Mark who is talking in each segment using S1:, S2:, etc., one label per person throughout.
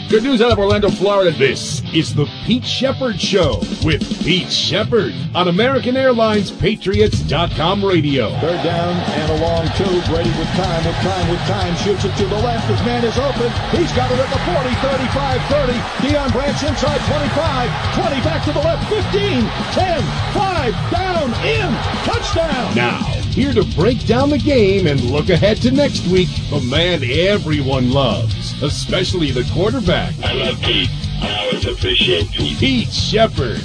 S1: Good news out of Orlando, Florida. This is the Pete Shepard Show with Pete Shepard on American Airlines Patriots.com radio.
S2: Third down and a long two. Brady with time. Shoots it to the left. His man is open. He's got it at the 40, 35, 30. Deion Branch inside 25. 20 back to the left. 15, 10, 5, down, in. Touchdown.
S1: Now, here to break down the game and look ahead to next week, the man everyone loves, especially the quarterback.
S3: I love Pete. I always appreciate Pete.
S1: Pete Shepard.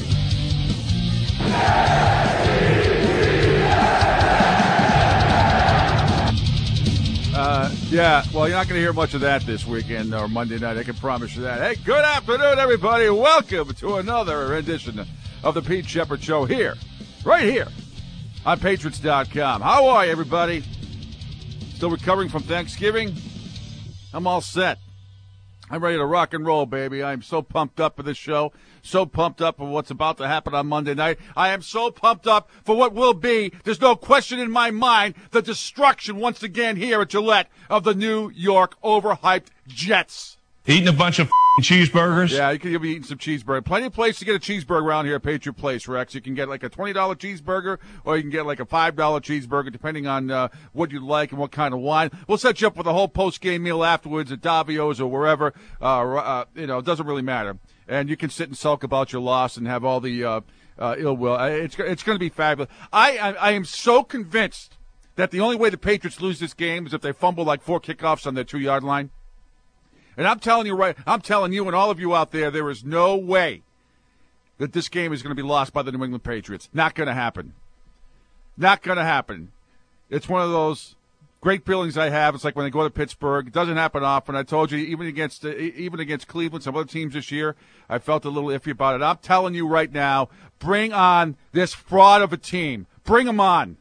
S4: Yeah, well, you're not going to hear much of that this weekend or Monday night. I can promise you that. Hey, good afternoon, everybody. Welcome to another edition of the Pete Shepard Show right here on Patriots.com. How are you, everybody? Still recovering from Thanksgiving? I'm all set. I'm ready to rock and roll, baby. I'm so pumped up for this show, so pumped up for what's about to happen on Monday night. I am so pumped up for what will be, there's no question in my mind, the destruction once again here at Gillette of the New York overhyped Jets.
S5: Eating a bunch of cheeseburgers?
S4: Yeah, you'll be eating some cheeseburger. Plenty of places to get a cheeseburger around here at Patriot Place, Rex. You can get like a $20 cheeseburger or you can get like a $5 cheeseburger, depending on what you like and what kind of wine. We'll set you up with a whole post-game meal afterwards at Davio's or wherever. It doesn't really matter. And you can sit and sulk about your loss and have all the ill will. It's going to be fabulous. I am so convinced that the only way the Patriots lose this game is if they fumble like 4 kickoffs on their 2-yard line. And I'm telling you and all of you out there is no way that this game is going to be lost by the New England Patriots. Not going to happen. Not going to happen. It's one of those great feelings I have. It's like when I go to Pittsburgh. It doesn't happen often. I told you, even against Cleveland, some other teams this year, I felt a little iffy about it. I'm telling you right now, bring on this fraud of a team. Bring them on.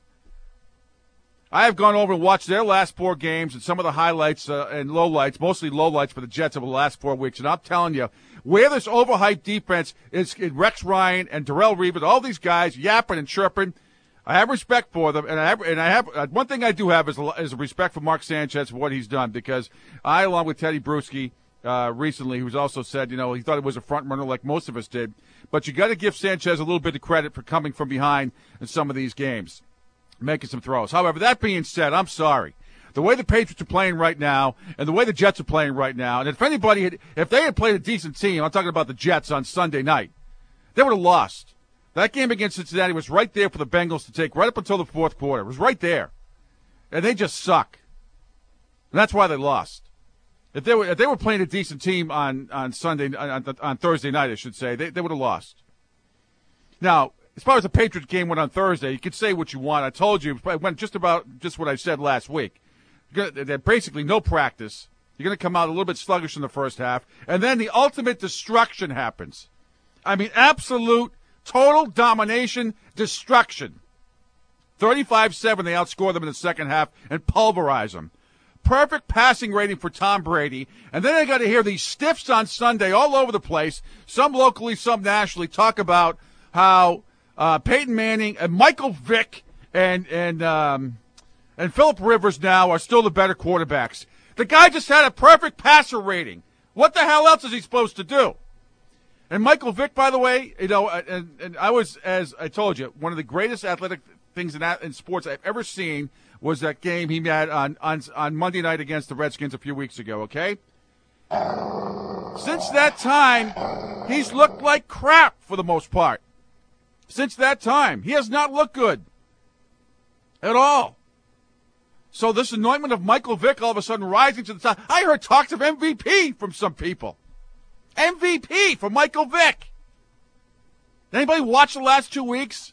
S4: I have gone over and watched their last 4 games and some of the highlights and lowlights, mostly lowlights for the Jets over the last 4 weeks. And I'm telling you, where this overhyped defense is, Rex Ryan and Darrelle Revis, all these guys yapping and chirping, I have respect for them. And I have one thing I do have is respect for Mark Sanchez for what he's done, because I, along with Teddy Bruschi recently, who's also said, he thought it was a front runner like most of us did. But you got to give Sanchez a little bit of credit for coming from behind in some of these games, making some throws. However, that being said, I'm sorry. The way the Patriots are playing right now and the way the Jets are playing right now, and if they had played a decent team, I'm talking about the Jets on Sunday night, they would have lost. That game against Cincinnati was right there for the Bengals to take right up until the fourth quarter. It was right there. And they just suck. And that's why they lost. If they were playing a decent team on Thursday night, I should say, they would have lost. Now, as far as the Patriots game went on Thursday, you could say what you want. I told you, it went just what I said last week. They're basically no practice. You're going to come out a little bit sluggish in the first half. And then the ultimate destruction happens. I mean, absolute, total domination, destruction. 35-7, they outscore them in the second half and pulverize them. Perfect passing rating for Tom Brady. And then I got to hear these stiffs on Sunday all over the place, some locally, some nationally, talk about how Peyton Manning and Michael Vick and Phillip Rivers now are still the better quarterbacks. The guy just had a perfect passer rating. What the hell else is he supposed to do? And Michael Vick, by the way, and I was, as I told you, one of the greatest athletic things in sports I've ever seen was that game he had on Monday night against the Redskins a few weeks ago, okay? Since that time, he's looked like crap for the most part. Since that time, he has not looked good at all. So this anointment of Michael Vick all of a sudden rising to the top. I heard talks of MVP from some people. MVP for Michael Vick. Anybody watch the last 2 weeks?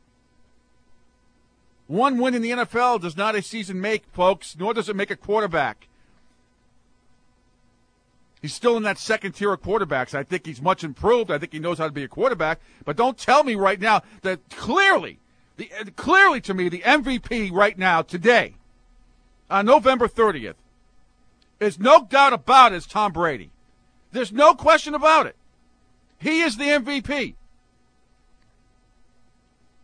S4: One win in the NFL does not a season make, folks, nor does it make a quarterback. He's still in that second tier of quarterbacks. I think he's much improved. I think he knows how to be a quarterback. But don't tell me right now that clearly to me, the MVP right now, today, on November 30th, is no doubt about it, is Tom Brady. There's no question about it. He is the MVP.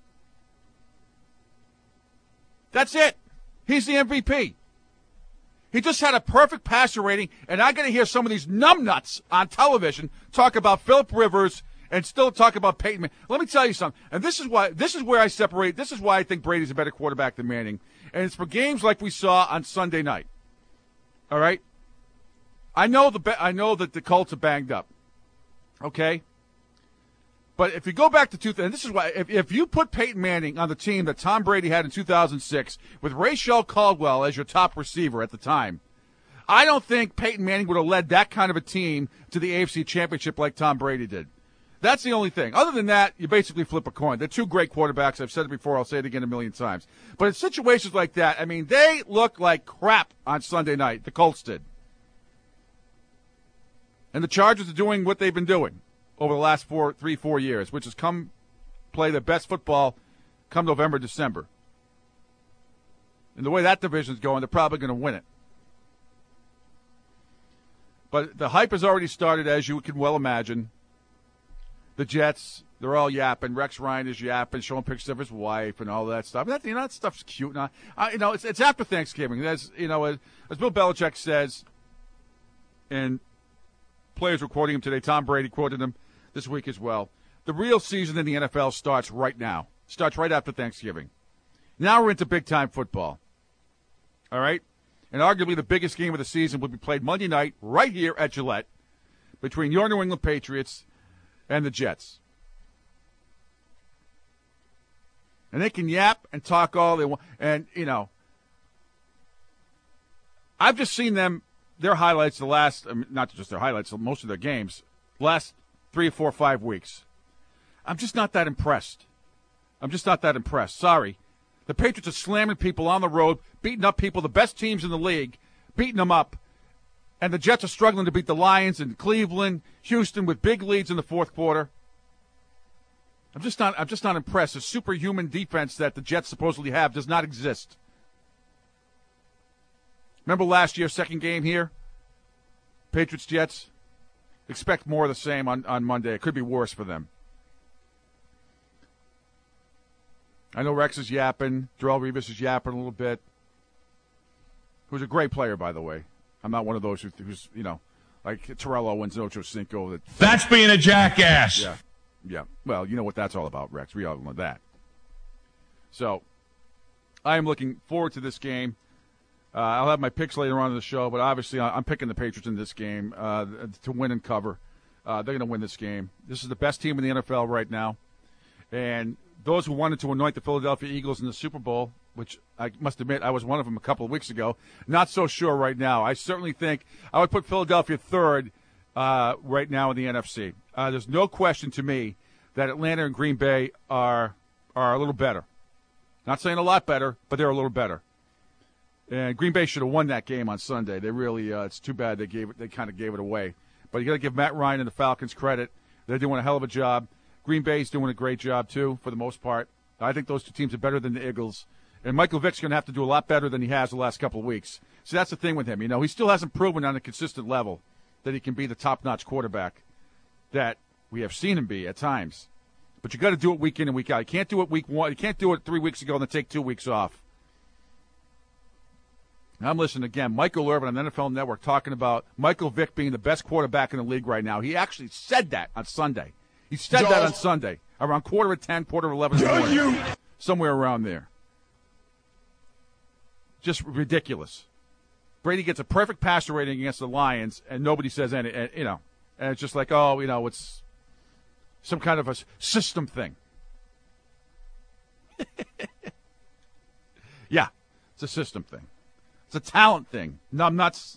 S4: That's it. He's the MVP. He just had a perfect passer rating, and I got to hear some of these numbnuts on television talk about Phillip Rivers and still talk about Peyton Manning. Let me tell you something, and this is why I think Brady's a better quarterback than Manning, and it's for games like we saw on Sunday night. All right? I know that the Colts are banged up, okay? But if you go back to 2000, and this is why, if you put Peyton Manning on the team that Tom Brady had in 2006 with Rayshell Caldwell as your top receiver at the time, I don't think Peyton Manning would have led that kind of a team to the AFC Championship like Tom Brady did. That's the only thing. Other than that, you basically flip a coin. They're two great quarterbacks. I've said it before. I'll say it again a million times. But in situations like that, I mean, they look like crap on Sunday night. The Colts did. And the Chargers are doing what they've been doing over the last 4 years, which is come play their best football come November, December. And the way that division's going, they're probably going to win it. But the hype has already started, as you can well imagine. The Jets, they're all yapping. Rex Ryan is yapping, showing pictures of his wife and all that stuff. That stuff's cute. Now, it's after Thanksgiving. As Bill Belichick says, and players were quoting him today. Tom Brady quoted him this week as well. The real season in the NFL starts right now. Starts right after Thanksgiving. Now we're into big-time football. All right? And arguably the biggest game of the season will be played Monday night right here at Gillette between your New England Patriots and the Jets. And they can yap and talk all they want. And, I've just seen their highlights not just their highlights, most of their games, last 3 or 4 or 5 weeks. I'm just not that impressed. Sorry. The Patriots are slamming people on the road, beating up people, the best teams in the league, beating them up. And the Jets are struggling to beat the Lions and Cleveland, Houston with big leads in the fourth quarter. I'm just not impressed. The superhuman defense that the Jets supposedly have does not exist. Remember last year's second game here? Patriots-Jets? Expect more of the same on Monday. It could be worse for them. I know Rex is yapping. Darrelle Revis is yapping a little bit. Who's a great player, by the way. I'm not one of those who's like Terrell Owens and Ocho Cinco.
S5: That's being a jackass.
S4: Yeah. Well, you know what that's all about, Rex. We all know that. So, I am looking forward to this game. I'll have my picks later on in the show, but obviously I'm picking the Patriots in this game to win and cover. They're going to win this game. This is the best team in the NFL right now. And those who wanted to anoint the Philadelphia Eagles in the Super Bowl, which I must admit I was one of them a couple of weeks ago, not so sure right now. I certainly think I would put Philadelphia third right now in the NFC. There's no question to me that Atlanta and Green Bay are a little better. Not saying a lot better, but they're a little better. And Green Bay should have won that game on Sunday. They really, it's too bad they kind of gave it away. But you got to give Matt Ryan and the Falcons credit. They're doing a hell of a job. Green Bay's doing a great job, too, for the most part. I think those two teams are better than the Eagles. And Michael Vick's going to have to do a lot better than he has the last couple of weeks. So that's the thing with him. He still hasn't proven on a consistent level that he can be the top-notch quarterback that we have seen him be at times. But you got to do it week in and week out. You can't do it week one. You can't do it 3 weeks ago and then take 2 weeks off. I'm listening again. Michael Irvin on NFL Network talking about Michael Vick being the best quarterback in the league right now. He actually said that on Sunday. He said that on Sunday, around 10:15, 11:15 in the morning. Somewhere around there. Just ridiculous. Brady gets a perfect passer rating against the Lions, and nobody says any, and it's just like, it's some kind of a system thing. Yeah, it's a system thing. It's a talent thing. Numbnuts.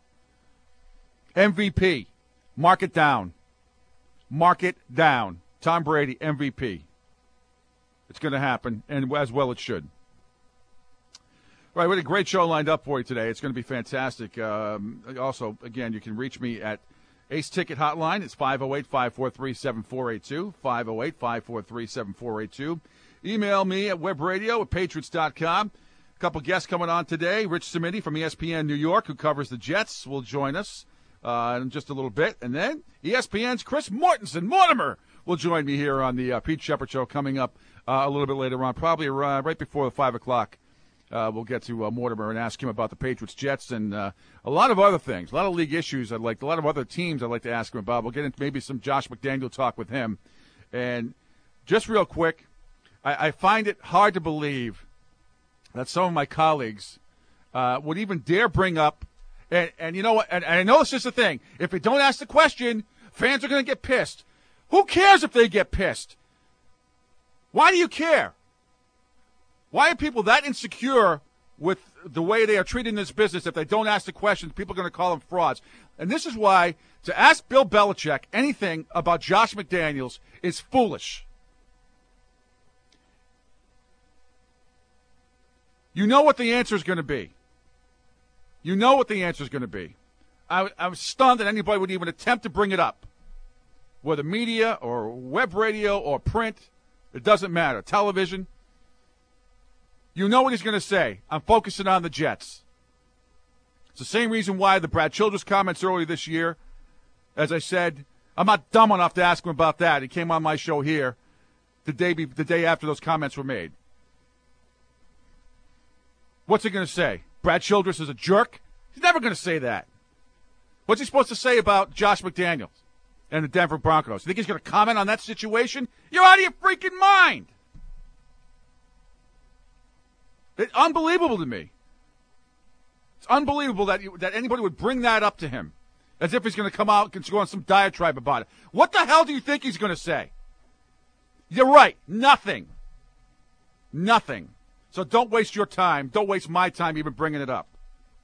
S4: MVP. Mark it down. Mark it down. Tom Brady, MVP. It's going to happen, and as well it should. All right, we had a great show lined up for you today. It's going to be fantastic. Also, again, you can reach me at Ace Ticket Hotline. It's 508-543-7482, 508-543-7482. Email me at webradio@patriots.com. A couple guests coming on today. Rich Cimini from ESPN New York, who covers the Jets, will join us in just a little bit. And then ESPN's Chris Mortimer will join me here on the Pete Shepard Show coming up a little bit later on, probably right before the 5 o'clock We'll get to Mortimer and ask him about the Patriots-Jets and a lot of other things, a lot of league issues. A lot of other teams I'd like to ask him about. We'll get into maybe some Josh McDaniel talk with him. And just real quick, I find it hard to believe that some of my colleagues would even dare bring up, and you know what, and I know it's just a thing. If they don't ask the question, fans are going to get pissed. Who cares if they get pissed? Why do you care? Why are people that insecure with the way they are treating this business? If they don't ask the questions, people are going to call them frauds. And this is why to ask Bill Belichick anything about Josh McDaniels is foolish. You know what the answer is going to be. You know what the answer is going to be. I'm stunned that anybody would even attempt to bring it up. Whether media or web radio or print, it doesn't matter. Television. You know what he's going to say. I'm focusing on the Jets. It's the same reason why the Brad Childress comments earlier this year, as I said, I'm not dumb enough to ask him about that. He came on my show here the day after those comments were made. What's he going to say? Brad Childress is a jerk? He's never going to say that. What's he supposed to say about Josh McDaniels and the Denver Broncos? You think he's going to comment on that situation? You're out of your freaking mind. It's unbelievable to me. It's unbelievable that anybody would bring that up to him as if he's going to come out and go on some diatribe about it. What the hell do you think he's going to say? You're right. Nothing. Nothing. So don't waste your time. Don't waste my time even bringing it up.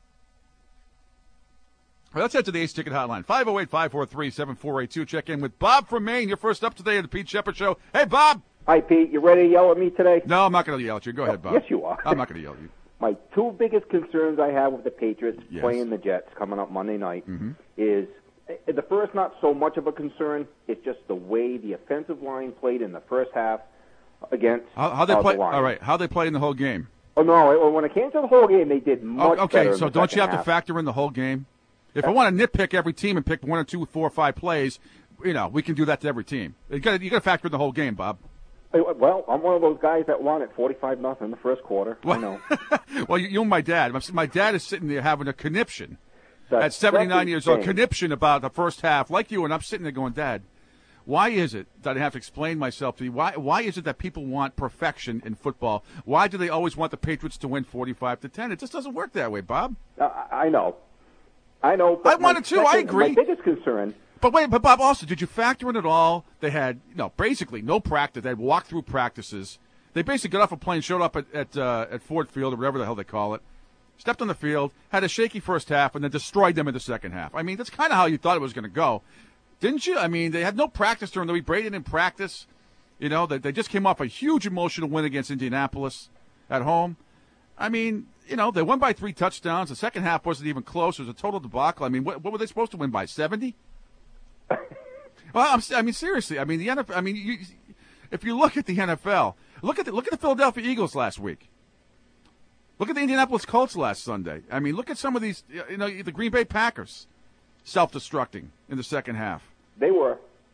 S4: All right, let's head to the Ace Ticket Hotline. 508-543-7482. Check in with Bob from Maine. You're first up today at the Pete Shepard Show. Hey, Bob.
S6: Hi, Pete. You ready to yell at me today?
S4: No, I'm not going to yell at you. Go ahead, Bob.
S6: Yes, you are.
S4: I'm not going to yell at you.
S6: My two biggest concerns I have with the Patriots playing the Jets coming up Monday night is the first not so much of a concern. It's just the way the offensive line played in the first half against
S4: how they play.
S6: the Lions.
S4: All right, how they played in the whole game.
S6: Oh, no. When it came to the whole game, they did much better.
S4: Okay,
S6: in
S4: so
S6: the
S4: don't you have
S6: half.
S4: to factor in the whole game? If I want to nitpick every team and pick 1 or 2, 4 or 5 plays, we can do that to every team. You got to factor in the whole game, Bob.
S6: Well, I'm one of those guys that won it 45-0 in the first quarter. I know.
S4: Well, you and my dad. My dad is sitting there having a conniption at 79 years old. Conniption about the first half, like you, and I'm sitting there going, Dad, why is it that I have to explain myself to you? Why is it that people want perfection in football? Why do they always want the Patriots to win 45-10? It just doesn't work that way, Bob.
S6: I know. But
S4: I wanted to. I agree.
S6: My biggest concern.
S4: But Bob, also, did you factor in at all? They had, basically no practice. They had walk-through practices. They basically got off a plane, showed up at Ford Field or whatever the hell they call it, stepped on the field, had a shaky first half, and then destroyed them in the second half. I mean, that's kind of how you thought it was going to go, didn't you? I mean, they had no practice during the week. Brady didn't practice. They just came off a huge emotional win against Indianapolis at home. I mean, they won by 3 touchdowns. The second half wasn't even close. It was a total debacle. I mean, what were they supposed to win by, 70? Well, seriously. I mean, the NFL. I mean, if you look at the NFL, look at the Philadelphia Eagles last week. Look at the Indianapolis Colts last Sunday. I mean, look at some of these. The Green Bay Packers, self-destructing in the second half.
S6: They were.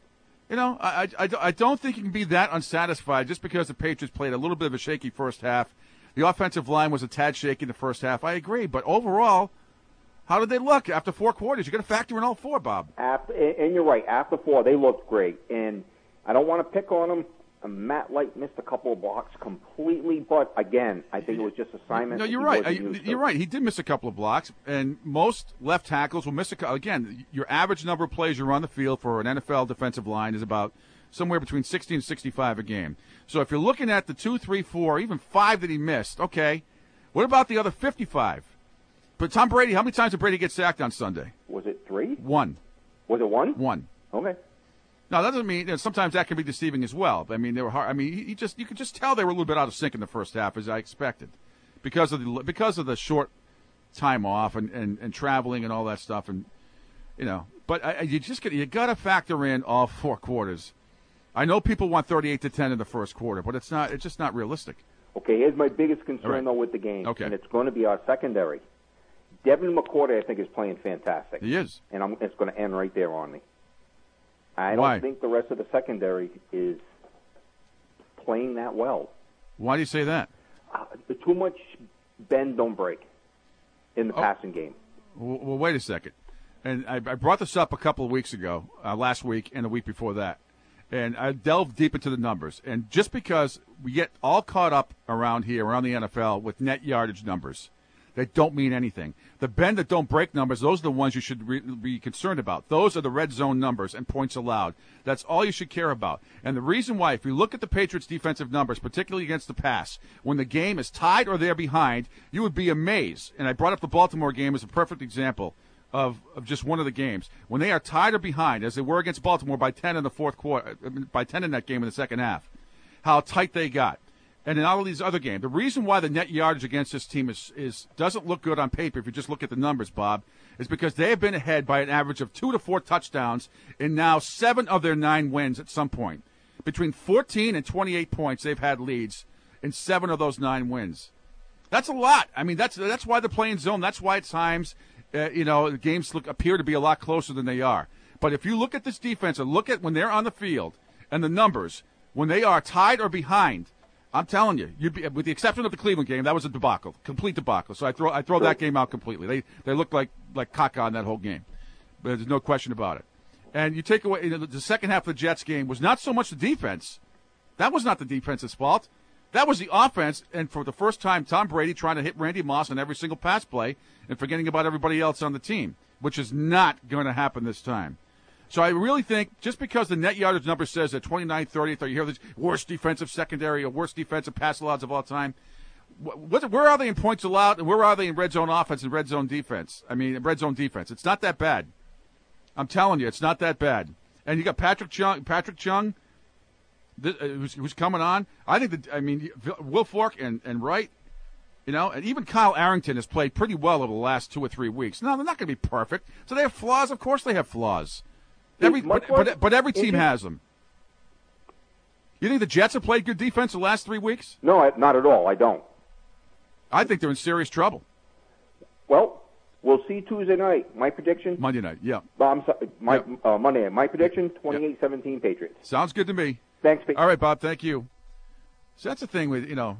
S4: I don't think you can be that unsatisfied just because the Patriots played a little bit of a shaky first half. The offensive line was a tad shaky in the first half. I agree, but overall, how did they look after 4 quarters? You got to factor in all 4, Bob.
S6: And you're right. After 4, they looked great. And I don't want to pick on them. Matt Light missed a couple of blocks completely, but again, I think it was just assignment.
S4: No, you're right. You're right. He did miss a couple of blocks, and most left tackles will miss again, your average number of plays you're on the field for an NFL defensive line is about somewhere between 60 and 65 a game. So if you're looking at the 2, 3, 4, even 5 that he missed, okay, what about the other 55? But Tom Brady, how many times did Brady get sacked on Sunday?
S6: Was it 3?
S4: 1.
S6: Was it 1?
S4: 1.
S6: Okay.
S4: Now that doesn't mean sometimes that can be deceiving as well. I mean, they were hard. I mean, you could just tell they were a little bit out of sync in the first half, as I expected, because of the short time off and traveling and all that stuff, and But you got to factor in all 4 quarters. I know people want 38-10 in the first quarter, but it's just not realistic.
S6: Okay, here's my biggest concern though with the game, and it's going to be our secondary. Devin McCourty, I think, is playing fantastic.
S4: He is, and
S6: it's going to end right there on me. I don't think the rest of the secondary is playing that well.
S4: Why do you say that?
S6: Too much bend, don't break in the passing game.
S4: Well, wait a second. And I brought this up a couple of weeks ago, last week and the week before that. And I delved deep into the numbers. And just because we get all caught up around here, around the NFL, with net yardage numbers, they don't mean anything. The bend that don't break numbers, those are the ones you should be concerned about. Those are the red zone numbers and points allowed. That's all you should care about. And the reason why, if you look at the Patriots' defensive numbers, particularly against the pass, when the game is tied or they're behind, you would be amazed. And I brought up the Baltimore game as a perfect example of just one of the games. When they are tied or behind, as they were against Baltimore by 10 in the fourth quarter, by 10 in that game in the second half, how tight they got. And in all of these other games, the reason why the net yardage against this team is doesn't look good on paper, if you just look at the numbers, Bob, is because they have been ahead by an average of 2 to 4 touchdowns in now 7 of their 9 wins at some point. Between 14 and 28 points, they've had leads in 7 of those 9 wins. That's a lot. I mean, that's why they're playing zone. That's why at times, the games appear to be a lot closer than they are. But if you look at this defense and look at when they're on the field and the numbers, when they are tied or behind, I'm telling you, with the exception of the Cleveland game, that was a debacle, complete debacle. So I throw that game out completely. They looked like caca in that whole game. But there's no question about it. And you take away the second half of the Jets game was not so much the defense. That was not the defense's fault. That was the offense. And for the first time, Tom Brady trying to hit Randy Moss on every single pass play and forgetting about everybody else on the team, which is not going to happen this time. So I really think just because the net yardage number says that 29th, 30th, or you hear this worst defensive secondary or worst defensive pass allowed of all time, where are they in points allowed and where are they in red zone offense and red zone defense? I mean, red zone defense. It's not that bad. I'm telling you, it's not that bad. And you got Patrick Chung, who's coming on. I think Will Fork and Wright, and even Kyle Arrington has played pretty well over the last 2 or 3 weeks. No, they're not going to be perfect. So they have flaws. Of course they have flaws. But every team has them. You think the Jets have played good defense the last 3 weeks?
S6: No, not at all. I don't.
S4: I think they're in serious trouble.
S6: Well, we'll see Tuesday night. My prediction?
S4: Monday night, yeah.
S6: I'm sorry, Monday night. My prediction, 28-17 Patriots.
S4: Sounds good to me.
S6: Thanks, Pete.
S4: All right, Bob, thank you. So that's the thing with, I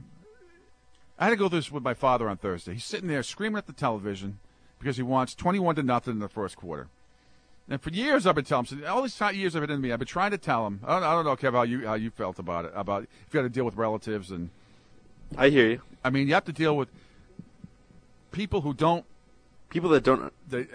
S4: had to go through this with my father on Thursday. He's sitting there screaming at the television because he wants 21-0 in the first quarter. And for years I've been telling him, all these years I've been in me, I've been trying to tell him. I don't know, Kev, how you felt about it, about if you got to deal with relatives and.
S7: I hear you.
S4: I mean, you have to deal with people that don't.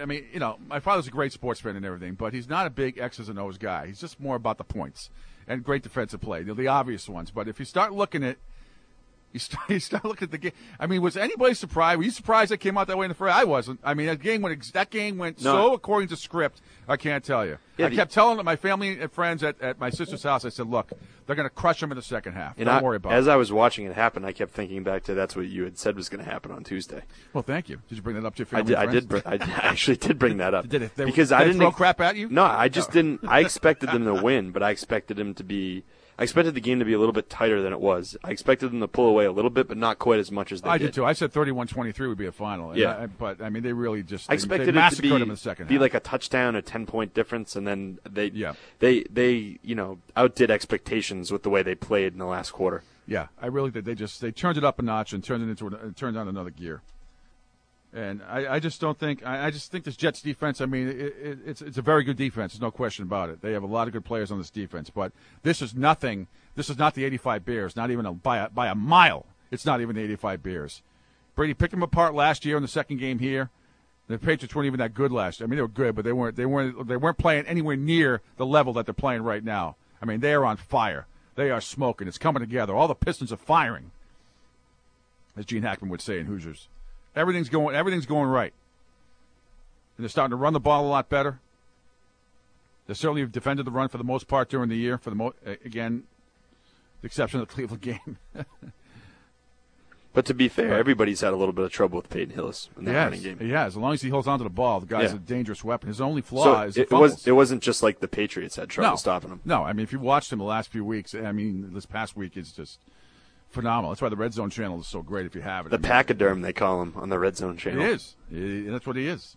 S4: My father's a great sports fan and everything, but he's not a big X's and O's guy. He's just more about the points and great defensive play, the obvious ones. But if you start looking at. You start looking at the game. I mean, was anybody surprised? Were you surprised it came out that way in the first? I wasn't. I mean, that game went so according to script. I can't tell you. Yeah, I kept telling my family and friends at my sister's house. I said, "Look, they're going to crush them in the second half. Don't worry about it."
S7: As I was watching it happen, I kept thinking back to that's what you had said was going to happen on Tuesday.
S4: Well, thank you. Did you bring that up to your family?
S7: I actually did bring that up.
S4: Did it?
S7: Because I didn't
S4: throw crap at you.
S7: No, I just didn't. I expected them to win, but I expected the game to be a little bit tighter than it was. I expected them to pull away a little bit, but not quite as much as they did.
S4: I did too. I said 31-23 would be a final.
S7: Yeah.
S4: But they really just
S7: I expected
S4: they
S7: it to
S4: them in the second
S7: be
S4: half.
S7: like a touchdown, a 10-point difference, and then they outdid expectations with the way they played in the last quarter.
S4: Yeah, I really did. They turned it up a notch and turned on another gear. And I just don't think – I just think this Jets defense, I mean, it's a very good defense. There's no question about it. They have a lot of good players on this defense. But this is nothing – this is not the 85 Bears, not even by a mile. It's not even the 85 Bears. Brady picked them apart last year in the second game here. The Patriots weren't even that good last year. I mean, they were good, but they weren't playing anywhere near the level that they're playing right now. I mean, they are on fire. They are smoking. It's coming together. All the pistons are firing, as Gene Hackman would say in Hoosiers. Everything's going right. And they're starting to run the ball a lot better. They certainly have defended the run for the most part during the year. Again, the exception of the Cleveland game.
S7: But to be fair, everybody's had a little bit of trouble with Peyton Hillis in that running game.
S4: Yeah, as long as he holds onto the ball, the guy's a dangerous weapon. His only flaw is the
S7: fumbles. It wasn't just like the Patriots had trouble stopping him.
S4: No, I mean, if you watched him the last few weeks, I mean, this past week is just phenomenal. That's why the Red Zone channel is so great if you have it.
S7: The pachyderm, they call him on the Red Zone channel.
S4: It is. That's what he is.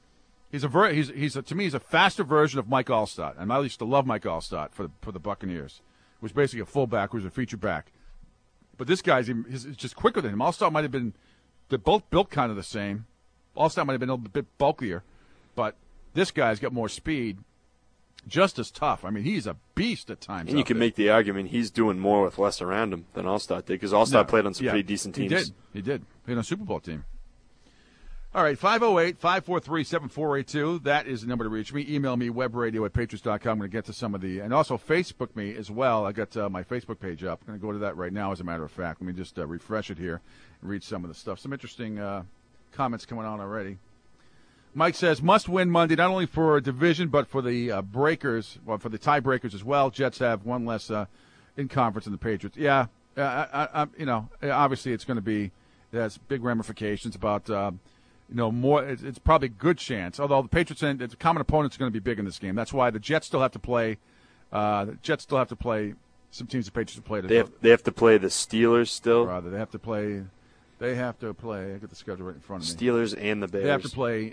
S4: To me, he's a faster version of Mike Allstott. And I used to love Mike Allstott for the Buccaneers. He was basically a fullback who was a feature back. But this guy's just quicker than him. Allstott might have been they're both built kind of the same. Alstott might have been a little bit bulkier, but this guy's got more speed. Just as tough. I mean, he's a beast at times.
S7: And you can make the argument he's doing more with less around him than Alstott did, because Alstott played on some pretty decent teams.
S4: He did. Played on a Super Bowl team. All right, 508-543-7482. That is the number to reach me. Email me, webradio@patriots.com. I'm going to get to some of the – and also Facebook me as well. I got my Facebook page up. I'm going to go to that right now, as a matter of fact. Let me just refresh it here and read some of the stuff. Some interesting comments coming on already. Mike says, must win Monday, not only for a division, but for the breakers, well, for the tiebreakers as well. Jets have one less in conference than the Patriots. Yeah, obviously it's going to be, it has big ramifications about, more. It's probably a good chance, although the Patriots and the common opponent's going to be big in this game. That's why the Jets still have to play. Some teams the Patriots have played.
S7: They have to play the Steelers still.
S4: Rather, they have to play. I got the schedule right in front of me.
S7: Steelers and the Bears.
S4: They have to play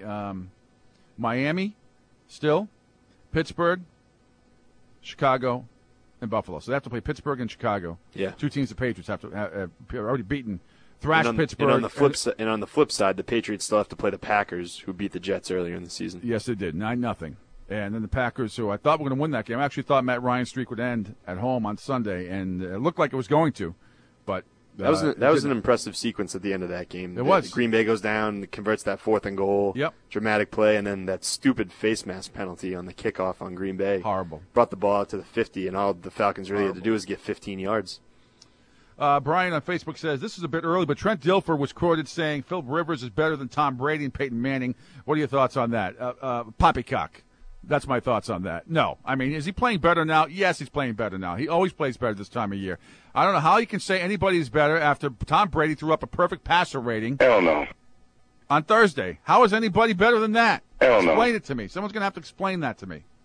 S4: Miami still, Pittsburgh, Chicago, and Buffalo. So they have to play Pittsburgh and Chicago.
S7: Yeah.
S4: Two teams the Patriots have to have already beaten. Thrashed Pittsburgh.
S7: And on the flip side, the Patriots still have to play the Packers, who beat the Jets earlier in the season.
S4: Yes, they did, 9-0. And then the Packers, who I thought were going to win that game. I actually thought Matt Ryan's streak would end at home on Sunday, and it looked like it was going to, but
S7: that was an impressive sequence at the end of that game.
S4: It was.
S7: Green Bay goes down, converts that 4th and goal.
S4: Yep.
S7: Dramatic play, and then that stupid face mask penalty on the kickoff on Green Bay.
S4: Horrible.
S7: Brought the ball out to the 50, and all the Falcons really had to do was get 15 yards.
S4: Brian on Facebook says, this is a bit early, but Trent Dilfer was quoted saying Philip Rivers is better than Tom Brady and Peyton Manning. What are your thoughts on that? Poppycock. That's my thoughts on that. No. I mean, is he playing better now? Yes, he's playing better now. He always plays better this time of year. I don't know how you can say anybody's better after Tom Brady threw up a perfect passer rating.
S3: Hell no.
S4: On Thursday. How is anybody better than that?
S3: Hell no.
S4: Explain it to me. Someone's going to have to explain that to me.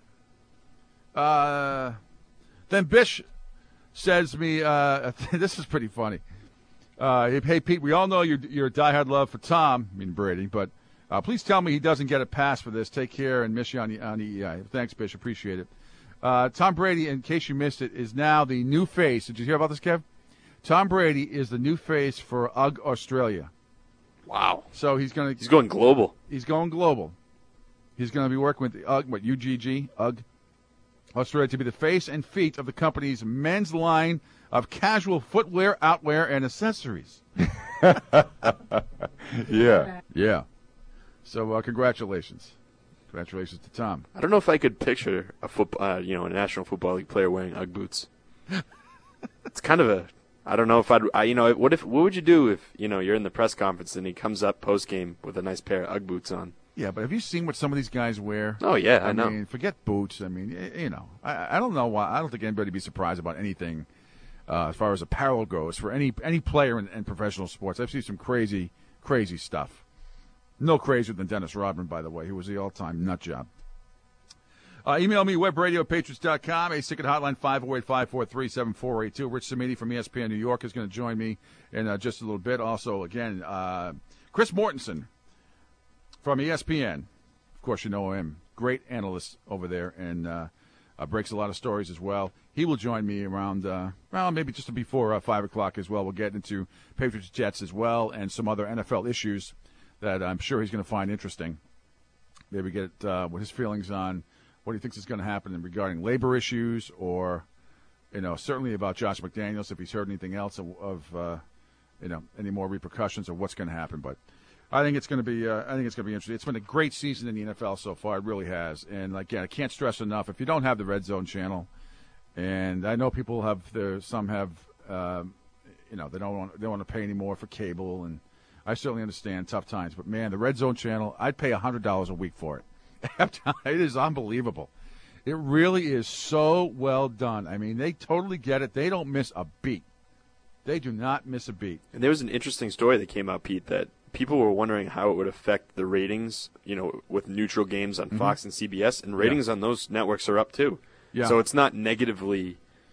S4: Then Bish says to me, this is pretty funny. Hey, Pete, we all know your diehard love for Tom, I mean Brady, but please tell me he doesn't get a pass for this. Take care and miss you on EEI. Thanks, Bish. Appreciate it. Tom Brady, in case you missed it, is now the new face. Did you hear about this, Kev? Tom Brady is the new face for UGG Australia.
S7: Wow.
S4: So he's going
S7: global.
S4: He's going global. He's going to be working with the UGG, UGG Australia, to be the face and feet of the company's men's line of casual footwear, outwear, and accessories. Yeah. So congratulations. Congratulations to Tom.
S7: I don't know if I could picture a National Football League player wearing UGG boots. It's kind of I don't know if what would you do if, you're in the press conference and he comes up post game with a nice pair of UGG boots on?
S4: Yeah, but have you seen what some of these guys wear?
S7: Oh, yeah, I know.
S4: I mean, forget boots. I mean, I don't know why. I don't think anybody would be surprised about anything as far as apparel goes for any player in professional sports. I've seen some crazy, crazy stuff. No crazier than Dennis Rodman, by the way, who was the all-time nut job. Email me, webradio@patriots.com, a ticket hotline, 508-543-7482. Rich Cimini from ESPN New York is going to join me in just a little bit. Also, again, Chris Mortensen from ESPN. Of course, you know him. Great analyst over there and breaks a lot of stories as well. He will join me around, maybe just before 5 o'clock as well. We'll get into Patriots Jets as well and some other NFL issues that I'm sure he's going to find interesting. Maybe get what his feelings on what he thinks is going to happen regarding labor issues or, certainly about Josh McDaniels, if he's heard anything else of any more repercussions of what's going to happen. But I think it's going to be interesting. It's been a great season in the NFL so far. It really has. And again, I can't stress enough, if you don't have the Red Zone channel, and I know people have some have, they don't want to pay any more for cable, and I certainly understand tough times. But man, the Red Zone channel, I'd pay $100 a week for it. It is unbelievable. It really is so well done. I mean, they totally get it. They don't miss a beat. They do not miss a beat.
S7: And there was an interesting story that came out, Pete, that people were wondering how it would affect the ratings, with neutral games on Fox and CBS, and ratings on those networks are up too.
S4: Yeah.
S7: So it's not negatively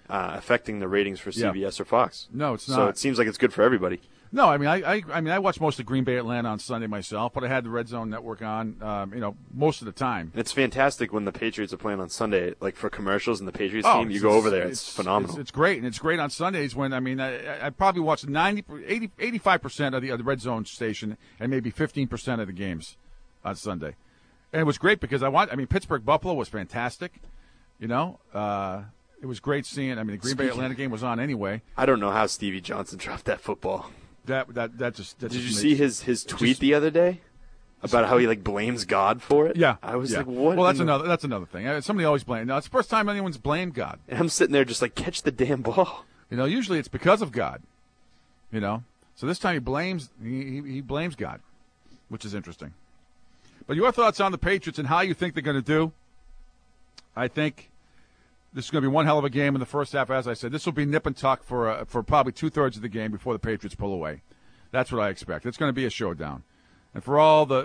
S7: affecting the ratings for CBS or Fox.
S4: No, it's not.
S7: So it seems like it's good for everybody.
S4: No, I mean, I watched most of Green Bay Atlanta on Sunday myself, but I had the Red Zone Network on, most of the time.
S7: And it's fantastic when the Patriots are playing on Sunday, like for commercials and the Patriots team. You go over there, it's phenomenal.
S4: It's great, and it's great on Sundays when I probably watched 85% of the Red Zone station and maybe 15% of the games on Sunday, and it was great because Pittsburgh Buffalo was fantastic, It was great seeing. The Green Bay Atlanta game was on anyway.
S7: I don't know how Stevie Johnson dropped that football.
S4: Did
S7: you see his tweet the other day about how he blames God for it?
S4: Yeah,
S7: I was like, what?
S4: Well, that's another thing. Somebody always blames. Now it's the first time anyone's blamed God.
S7: And I'm sitting there just catch the damn ball.
S4: Usually it's because of God. So this time he blames God, which is interesting. But your thoughts on the Patriots and how you think they're going to do? I think this is going to be one hell of a game in the first half. As I said, this will be nip and tuck for probably 2/3 of the game before the Patriots pull away. That's what I expect. It's going to be a showdown. And do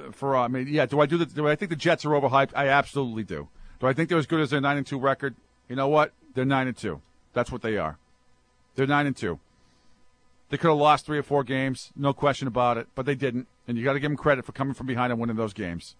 S4: I think the Jets are overhyped? I absolutely do. Do I think they're as good as their 9-2 record? You know what? They're 9-2. That's what they are. They're 9-2. They could have lost 3 or 4 games, no question about it, but they didn't. And you got to give them credit for coming from behind and winning those games.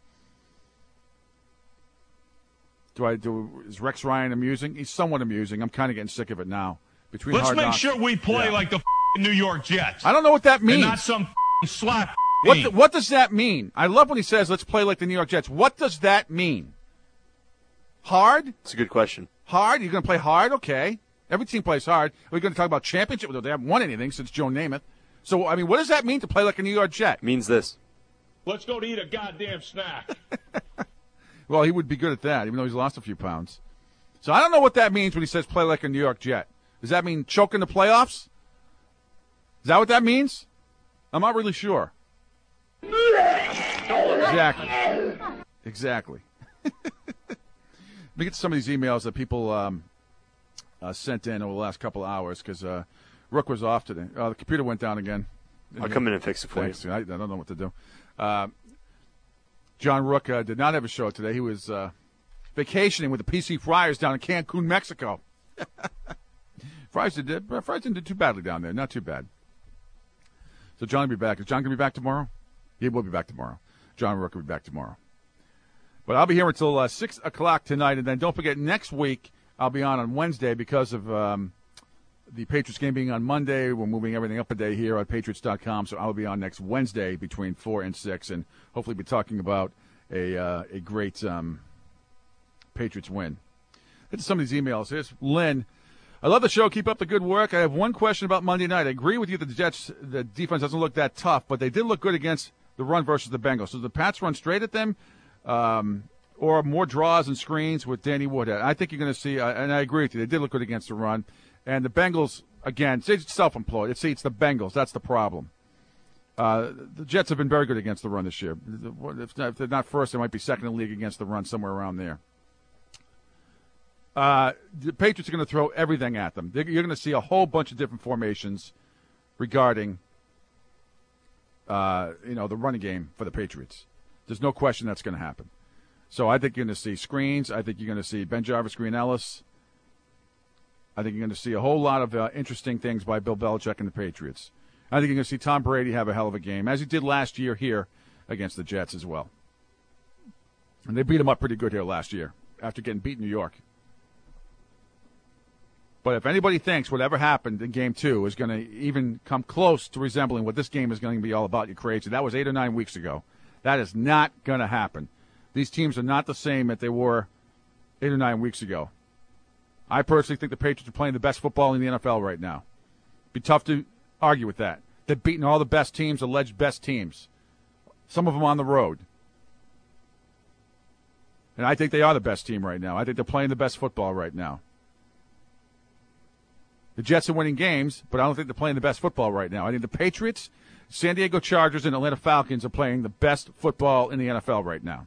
S4: Is Rex Ryan amusing? He's somewhat amusing. I'm kind of getting sick of it now.
S5: Let's make sure we play like the New York Jets.
S4: I don't know what that means.
S5: And not some slap.
S4: What does that mean? I love when he says, let's play like the New York Jets. What does that mean? Hard?
S7: It's a good question.
S4: Hard? You're going to play hard? Okay. Every team plays hard. We're going to talk about championship. They haven't won anything since Joe Namath. So, what does that mean to play like a New York Jet?
S7: It means this.
S5: Let's go to eat a goddamn snack.
S4: Well, he would be good at that, even though he's lost a few pounds. So I don't know what that means when he says play like a New York Jet. Does that mean choke in the playoffs? Is that what that means? I'm not really sure. Exactly. Let me get to some of these emails that people sent in over the last couple of hours because Rook was off today. The computer went down again.
S7: I'll come in and fix it for you.
S4: I don't know what to do. John Rook did not have a show today. He was vacationing with the PC Friars down in Cancun, Mexico. Friars didn't do too badly down there. Not too bad. So John will be back. Is John going to be back tomorrow? He will be back tomorrow. John Rook will be back tomorrow. But I'll be here until 6 o'clock tonight. And then don't forget, next week I'll be on Wednesday because of the Patriots game being on Monday. We're moving everything up a day here on Patriots.com. So I'll be on next Wednesday between 4 and 6 and hopefully be talking about a great Patriots win. Get to some of these emails. Here's Lynn. I love the show. Keep up the good work. I have one question about Monday night. I agree with you that the defense doesn't look that tough, but they did look good against the run versus the Bengals. So the Pats run straight at them or more draws and screens with Danny Woodhead. I think you're going to see, and I agree with you, they did look good against the run. And the Bengals, again, it's self-employed. It's the Bengals. That's the problem. The Jets have been very good against the run this year. If they're not first, they might be second in the league against the run, somewhere around there. The Patriots are going to throw everything at them. You're going to see a whole bunch of different formations regarding, the running game for the Patriots. There's no question that's going to happen. So I think you're going to see screens. I think you're going to see Ben Jarvis, Green Ellis. I think you're going to see a whole lot of interesting things by Bill Belichick and the Patriots. I think you're going to see Tom Brady have a hell of a game, as he did last year here against the Jets as well. And they beat him up pretty good here last year after getting beat in New York. But if anybody thinks whatever happened in Game 2 is going to even come close to resembling what this game is going to be all about, you're crazy. That was 8 or 9 weeks ago. That is not going to happen. These teams are not the same that they were 8 or 9 weeks ago. I personally think the Patriots are playing the best football in the NFL right now. Be tough to argue with that. They're beating all the best teams, alleged best teams. Some of them on the road. And I think they are the best team right now. I think they're playing the best football right now. The Jets are winning games, but I don't think they're playing the best football right now. I think the Patriots, San Diego Chargers, and Atlanta Falcons are playing the best football in the NFL right now.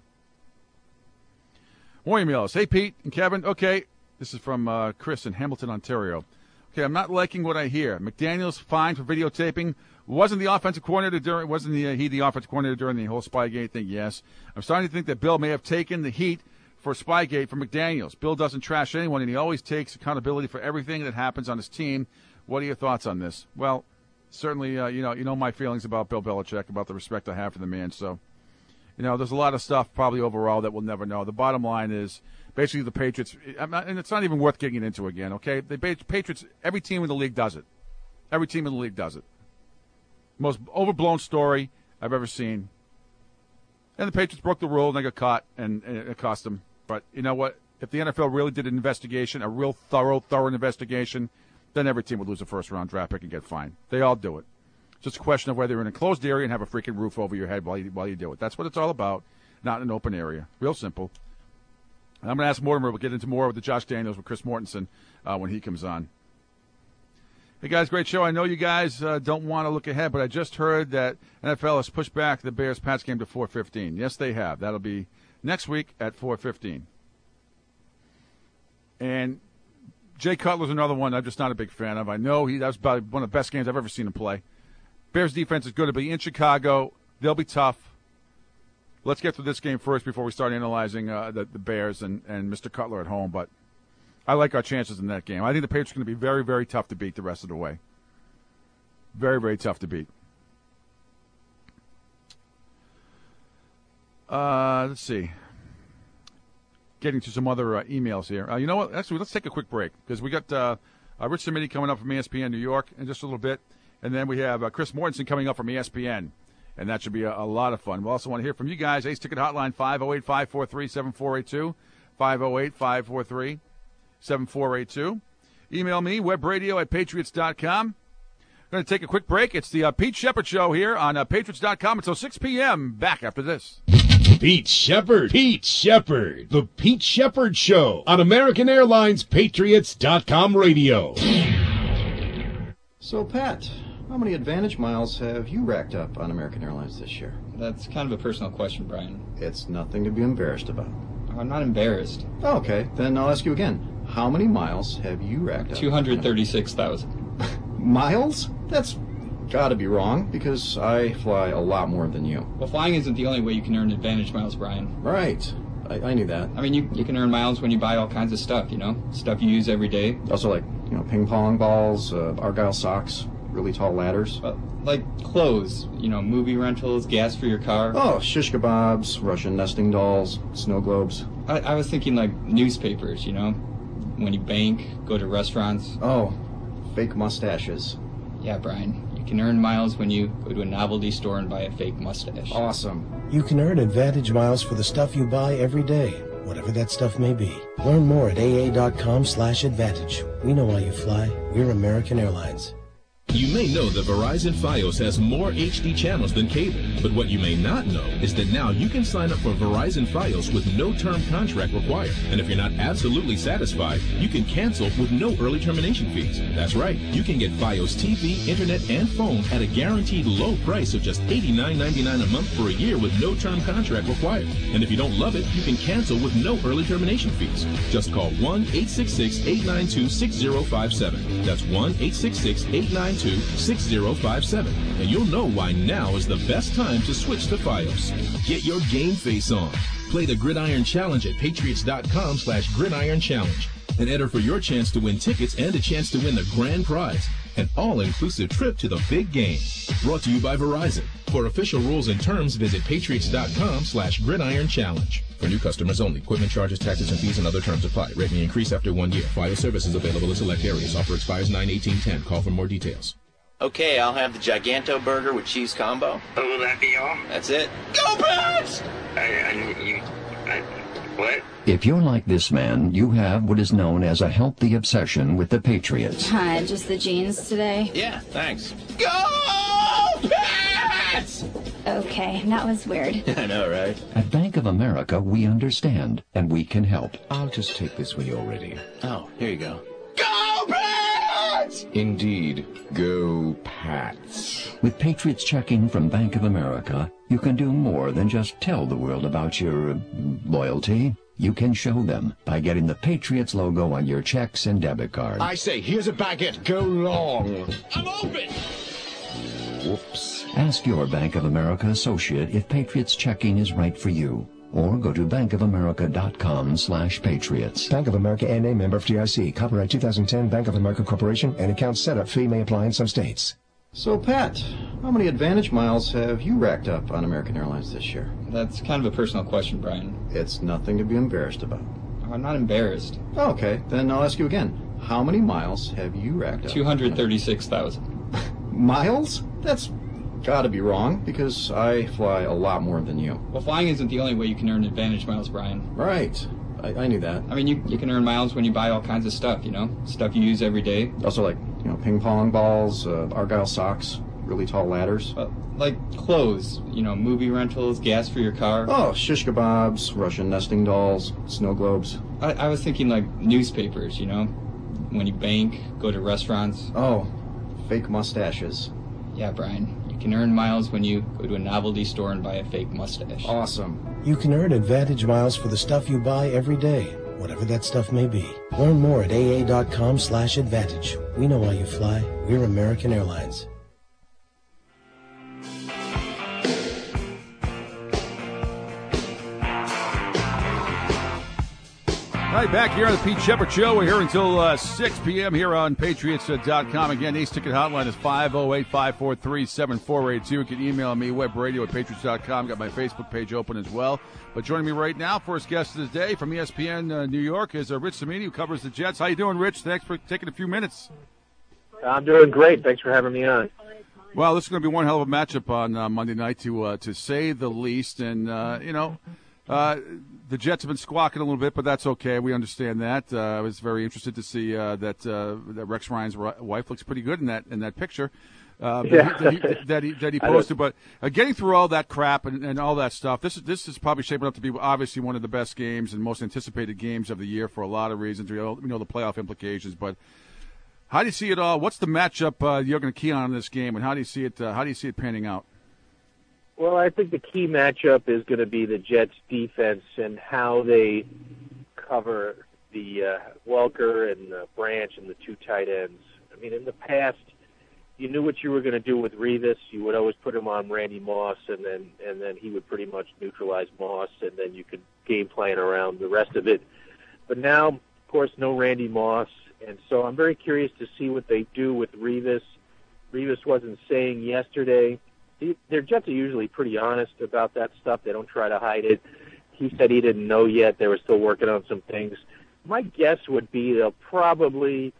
S4: More emails. Hey, Pete and Kevin. Okay, this is from Chris in Hamilton, Ontario. Okay, I'm not liking what I hear. McDaniels fined for videotaping. Wasn't the offensive coordinator during? Wasn't he the offensive coordinator during the whole Spygate thing? Yes. I'm starting to think that Bill may have taken the heat for Spygate from McDaniels. Bill doesn't trash anyone, and he always takes accountability for everything that happens on his team. What are your thoughts on this? Well, certainly, you know my feelings about Bill Belichick, about the respect I have for the man. So, there's a lot of stuff probably overall that we'll never know. The bottom line is basically the Patriots, and it's not even worth getting into again, okay? The Patriots, every team in the league does it. Every team in the league does it. Most overblown story I've ever seen. And the Patriots broke the rule, and they got caught, and it cost them. But you know what? If the NFL really did an investigation, a real thorough investigation, then every team would lose a first-round draft pick and get fined. They all do it. It's just a question of whether you're in a closed area and have a freaking roof over your head while you do it. That's what it's all about, not in an open area. Real simple. And I'm going to ask Mortimer. We'll get into more with the Josh Daniels with Chris Mortensen when he comes on. Hey, guys, great show. I know you guys don't want to look ahead, but I just heard that NFL has pushed back the Bears-Pats game to 4:15. Yes, they have. That'll be next week at 4:15. And Jay Cutler's another one I'm just not a big fan of. I know that was about one of the best games I've ever seen him play. Bears defense is good. It'll be in Chicago. They'll be tough. Let's get through this game first before we start analyzing the Bears and Mr. Cutler at home. But I like our chances in that game. I think the Patriots are going to be very, very tough to beat the rest of the way. Very, very tough to beat. Let's see. Getting to some other emails here. You know what? Actually, let's take a quick break because we got Rich Cimini coming up from ESPN New York in just a little bit. And then we have Chris Mortensen coming up from ESPN. And that should be a lot of fun. We also want to hear from you guys. Ace Ticket Hotline, 508-543-7482. 508-543-7482. Email me, webradio@patriots.com. Going to take a quick break. It's the Pete Shepard Show here on patriots.com until 6 p.m. Back after this.
S1: Pete Shepard. Pete Shepard. The Pete Shepard Show on American Airlines Patriots.com radio.
S8: So, Pat, how many Advantage miles have you racked up on American Airlines this year?
S9: That's kind of a personal question, Brian.
S8: It's nothing to be embarrassed about.
S9: I'm not embarrassed.
S8: Okay, then I'll ask you again. How many miles have you racked up?
S9: 236,000.
S8: Miles? That's got to be wrong, because I fly a lot more than you.
S9: Well, flying isn't the only way you can earn Advantage miles, Brian.
S8: Right. I knew that.
S9: I mean, you can earn miles when you buy all kinds of stuff, stuff you use every day.
S8: Also, like, ping pong balls, Argyle socks, really tall ladders.
S9: Like clothes, movie rentals, gas for your car.
S8: Oh, shish kebabs, Russian nesting dolls, snow globes.
S9: I was thinking like newspapers, when you bank, go to restaurants.
S8: Oh, fake mustaches.
S9: Yeah, Brian. You can earn miles when you go to a novelty store and buy a fake mustache.
S8: Awesome.
S10: You can earn Advantage miles for the stuff you buy every day, whatever that stuff may be. Learn more at aa.com/advantage. We know why you fly. We're American Airlines.
S11: You may know that Verizon Fios has more HD channels than cable, but what you may not know is that now you can sign up for Verizon Fios with no term contract required. And if you're not absolutely satisfied, you can cancel with no early termination fees. That's right, you can get Fios TV, internet, and phone at a guaranteed low price of just $89.99 a month for a year with no term contract required. And if you don't love it, you can cancel with no early termination fees. Just call 1-866-892-6057. That's 1-866-892-6057, and you'll know why now is the best time to switch to Fios. Get your game face on. Play the Gridiron Challenge at patriots.com/Gridiron Challenge and enter for your chance to win tickets and a chance to win the grand prize, an all-inclusive trip to the big game. Brought to you by Verizon. For official rules and terms, visit patriots.com/Gridiron Challenge. For new customers only. Equipment charges, taxes, and fees and other terms apply. Rate may increase after 1 year. Fios service is available in select areas. Offer expires 9/18/10. Call for more details.
S12: Okay, I'll have the Giganto burger with cheese combo.
S3: Oh, will that be all?
S12: That's it. Go Pats!
S3: What?
S13: If you're like this man, you have what is known as a healthy obsession with the Patriots.
S14: Hi, just the jeans today?
S12: Yeah, thanks.
S14: Go Pats! Okay, that was weird.
S12: I know, right?
S13: At Bank of America, we understand, and we can help.
S15: I'll just take this when you're ready.
S12: Oh, here you go.
S14: Go Pats!
S15: Indeed, go Pats.
S13: With Patriots checking from Bank of America, you can do more than just tell the world about your loyalty. You can show them by getting the Patriots logo on your checks and debit cards.
S15: I say, here's a baguette. Go long.
S14: I'm open!
S15: Whoops.
S13: Ask your Bank of America associate if Patriots checking is right for you. or go to bankofamerica.com/patriots.
S10: Bank of America N.A. member FDIC. Copyright 2010 Bank of America Corporation. An account setup fee may apply in some states.
S8: So, Pat, how many Advantage miles have you racked up on American Airlines this year?
S9: That's kind of a personal question, Brian.
S8: It's nothing to be embarrassed about.
S9: I'm not embarrassed.
S8: Okay, then I'll ask you again. How many miles have you racked up?
S9: 236,000.
S8: Miles? That's gotta be wrong, because I fly a lot more than you.
S9: Well, flying isn't the only way you can earn Advantage miles, Brian.
S8: Right. I knew that.
S9: I mean, you can earn miles when you buy all kinds of stuff, stuff you use every day.
S8: Also, like, ping pong balls, Argyle socks, really tall ladders.
S9: Like clothes, movie rentals, gas for your car.
S8: Oh, shish kebabs, Russian nesting dolls, snow globes.
S9: I was thinking like newspapers, when you bank, go to restaurants.
S8: Oh, fake mustaches.
S9: Yeah, Brian. You can earn miles when you go to a novelty store and buy a fake mustache.
S8: Awesome.
S10: You can earn Advantage miles for the stuff you buy every day, whatever that stuff may be. Learn more at aa.com/advantage. We know why you fly. We're American Airlines.
S4: All right, back here on the Pete Shepard Show. We're here until 6 p.m. here on Patriots.com. Again, Ace Ticket Hotline is 508-543-7482. You can email me, webradio@patriots.com. Got my Facebook page open as well. But joining me right now, first guest of the day from ESPN New York is Rich Cimini, who covers the Jets. How you doing, Rich? Thanks for taking a few minutes.
S16: I'm doing great. Thanks for having me on.
S4: Well, this is going to be one hell of a matchup on Monday night, to say the least. And, the Jets have been squawking a little bit, but that's okay. We understand that. I was very interested to see that Rex Ryan's wife looks pretty good in that picture that he posted. But getting through all that crap and all that stuff, this is probably shaping up to be obviously one of the best games and most anticipated games of the year for a lot of reasons. We know the playoff implications, but how do you see it all? What's the matchup you're going to key on in this game, and how do you see it? How do you see it panning out?
S16: Well, I think the key matchup is going to be the Jets' defense and how they cover the Welker and the Branch and the two tight ends. I mean, in the past, you knew what you were going to do with Revis. You would always put him on Randy Moss, and then he would pretty much neutralize Moss, and then you could game plan around the rest of it. But now, of course, no Randy Moss, and so I'm very curious to see what they do with Revis. Revis wasn't saying yesterday. Their Jets are usually pretty honest about that stuff. They don't try to hide it. He said he didn't know yet. They were still working on some things. My guess would be they'll probably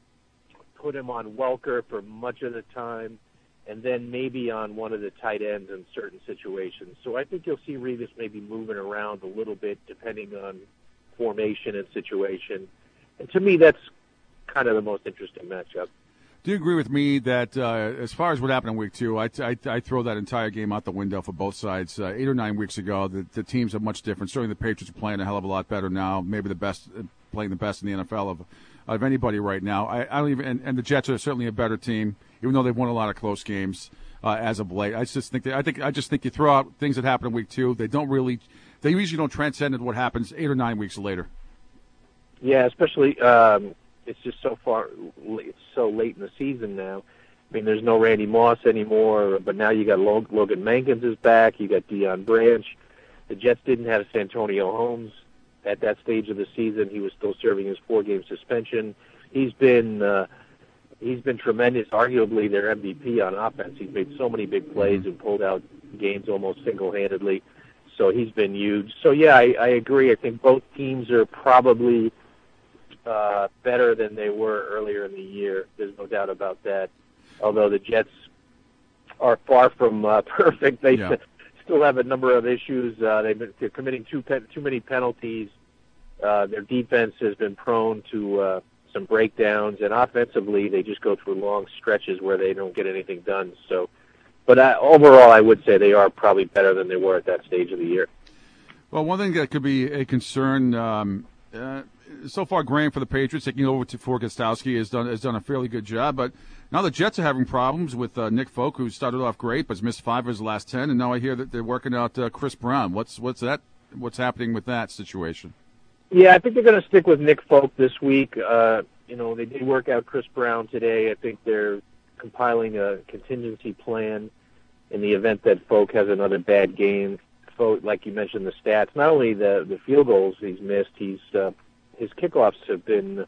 S16: put him on Welker for much of the time and then maybe on one of the tight ends in certain situations. So I think you'll see Revis maybe moving around a little bit depending on formation and situation. And to me, that's kind of the most interesting matchup.
S4: Do you agree with me that as far as what happened in week 2, I throw that entire game out the window for both sides? 8 or 9 weeks ago, the teams are much different. Certainly the Patriots are playing a hell of a lot better now, maybe the best, playing the best in the NFL of anybody right now. I don't even, and the Jets are certainly a better team, even though they've won a lot of close games as of late. I just think you throw out things that happened in week 2. They usually don't transcend into what happens 8 or 9 weeks later.
S16: Yeah, especially. It's just so late in the season now. I mean, there's no Randy Moss anymore, but now you got Logan Mankins is back. You got Deion Branch. The Jets didn't have Santonio Holmes at that stage of the season. He was still serving his 4-game suspension. He's been tremendous, arguably their MVP on offense. He's made so many big plays and pulled out games almost single-handedly. So he's been huge. So, yeah, I agree. I think both teams are probably better than they were earlier in the year. There's no doubt about that. Although the Jets are far from perfect, they still have a number of issues. They're committing too many penalties. Their defense has been prone to some breakdowns, and offensively, they just go through long stretches where they don't get anything done. So, but overall, I would say they are probably better than they were at that stage of the year.
S4: Well, one thing that could be a concern. So far, Graham for the Patriots taking over for Gostowski has done a fairly good job. But now the Jets are having problems with Nick Folk, who started off great but has missed 5 of his last 10, and now I hear that they're working out Chris Brown. What's happening with that situation?
S16: Yeah, I think they're going to stick with Nick Folk this week. They did work out Chris Brown today. I think they're compiling a contingency plan in the event that Folk has another bad game. like you mentioned, the stats. Not only the field goals he's missed, his kickoffs have been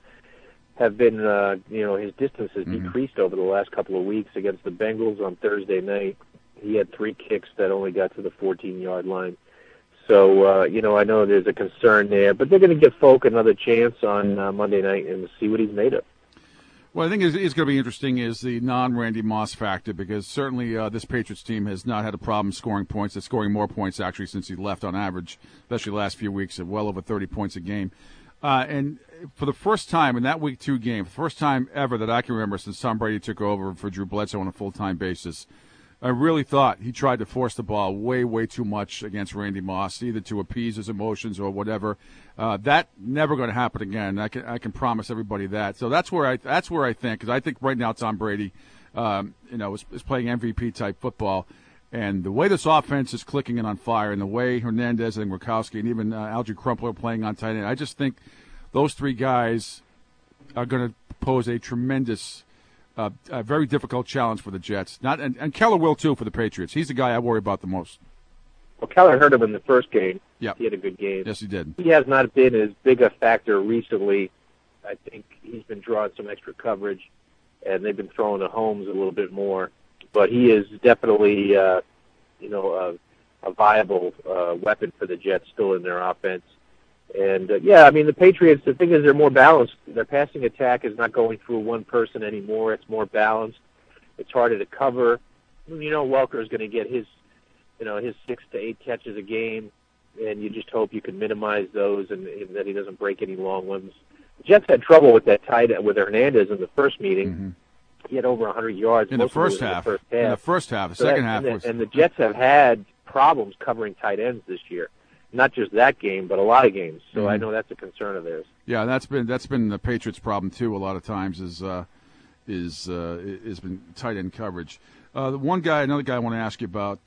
S16: his distance has decreased over the last couple of weeks. Against the Bengals on Thursday night, he had 3 kicks that only got to the 14-yard line. So, I know there's a concern there, but they're going to give Folk another chance on Monday night and see what he's made of.
S4: Well, I think it's going to be interesting is the non-Randy Moss factor, because certainly this Patriots team has not had a problem scoring points. They're scoring more points, actually, since he left on average, especially the last few weeks, at well over 30 points a game. And for the first time in that Week 2 game, for the first time ever that I can remember since Tom Brady took over for Drew Bledsoe on a full-time basis, I really thought he tried to force the ball way, way too much against Randy Moss, either to appease his emotions or whatever. That never going to happen again. I can promise everybody that. So that's where I think, because I think right now Tom Brady, is playing MVP type football, and the way this offense is clicking and on fire, and the way Hernandez and Gronkowski and even Algie Crumpler are playing on tight end, I just think those 3 guys are going to pose a tremendous. A very difficult challenge for the Jets. And Keller will, too, for the Patriots. He's the guy I worry about the most.
S16: Well, Keller hurt him in the first game.
S4: Yeah,
S16: he had a good game.
S4: Yes, he did.
S16: He has not been as big a factor recently. I think he's been drawing some extra coverage, and they've been throwing to Holmes a little bit more. But he is definitely, a viable weapon for the Jets still in their offense. And, the Patriots, the thing is they're more balanced. Their passing attack is not going through one person anymore. It's more balanced. It's harder to cover. Welker is going to get his 6 to 8 catches a game, and you just hope you can minimize those and that he doesn't break any long ones. The Jets had trouble with that tight end with Hernandez in the first meeting. Mm-hmm. He had over 100 yards
S4: in the first half. The second half was...
S16: And the Jets have had problems covering tight ends this year. Not just that game, but a lot of games. So I know that's a concern of theirs.
S4: Yeah, that's been the Patriots' problem too. A lot of times is been tight end coverage. Another guy I want to ask you about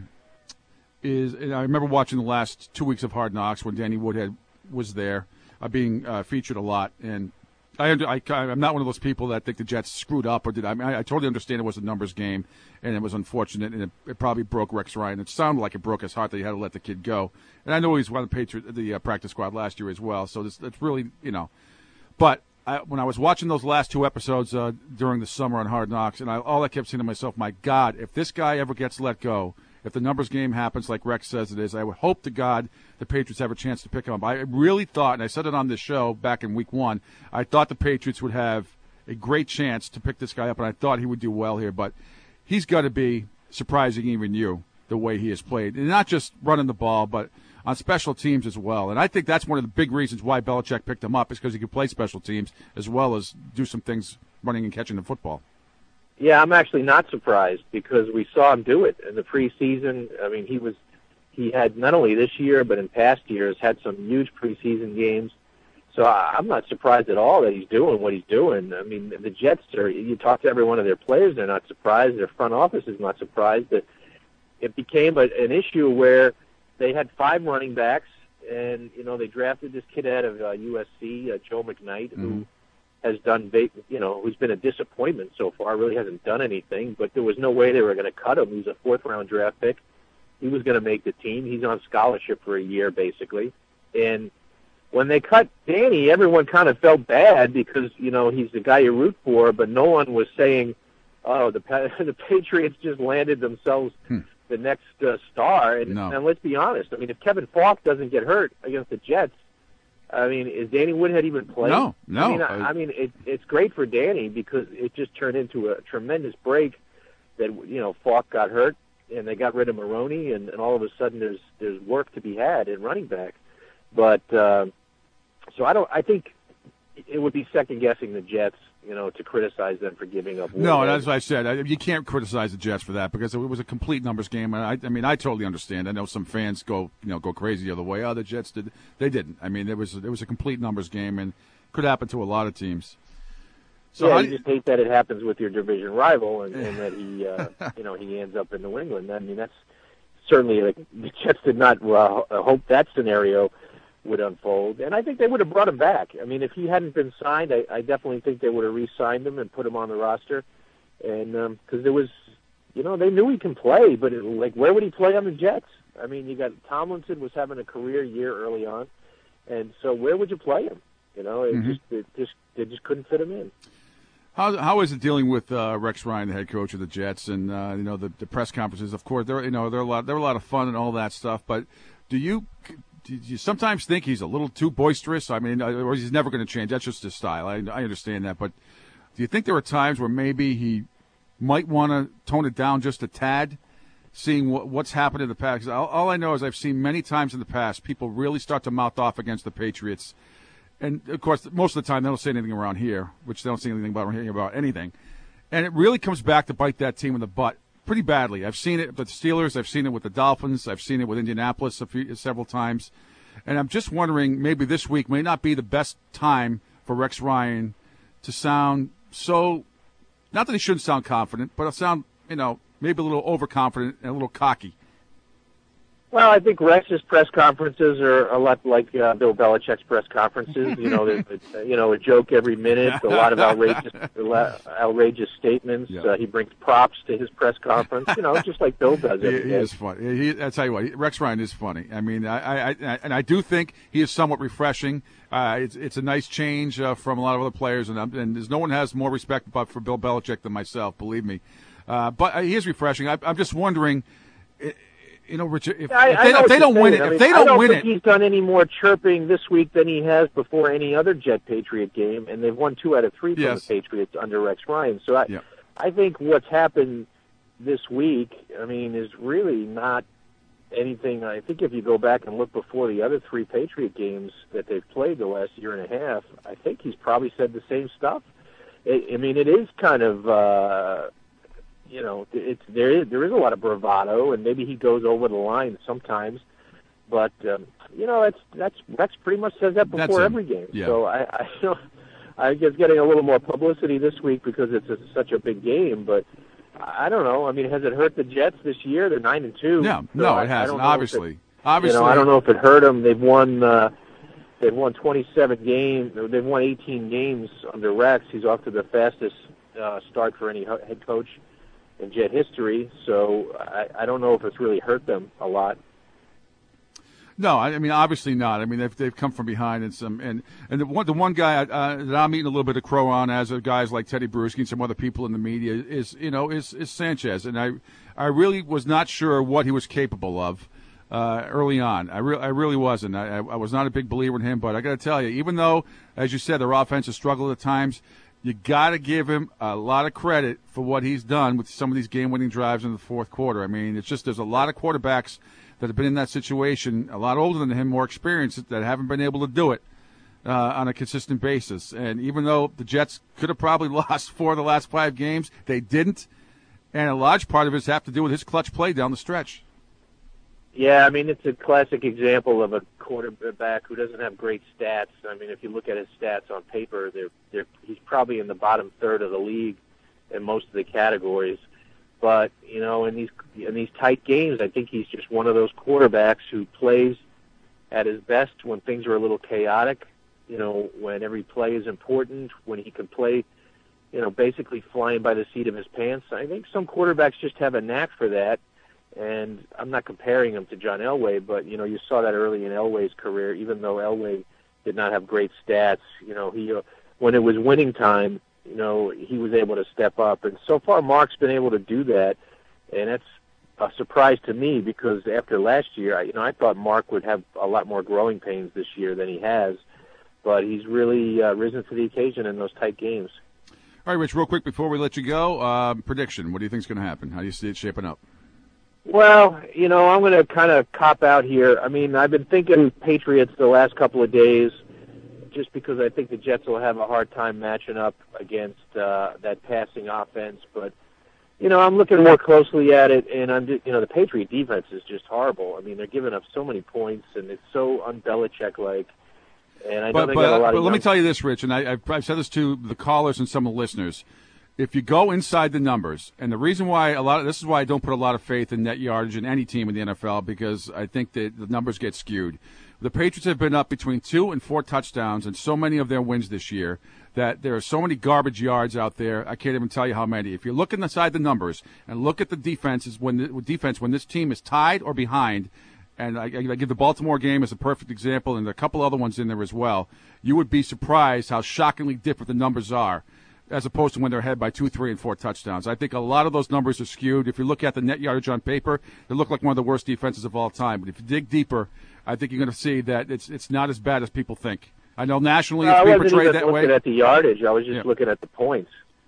S4: is, and I remember watching the last 2 weeks of Hard Knocks when Danny Woodhead was there, being featured a lot, and I'm not one of those people that think the Jets screwed up or did. I totally understand it was a numbers game, and it was unfortunate, and it probably broke Rex Ryan. It sounded like it broke his heart that he had to let the kid go. And I know he's on the practice squad last year as well, so it's really, But when I was watching those last 2 episodes during the summer on Hard Knocks, and all I kept saying to myself, my God, if this guy ever gets let go, if the numbers game happens like Rex says it is, I would hope to God the Patriots have a chance to pick him up. I really thought, and I said it on this show back in Week 1, I thought the Patriots would have a great chance to pick this guy up, and I thought he would do well here. But he's got to be surprising even you, the way he has played. And not just running the ball, but on special teams as well. And I think that's one of the big reasons why Belichick picked him up, is because he could play special teams as well as do some things running and catching the football.
S16: Yeah, I'm actually not surprised because we saw him do it in the preseason. I mean, he had not only this year but in past years had some huge preseason games. So I'm not surprised at all that he's doing what he's doing. I mean, the Jets you talk to every one of their players, they're not surprised. Their front office is not surprised. That it became an issue where they had 5 running backs, and they drafted this kid out of USC, Joe McKnight, who has done, who's been a disappointment so far. Really hasn't done anything, but there was no way they were going to cut him. He's a 4th-round draft pick. He was going to make the team. He's on scholarship for a year, basically. And when they cut Danny, everyone kind of felt bad because, he's the guy you root for, but no one was saying, oh, the Patriots just landed themselves the next star. And let's be honest. I mean, if Kevin Falk doesn't get hurt against the Jets, I mean, is Danny Woodhead even playing?
S4: No.
S16: I mean, it's great for Danny because it just turned into a tremendous break that, Falk got hurt and they got rid of Maroney and all of a sudden there's work to be had in running back. But, so I think it would be second guessing the Jets, to criticize them for giving up.
S4: No, as I said, you can't criticize the Jets for that because it was a complete numbers game. I mean, I totally understand. I know some fans go crazy the other way. Oh, the Jets did. They didn't. I mean, it was a complete numbers game, and could happen to a lot of teams.
S16: So you just hate that it happens with your division rival, and that he, he ends up in New England. I mean, that's certainly the Jets did not hope that scenario would unfold, and I think they would have brought him back. I mean, if he hadn't been signed, I definitely think they would have re-signed him and put him on the roster, and because there was they knew he can play, but where would he play on the Jets? I mean, you got Tomlinson was having a career year early on, and so where would you play him? They just couldn't fit him in.
S4: How is it dealing with Rex Ryan, the head coach of the Jets, and the press conferences? Of course, they're a lot of fun and all that stuff. But do you sometimes think he's a little too boisterous? I mean, or he's never going to change. That's just his style. I understand that, but do you think there are times where maybe he might want to tone it down just a tad, seeing what's happened in the past? All I know is I've seen many times in the past people really start to mouth off against the Patriots. And, of course, most of the time they don't say anything around here, which they don't say anything about anything. And it really comes back to bite that team in the butt pretty badly. I've seen it with the Steelers. I've seen it with the Dolphins. I've seen it with Indianapolis several times. And I'm just wondering, maybe this week may not be the best time for Rex Ryan to sound so, not that he shouldn't sound confident, but sound, maybe a little overconfident and a little cocky.
S16: Well, I think Rex's press conferences are a lot like Bill Belichick's press conferences. A joke every minute, a lot of outrageous statements.
S4: Yeah.
S16: He brings props to his press conference, just like Bill does every day.
S4: He is funny. I tell you what, Rex Ryan is funny. I mean, I do think he is somewhat refreshing. It's a nice change from a lot of other players, and there's no one has more respect for Bill Belichick than myself, believe me. But he is refreshing. I'm just wondering. Rich, if they don't win it, I don't think
S16: he's done any more chirping this week than he has before any other Jet-Patriot game, and they've won 2 out of 3 from the Patriots under Rex Ryan. So I think what's happened this week, is really not anything. I think if you go back and look before the other 3 Patriot games that they've played the last year and a half, I think he's probably said the same stuff. It is kind of... there is a lot of bravado, and maybe he goes over the line sometimes. But that's Rex pretty much says that before every game. Yeah. So I guess getting a little more publicity this week because it's such a big game. But I don't know. I mean, has it hurt the Jets this year? They're 9-2.
S4: Yeah, no, it hasn't. Obviously,
S16: I don't know if it hurt them. They've won 27 games. They've won 18 games under Rex. He's off to the fastest start for any head coach in Jet history, so I don't know if it's really hurt them a lot.
S4: No, I mean obviously not. I mean they've come from behind and the one guy that I'm eating a little bit of crow on, as are guys like Teddy Bruschi and some other people in the media, is Sanchez, and I really was not sure what he was capable of early on. I really wasn't. I was not a big believer in him, but I got to tell you, even though, as you said, their offense has struggled at times, you got to give him a lot of credit for what he's done with some of these game-winning drives in the fourth quarter. I mean, it's just there's a lot of quarterbacks that have been in that situation, a lot older than him, more experienced, that haven't been able to do it on a consistent basis. And even though the Jets could have probably lost 4 of the last 5 games, they didn't. And a large part of it has to do with his clutch play down the stretch.
S16: Yeah, I mean, it's a classic example of a quarterback who doesn't have great stats. I mean, if you look at his stats on paper, he's probably in the bottom third of the league in most of the categories. But, in these tight games, I think he's just one of those quarterbacks who plays at his best when things are a little chaotic, when every play is important, when he can play, basically flying by the seat of his pants. I think some quarterbacks just have a knack for that. And I'm not comparing him to John Elway, but, you saw that early in Elway's career, even though Elway did not have great stats. He when it was winning time, he was able to step up. And so far, Mark's been able to do that, and that's a surprise to me because after last year, I thought Mark would have a lot more growing pains this year than he has, but he's really risen to the occasion in those tight games.
S4: All right, Rich, real quick before we let you go, prediction. What do you think is going to happen? How do you see it shaping up?
S16: Well, I'm going to kind of cop out here. I mean, I've been thinking Patriots the last couple of days just because I think the Jets will have a hard time matching up against that passing offense. But, I'm looking more closely at it, and the Patriot defense is just horrible. I mean, they're giving up so many points, and it's so un-Belichick-like. And I know they got a lot of.
S4: But let me tell you this, Rich, and I've said this to the callers and some of the listeners. If you go inside the numbers, and the reason why this is why I don't put a lot of faith in net yardage in any team in the NFL, because I think that the numbers get skewed. The Patriots have been up between 2 and 4 touchdowns in so many of their wins this year that there are so many garbage yards out there. I can't even tell you how many. If you look inside the numbers and look at the defenses when this team is tied or behind, and I give the Baltimore game as a perfect example, and a couple other ones in there as well, you would be surprised how shockingly different the numbers are as opposed to when they're ahead by 2, 3, and 4 touchdowns. I think a lot of those numbers are skewed. If you look at the net yardage on paper, they look like one of the worst defenses of all time. But if you dig deeper, I think you're going to see that it's not as bad as people think. I know nationally it's being portrayed that way.
S16: I wasn't looking at the yardage. I was just looking at the points.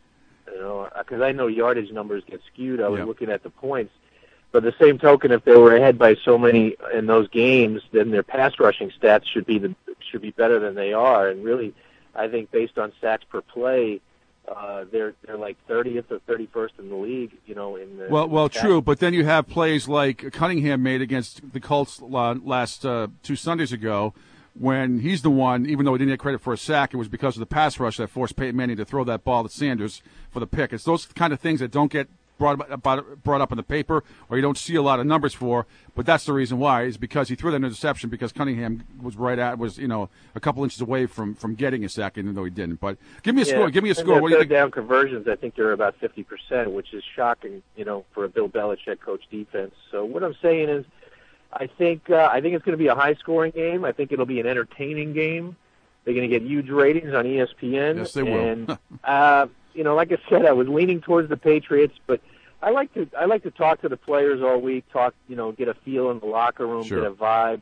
S16: Because I know yardage numbers get skewed. I was looking at the points. But the same token, if they were ahead by so many in those games, then their pass rushing stats should be better than they are. And really, I think based on sacks per play, they're like 30th or 31st in the league. In the
S4: well, true. But then you have plays like Cunningham made against the Colts last 2 Sundays ago, when he's the one, even though he didn't get credit for a sack, it was because of the pass rush that forced Peyton Manning to throw that ball to Sanders for the pick. It's those kind of things that don't get brought up in the paper, or you don't see a lot of numbers for. But that's the reason why, is because he threw that interception because Cunningham was a couple inches away from getting a sack, even though he didn't. But give me a score. Give me a score. What do you think?
S16: Down conversions, I think they're about 50%, which is shocking, for a Bill Belichick coach defense. So what I'm saying is, I think it's going to be a high-scoring game. I think it'll be an entertaining game. They're going to get huge ratings on ESPN.
S4: Yes, they will.
S16: And like I said, I was leaning towards the Patriots, but I like to talk to the players all week. Get a feel in the locker room,
S4: Sure.
S16: get a vibe.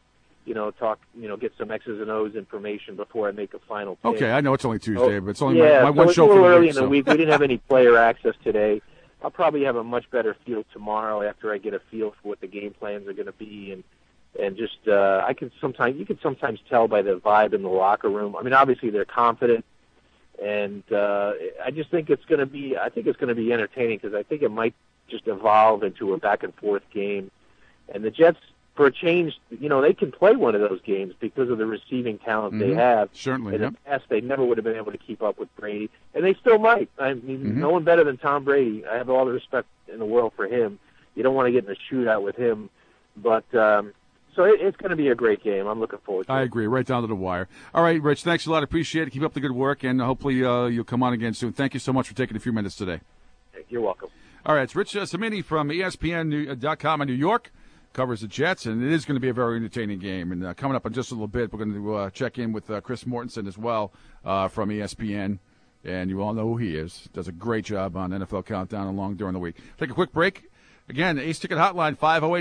S16: Get some X's and O's information before I make a final pick.
S4: Okay, I know it's only Tuesday, but it's only
S16: my
S4: one show
S16: a
S4: for
S16: little
S4: the
S16: early
S4: week.
S16: in the week. We didn't have any player access today. I'll probably have a much better feel tomorrow after I get a feel for what the game plans are going to be, and just you can sometimes tell by the vibe in the locker room. I mean, obviously they're confident, and I just think it's going to be entertaining, because I think it might just evolve into a back and forth game, and the Jets, for a change, they can play one of those games because of the receiving talent they have.
S4: Certainly,
S16: in the past, they never would have been able to keep up with Brady, and they still might. I mean, no one better than Tom Brady. I have all the respect in the world for him. You don't want to get in a shootout with him, but so it's going to be a great game. I'm looking forward to it.
S4: I agree, right down to the wire. All right, Rich, thanks a lot. Appreciate it. Keep up the good work, and hopefully you'll come on again soon. Thank you so much for taking a few minutes today.
S16: You're welcome.
S4: All right, it's Rich Cimini from ESPN.com in New York. Covers the Jets, and it is going to be a very entertaining game. And coming up in just a little bit, we're going to check in with Chris Mortensen as well from ESPN. And you all know who he is. Does a great job on NFL Countdown along during the week. Take a quick break. Again, Ace Ticket Hotline,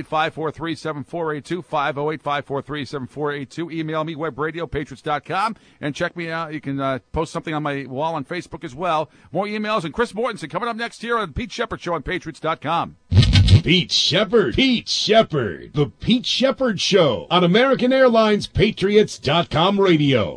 S4: 508-543-7482, 508-543-7482. Email me, webradio.patriots.com, and check me out. You can post something on my wall on Facebook as well. More emails, and Chris Mortensen coming up next here on the Pete Shepard Show on Patriots.com.
S1: Pete Shepard. The Pete Shepard Show on American Airlines Patriots.com radio.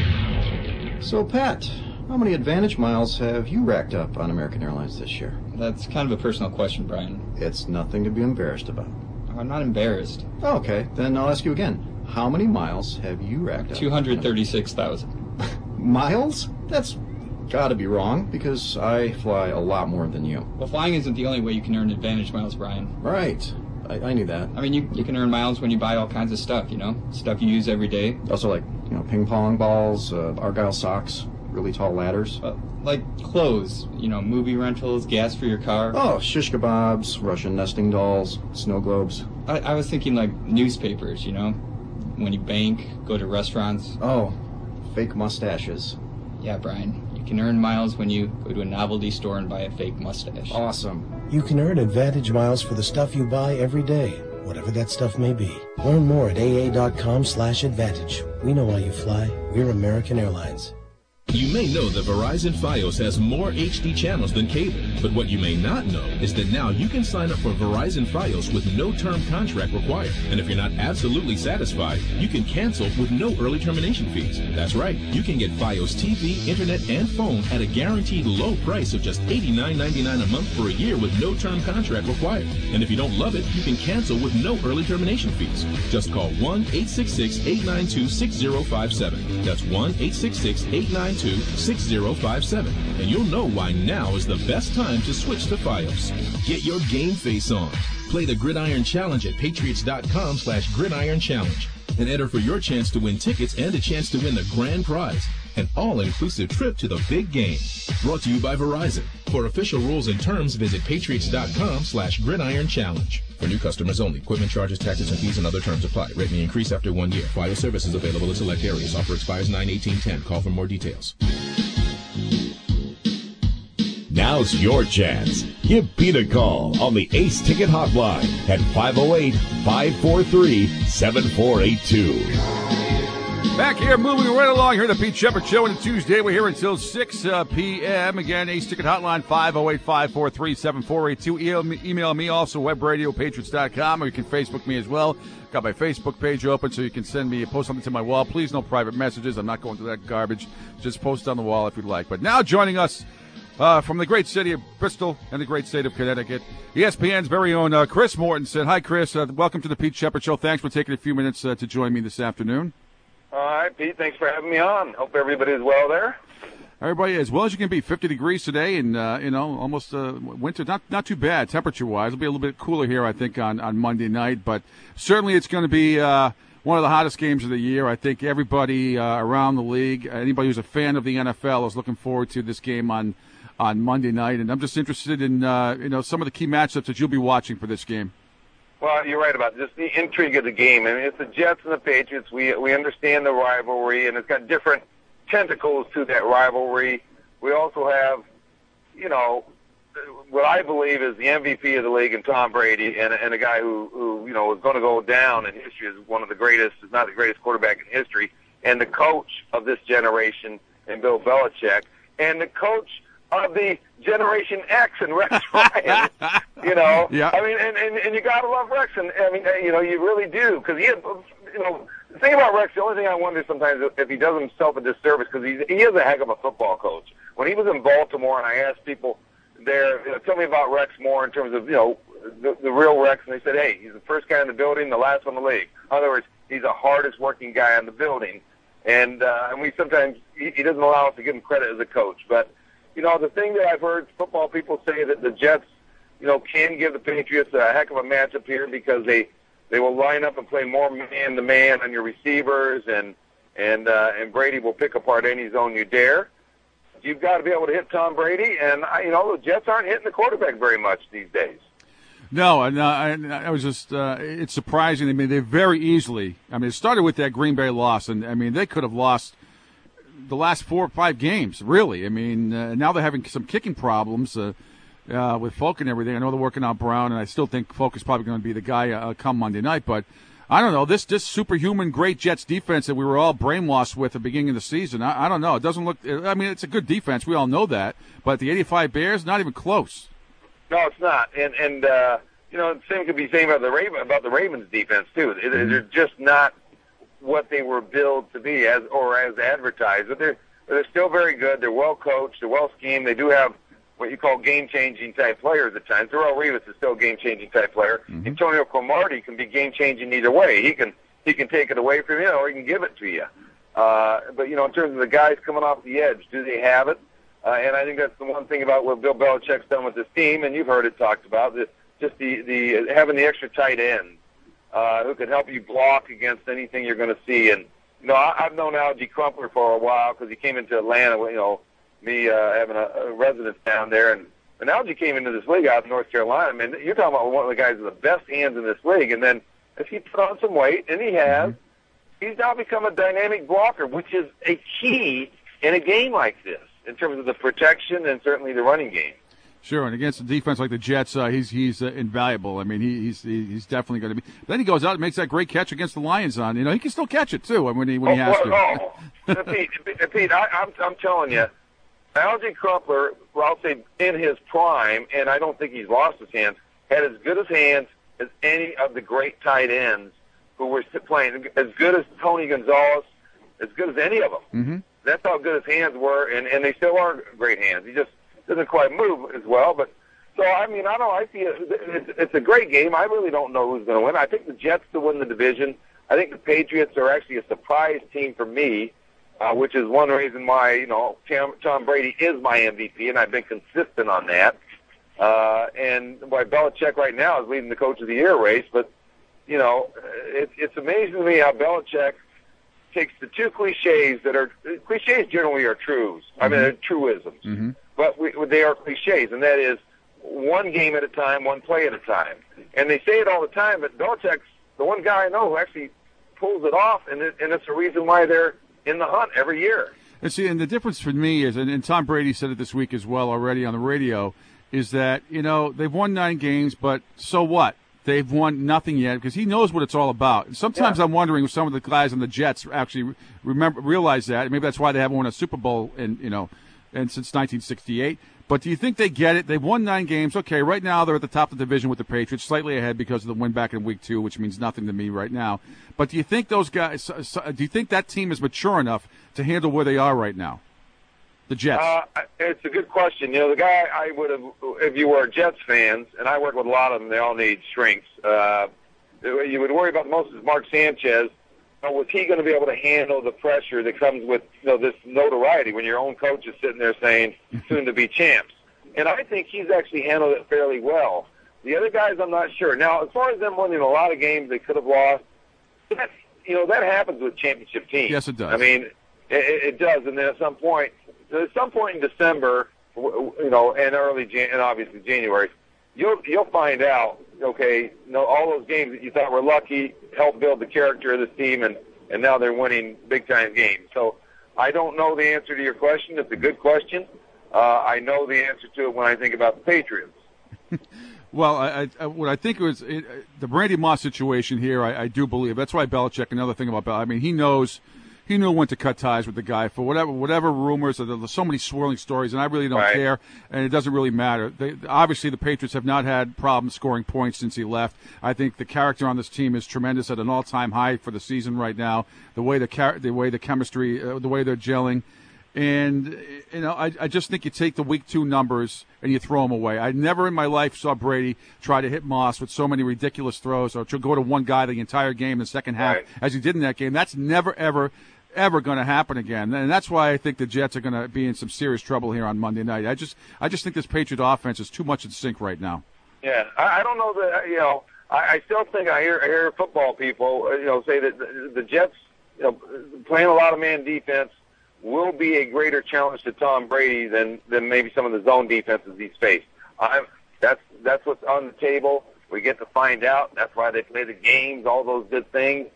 S8: So, Pat, how many AAdvantage miles have you racked up on American Airlines this year?
S9: That's kind of a personal question, Brian.
S8: It's nothing to be embarrassed about.
S9: I'm not embarrassed.
S8: Okay, then I'll ask you again. How many miles have you racked up?
S9: 236,000.
S8: Miles? That's got to be wrong, because I fly a lot more than you.
S9: Well, flying isn't the only way you can earn AAdvantage miles, Brian.
S8: Right. I knew that.
S9: I mean, you can earn miles when you buy all kinds of stuff, stuff you use every day.
S8: Also, like, ping pong balls, Argyle socks, really tall ladders.
S9: Like clothes, movie rentals, gas for your car.
S8: Oh, shish kebabs, Russian nesting dolls, snow globes.
S9: I was thinking like newspapers, when you bank, go to restaurants.
S8: Oh, fake mustaches.
S9: Yeah, Brian. You can earn miles when you go to a novelty store and buy a fake mustache.
S8: Awesome.
S10: You can earn AAdvantage miles for the stuff you buy every day, whatever that stuff may be. Learn more at aa.com/advantage. We know why you fly. We're American Airlines.
S11: You may know that Verizon Fios has more HD channels than cable, but what you may not know is that now you can sign up for Verizon Fios with no term contract required. And if you're not absolutely satisfied, you can cancel with no early termination fees. That's right, you can get Fios TV, internet, and phone at a guaranteed low price of just $89.99 a month for a year with no term contract required. And if you don't love it, you can cancel with no early termination fees. Just call 1-866-892-6057. That's 1-866-892-6057, and you'll know why now is the best time to switch to Fios. Get your game face on. Play the Gridiron Challenge at patriots.com/gridiron challenge. and enter for your chance to win tickets and a chance to win the grand prize, an all-inclusive trip to the big game. Brought to you by Verizon. For official rules and terms, visit patriots.com/gridiron challenge. For new customers only. Equipment charges, taxes, and fees and other terms apply. Rate may increase after 1 year. Fios services available in select areas. Offer expires 9/18/10. Call for more details.
S1: Now's your chance. Give Pete a call on the Ace Ticket Hotline at 508-543-7482.
S4: Back here, moving right along here, the Pete Shepard Show on a Tuesday. We're here until 6 p.m. Again, Ace Ticket Hotline, 508-543-7482. Email me also, webradiopatriots.com, or you can Facebook me as well. Got my Facebook page open, so you can post something to my wall. Please, no private messages. I'm not going to that garbage. Just post on the wall if you'd like. But now joining us from the great city of Bristol and the great state of Connecticut, ESPN's very own Chris Mortensen. Hi, Chris. Welcome to the Pete Shepard Show. Thanks for taking a few minutes to join me this afternoon.
S17: All right, Pete. Thanks for having me on. Hope everybody's well there.
S4: Everybody as well as you can be. 50 degrees today, and almost winter. Not too bad temperature-wise. It'll be a little bit cooler here, I think, on Monday night. But certainly, it's going to be one of the hottest games of the year. I think everybody around the league, anybody who's a fan of the NFL, is looking forward to this game on Monday night. And I'm just interested in some of the key matchups that you'll be watching for this game.
S17: Well, you're right about just the intrigue of the game. I mean, it's the Jets and the Patriots. We understand the rivalry, and it's got different tentacles to that rivalry. We also have, what I believe is the MVP of the league in Tom Brady, and a guy who is going to go down in history as one of the greatest, if not the greatest quarterback in history, and the coach of this generation in Bill Belichick, and the coach of the Generation X and Rex Ryan,
S4: Yeah.
S17: I mean, and you gotta love Rex, and I mean, you really do, because he had, the thing about Rex, the only thing I wonder sometimes if he does himself a disservice, because he is a heck of a football coach. When he was in Baltimore, and I asked people there, tell me about Rex more in terms of, the real Rex, and they said, hey, he's the first guy in the building, the last one in the league. In other words, he's the hardest working guy in the building, and we sometimes, he doesn't allow us to give him credit as a coach, but the thing that I've heard football people say that the Jets, can give the Patriots a heck of a matchup here because they will line up and play more man-to-man on your receivers, and Brady will pick apart any zone you dare. You've got to be able to hit Tom Brady, and the Jets aren't hitting the quarterback very much these days.
S4: No, I was just it's surprising. I mean, they very easily. I mean, it started with that Green Bay loss, and I mean, they could have lost the last 4 or 5 games, really. I mean, now they're having some kicking problems with Folk and everything. I know they're working on Brown, and I still think Folk is probably going to be the guy come Monday night. But I don't know, this superhuman great Jets defense that we were all brainwashed with at the beginning of the season, I don't know. It doesn't look – I mean, it's a good defense. We all know that. But the 85 Bears, not even close.
S17: No, it's not. And the same could be said about the Ravens defense, too. They're just not – what they were billed to be as advertised, but they're still very good. They're well coached. They're well schemed. They do have what you call game-changing type players at times. Darrelle Revis is still a game-changing type player. Mm-hmm. Antonio Cromartie can be game-changing either way. He can take it away from you, or he can give it to you. But in terms of the guys coming off the edge, do they have it? And I think that's the one thing about what Bill Belichick's done with this team, and you've heard it talked about, the having the extra tight end. Who can help you block against anything you're going to see. And, I've known Algie Crumpler for a while because he came into Atlanta, me having a residence down there. And Algie came into this league out in North Carolina. I mean, you're talking about one of the guys with the best hands in this league. And then if he put on some weight, and he has, he's now become a dynamic blocker, which is a key in a game like this in terms of the protection and certainly the running game.
S4: Sure, and against a defense like the Jets, he's invaluable. I mean, he's definitely going to be. Then he goes out and makes that great catch against the Lions. He can still catch it too when he has to.
S17: Pete, I'm telling you, Algie Crumpler, I'll say in his prime, and I don't think he's lost his hands, had as good as hands as any of the great tight ends who were playing. As good as Tony Gonzalez, as good as any of them.
S4: Mm-hmm.
S17: That's how good his hands were, and they still are great hands. He just doesn't quite move as well, but so I mean, I see it's a great game. I really don't know who's going to win. I think the Jets to win the division. I think the Patriots are actually a surprise team for me, which is one reason why Tom Brady is my MVP, and I've been consistent on that. And why Belichick right now is leading the Coach of the Year race. But it's amazing to me how Belichick takes the two cliches that are cliches generally are truths. I mean, they're truisms, but they are cliches, and that is one game at a time, one play at a time. And they say it all the time, but Belichick's the one guy I know who actually pulls it off, and it's the reason why they're in the hunt every year.
S4: And see, and the difference for me is, and Tom Brady said it this week as well already on the radio, is that, they've won 9 games, but so what? They've won nothing yet because he knows what it's all about. And sometimes I'm wondering if some of the guys on the Jets actually realize that. Maybe that's why they haven't won a Super Bowl and since 1968. But do you think they get it? They've won 9 games. Okay, right now they're at the top of the division with the Patriots, slightly ahead because of the win back in Week 2, which means nothing to me right now. But do you think those guys? Do you think that team is mature enough to handle where they are right now? The Jets.
S17: It's a good question. The guy I would have, if you were Jets fans, and I work with a lot of them, they all need shrinks. You would worry about the most is Mark Sanchez. Was he going to be able to handle the pressure that comes with this notoriety when your own coach is sitting there saying soon to be champs? And I think he's actually handled it fairly well. The other guys, I'm not sure. Now, as far as them winning a lot of games they could have lost, that happens with championship teams.
S4: Yes, it does.
S17: I mean, it does. And then at some point in December, and obviously January, you'll find out. Okay, all those games that you thought were lucky helped build the character of this team, and now they're winning big time games. So I don't know the answer to your question. It's a good question. I know the answer to it when I think about the Patriots.
S4: Well, what I think was the Randy Moss situation here. I do believe that's why Belichick. Another thing about Belichick, I mean, he knew when to cut ties with the guy for whatever rumors. There's so many swirling stories, and I really don't care, and it doesn't really matter. Obviously, the Patriots have not had problems scoring points since he left. I think the character on this team is tremendous, at an all-time high for the season right now. The way the chemistry, the way they're gelling, and I just think you take the Week 2 numbers and you throw them away. I never in my life saw Brady try to hit Moss with so many ridiculous throws, or to go to one guy the entire game in the second half as he did in that game. That's never ever going to happen again, and that's why I think the Jets are going to be in some serious trouble here on Monday night. I just think this Patriot offense is too much in sync right now.
S17: Yeah, I don't know that. I still think I hear football people say that the Jets playing a lot of man defense will be a greater challenge to Tom Brady than maybe some of the zone defenses he's faced. That's what's on the table. We get to find out. That's why they play the games, all those good things.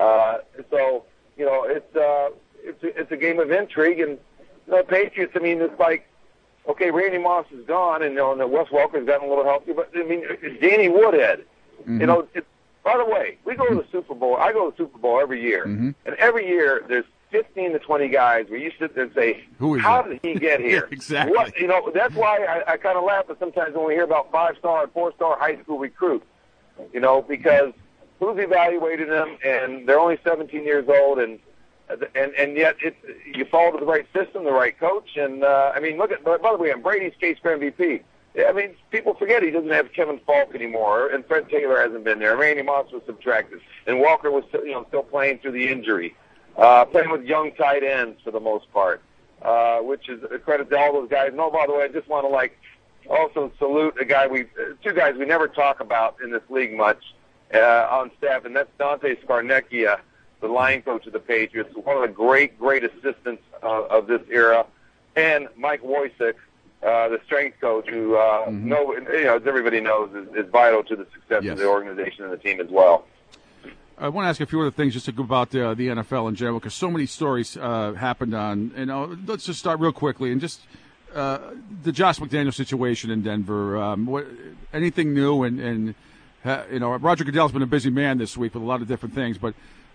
S17: It's a game of intrigue, and Patriots. I mean, it's like, okay, Randy Moss is gone, and Wes Welker's gotten a little healthy, but I mean, it's Danny Woodhead. By the way, we go to the Super Bowl. I go to the Super Bowl every year, and every year there's 15 to 20 guys where you sit there and say, how did he get here?
S4: Exactly.
S17: That's why I kind of laugh at sometimes when we hear about 5-star and 4-star high school recruits, because who's evaluated them, and they're only 17 years old, and yet you fall to the right system, the right coach, and I mean, look at, by the way, in Brady's case for MVP, I mean, people forget he doesn't have Kevin Falk anymore, and Fred Taylor hasn't been there. Randy Moss was subtracted, and Walker was still playing through the injury, playing with young tight ends for the most part, which is a credit to all those guys. No, by the way, I just want to also salute two guys we never talk about in this league much on staff, and that's Dante Scarnecchia, the line coach of the Patriots, one of the great assistants of this era, and Mike Wojcik, the strength coach, who as everybody knows, is vital to the success of the organization and the team as well.
S4: I want to ask a few other things just about the NFL in general, because so many stories happened on. Let's just start real quickly and just the Josh McDaniels situation in Denver. Anything new? And Roger Goodell's been a busy man this week with a lot of different things, but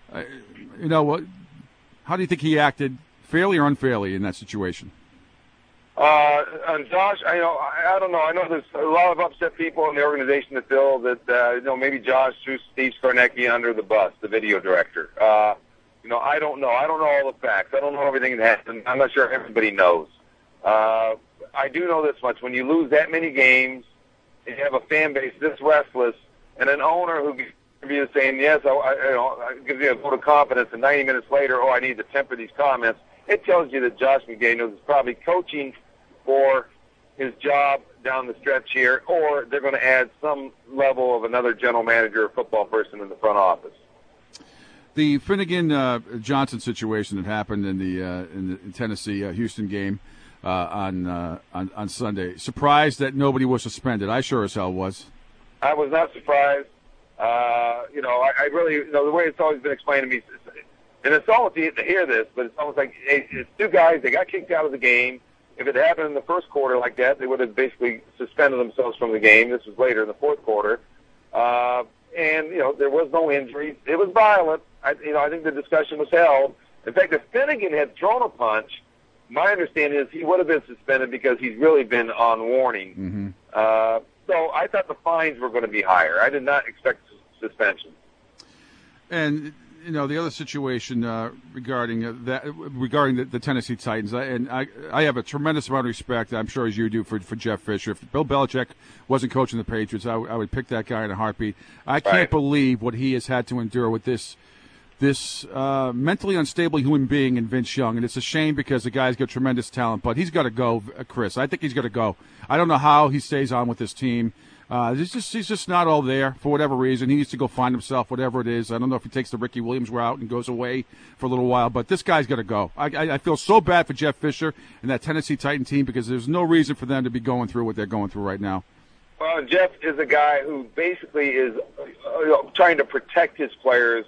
S4: how do you think he acted, fairly or unfairly, in that situation?
S17: On Josh, I don't know. I know there's a lot of upset people in the organization that feel that maybe Josh threw Steve Scarnecchia under the bus, the video director. I don't know. I don't know all the facts. I don't know everything that happened. I'm not sure everybody knows. I do know this much: when you lose that many games, and you have a fan base this restless, and an owner who is saying yes, I gives you a vote of confidence, and 90 minutes later, I need to temper these comments. It tells you that Josh McDaniels is probably coaching for his job down the stretch here, or they're going to add some level of another general manager or football person in the front office.
S4: The Finnegan Johnson situation that happened in the Tennessee Houston game on Sunday. Surprised that nobody was suspended. I sure as hell was.
S17: I was not surprised. I really, the way it's always been explained to me, and it's almost to hear this, but it's almost like it's two guys. They got kicked out of the game. If it happened in the first quarter like that, they would have basically suspended themselves from the game. This was later in the fourth quarter. And there was no injuries. It was violent. I think the discussion was held. In fact, if Finnegan had thrown a punch, my understanding is he would have been suspended because he's really been on warning.
S4: Mm-hmm.
S17: So I thought the fines were going to be higher. I did not expect suspension.
S4: And the other situation regarding the Tennessee Titans, and I have a tremendous amount of respect, I'm sure as you do, for Jeff Fisher. If Bill Belichick wasn't coaching the Patriots, I would pick that guy in a heartbeat. I can't believe what he has had to endure with this mentally unstable human being in Vince Young, and it's a shame because the guy's got tremendous talent, but he's got to go, Chris. I think he's got to go. I don't know how he stays on with this team. He's just not all there for whatever reason. He needs to go find himself, whatever it is. I don't know if he takes the Ricky Williams route and goes away for a little while, but this guy's got to go. I feel so bad for Jeff Fisher and that Tennessee Titan team because there's no reason for them to be going through what they're going through right now.
S17: Well, Jeff is a guy who basically is trying to protect his players,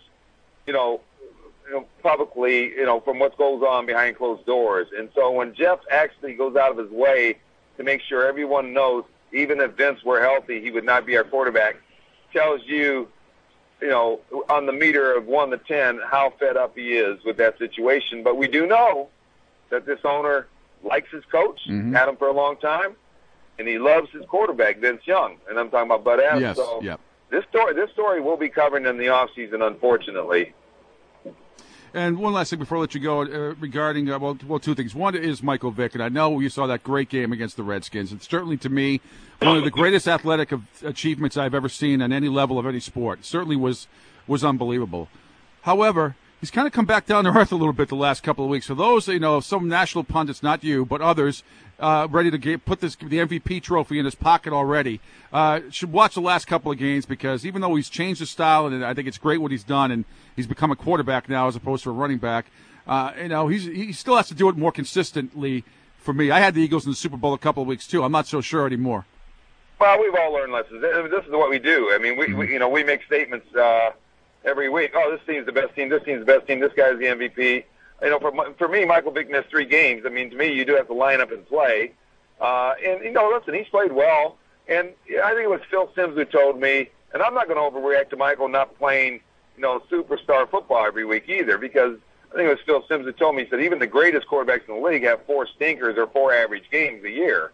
S17: publicly, from what goes on behind closed doors. And so when Jeff actually goes out of his way to make sure everyone knows, even if Vince were healthy, he would not be our quarterback, tells you, on the meter of 1 to 10, how fed up he is with that situation. But we do know that this owner likes his coach, had him for a long time, and he loves his quarterback, Vince Young. And I'm talking about Bud Adams.
S4: Yes,
S17: so
S4: yep.
S17: This story we'll be covering in the offseason, unfortunately.
S4: And one last thing before I let you go regarding, two things. One is Michael Vick, and I know you saw that great game against the Redskins. It's certainly, to me, one of the greatest athletic achievements I've ever seen on any level of any sport. It certainly was unbelievable. However, he's kind of come back down to earth a little bit the last couple of weeks. For those, some national pundits, not you, but others, ready to put the MVP trophy in his pocket already, should watch the last couple of games because even though he's changed his style, and I think it's great what he's done, and he's become a quarterback now as opposed to a running back, he still has to do it more consistently for me. I had the Eagles in the Super Bowl a couple of weeks, too. I'm not so sure anymore.
S17: Well, we've all learned lessons. This is what we do. I mean, we make statements every week. Oh, this team's the best team. This team's the best team. This guy's the MVP. For me, Michael Vick missed 3 games. I mean, to me, you do have to line up and play. Listen, he's played well. And I think it was Phil Simms who told me, and I'm not going to overreact to Michael not playing, superstar football every week either, because I think it was Phil Simms who told me, he said, even the greatest quarterbacks in the league have 4 stinkers or 4 average games a year.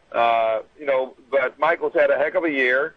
S17: But Michael's had a heck of a year.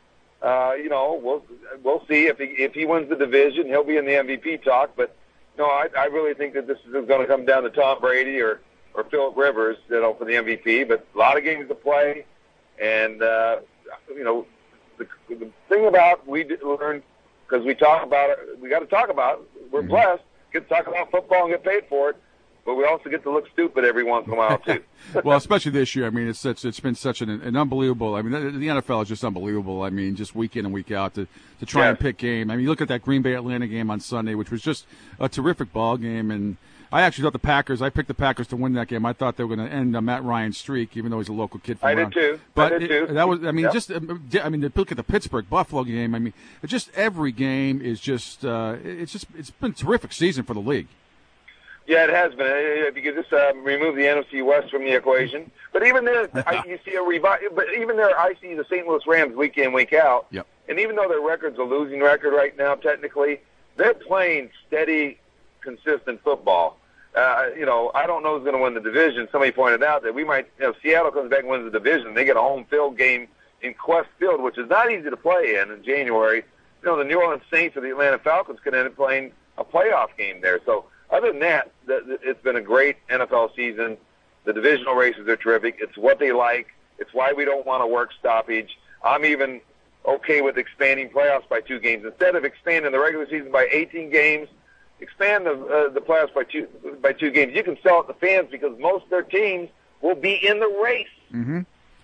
S17: We'll see if he wins the division, he'll be in the MVP talk. But I really think that this is going to come down to Tom Brady or Philip Rivers, for the MVP. But a lot of games to play, and the thing about we learned because we talk about it, we got to talk about it. We're blessed, get to talk about football and get paid for it. But we also get to look stupid every once in a while, too.
S4: Well, especially this year. I mean, it's been such an unbelievable – I mean, the NFL is just unbelievable. I mean, just week in and week out to try and pick game. I mean, you look at that Green Bay-Atlanta game on Sunday, which was just a terrific ball game. And I actually thought I picked the Packers to win that game. I thought they were going to end Matt Ryan's streak, even though he's a local kid from around.
S17: I did, too.
S4: But that was – I mean, look at the Pittsburgh-Buffalo game. I mean, just every game is just it's been a terrific season for the league.
S17: Yeah, it has been. If you could just remove the NFC West from the equation, but even there, you see But even there, I see the St. Louis Rams week in, week out.
S4: Yep.
S17: And even though their record's a losing record right now, technically, they're playing steady, consistent football. I don't know who's going to win the division. Somebody pointed out that we might. Seattle comes back and wins the division. They get a home field game in Quest Field, which is not easy to play in January. The New Orleans Saints or the Atlanta Falcons could end up playing a playoff game there. So. Other than that, it's been a great NFL season. The divisional races are terrific. It's what they like. It's why we don't want to work stoppage. I'm even okay with expanding playoffs by 2 games. Instead of expanding the regular season by 18 games, expand the playoffs by two games. You can sell it to fans because most of their teams will be in the race.
S4: Mm-hmm.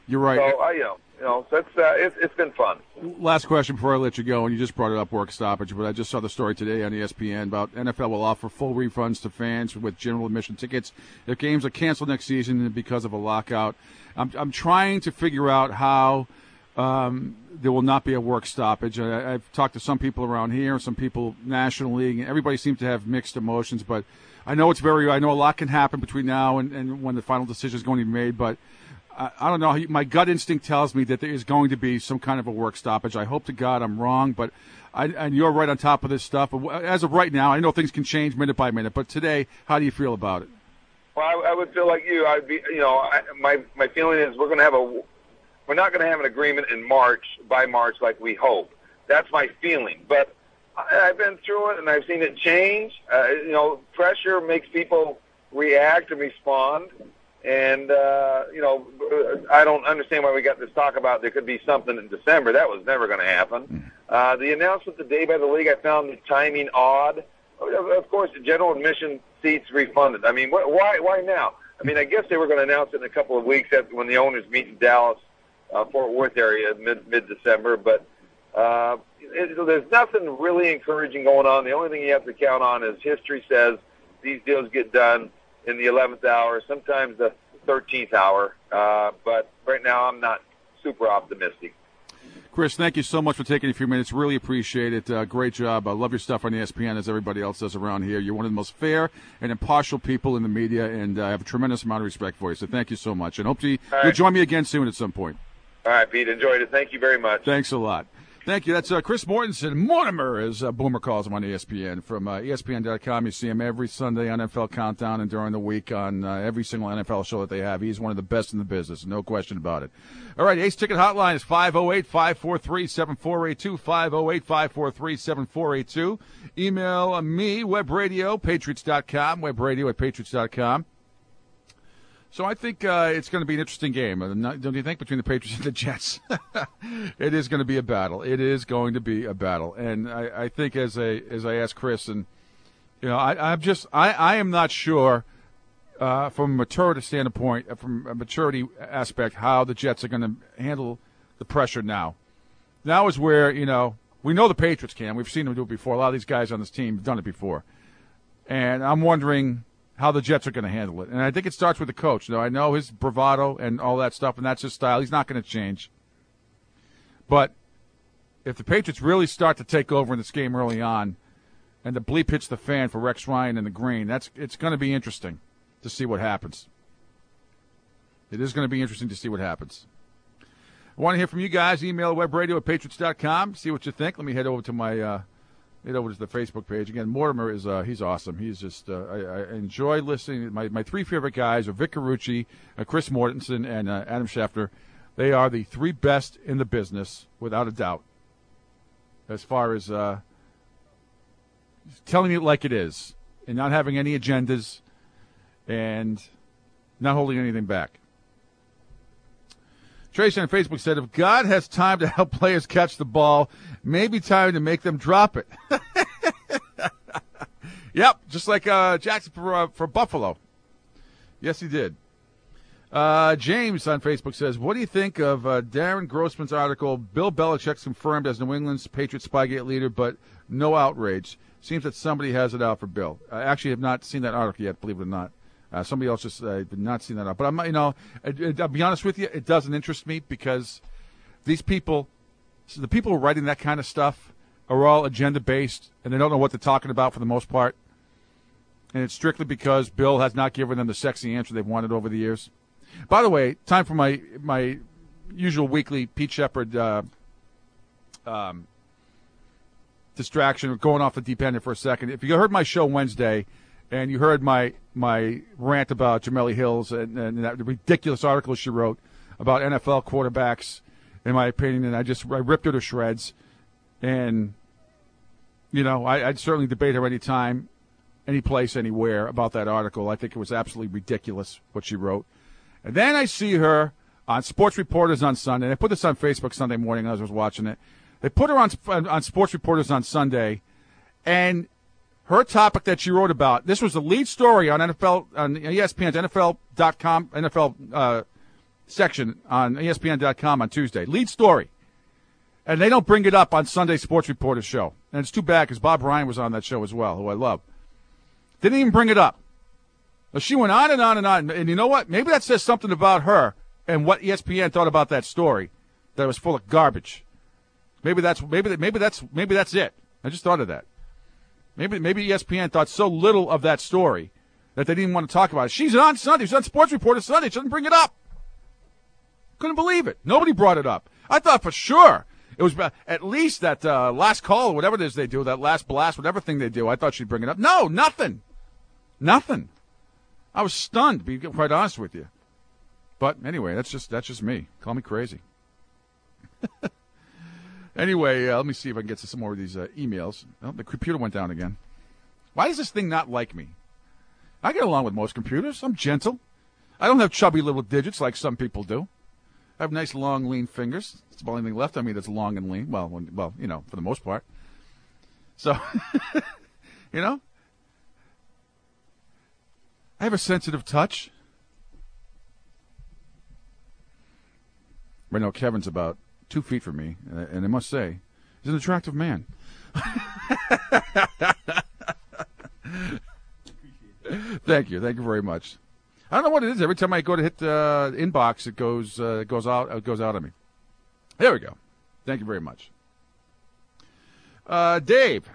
S4: You're right.
S17: So so it's been fun.
S4: Last question before I let you go, and you just brought it up, work stoppage, but I just saw the story today on ESPN about NFL will offer full refunds to fans with general admission tickets if games are canceled next season because of a lockout. I'm trying to figure out how there will not be a work stoppage. I've talked to some people around here, some people nationally, and everybody seems to have mixed emotions, but I know a lot can happen between now and when the final decision is going to be made, but I don't know. My gut instinct tells me that there is going to be some kind of a work stoppage. I hope to God I'm wrong, but and you're right on top of this stuff. But as of right now, I know things can change minute by minute. But today, how do you feel about it?
S17: Well, I would feel like you. I'd be, my feeling is we're not going to have an agreement by March like we hope. That's my feeling. But I've been through it and I've seen it change. Pressure makes people react and respond. And, I don't understand why we got this talk about there could be something in December. That was never going to happen. The announcement today by the league, I found the timing odd. Of course, the general admission seats refunded. I mean, why now? I mean, I guess they were going to announce it in a couple of weeks when the owners meet in Dallas, Fort Worth area mid-December. But there's nothing really encouraging going on. The only thing you have to count on is history says these deals get done in the 11th hour, sometimes the 13th hour. But right now I'm not super optimistic.
S4: Chris, thank you so much for taking a few minutes. Really appreciate it. Great job. I love your stuff on ESPN, as everybody else does around here. You're one of the most fair and impartial people in the media, and I have a tremendous amount of respect for you. So thank you so much. And hope you'll join me again soon at some point.
S17: All right, Pete. Enjoyed it. Thank you very much.
S4: Thanks a lot. Thank you. That's Chris Mortensen. Mortimer, as Boomer calls him on ESPN. From ESPN.com, you see him every Sunday on NFL Countdown and during the week on every single NFL show that they have. He's one of the best in the business, no question about it. All right, Ace Ticket Hotline is 508-543-7482, 508-543-7482. Email me, webradio, patriots.com, webradio@patriots.com. So I think it's going to be an interesting game, don't you think, between the Patriots and the Jets? It is going to be a battle. It is going to be a battle. And I think as I asked Chris, and I am not sure from a maturity standpoint, from a maturity aspect, how the Jets are going to handle the pressure now. Now is where, we know the Patriots can. We've seen them do it before. A lot of these guys on this team have done it before. And I'm wondering how the Jets are going to handle it. And I think it starts with the coach. I know his bravado and all that stuff, and that's his style. He's not going to change. But if the Patriots really start to take over in this game early on and the bleep hits the fan for Rex Ryan and the green, it's going to be interesting to see what happens. It is going to be interesting to see what happens. I want to hear from you guys. Email webradio@patriots.com. See what you think. Let me head over to my over to the Facebook page. Again, Mortimer is he's awesome. He's just I enjoy listening. My three favorite guys are Vic Carucci, Chris Mortensen, and Adam Schefter. They are the three best in the business, without a doubt, as far as telling it like it is and not having any agendas and not holding anything back. Tracy on Facebook said, if God has time to help players catch the ball, maybe time to make them drop it. Yep, just like Jackson for Buffalo. Yes, he did. James on Facebook says, what do you think of Darren Grossman's article, Bill Belichick's confirmed as New England's Patriots Spygate leader, but no outrage? Seems that somebody has it out for Bill. I actually have not seen that article yet, believe it or not. Somebody else just did not see that out. But I'll be honest with you, it doesn't interest me because these people, the people who are writing that kind of stuff are all agenda-based, and they don't know what they're talking about for the most part. And it's strictly because Bill has not given them the sexy answer they've wanted over the years. By the way, time for my usual weekly Pete Shepard distraction, going off the deep end for a second. If you heard my show Wednesday, and you heard my rant about Jameli Hills and that ridiculous article she wrote about NFL quarterbacks, in my opinion, and I ripped her to shreds. And, I'd certainly debate her any time, any place, anywhere about that article. I think it was absolutely ridiculous what she wrote. And then I see her on Sports Reporters on Sunday. And I put this on Facebook Sunday morning as I was watching it. They put her on Sports Reporters on Sunday, and her topic that she wrote about, this was the lead story on NFL, on ESPN's NFL.com, NFL section on ESPN.com on Tuesday. Lead story. And they don't bring it up on Sunday Sports Reporter's show. And it's too bad because Bob Ryan was on that show as well, who I love. Didn't even bring it up. But she went on and on and on. And you know what? Maybe that says something about her and what ESPN thought about that story that was full of garbage. Maybe that's it. I just thought of that. Maybe ESPN thought so little of that story that they didn't want to talk about it. She's on Sunday. She's on Sports Reporter Sunday. She doesn't bring it up. Couldn't believe it. Nobody brought it up. I thought for sure it was at least that last call or whatever it is they do, that last blast, whatever thing they do. I thought she'd bring it up. No, nothing. Nothing. I was stunned, to be quite honest with you. But anyway, that's just me. Call me crazy. Anyway, let me see if I can get to some more of these emails. Oh, the computer went down again. Why does this thing not like me? I get along with most computers. I'm gentle. I don't have chubby little digits like some people do. I have nice, long, lean fingers. It's the only thing left on me that's long and lean. Well, for the most part. So, I have a sensitive touch. Right now, Kevin's about 2 feet from me, and I must say, he's an attractive man. Thank you very much. I don't know what it is. Every time I go to hit the inbox, it goes out of me. There we go. Thank you very much. David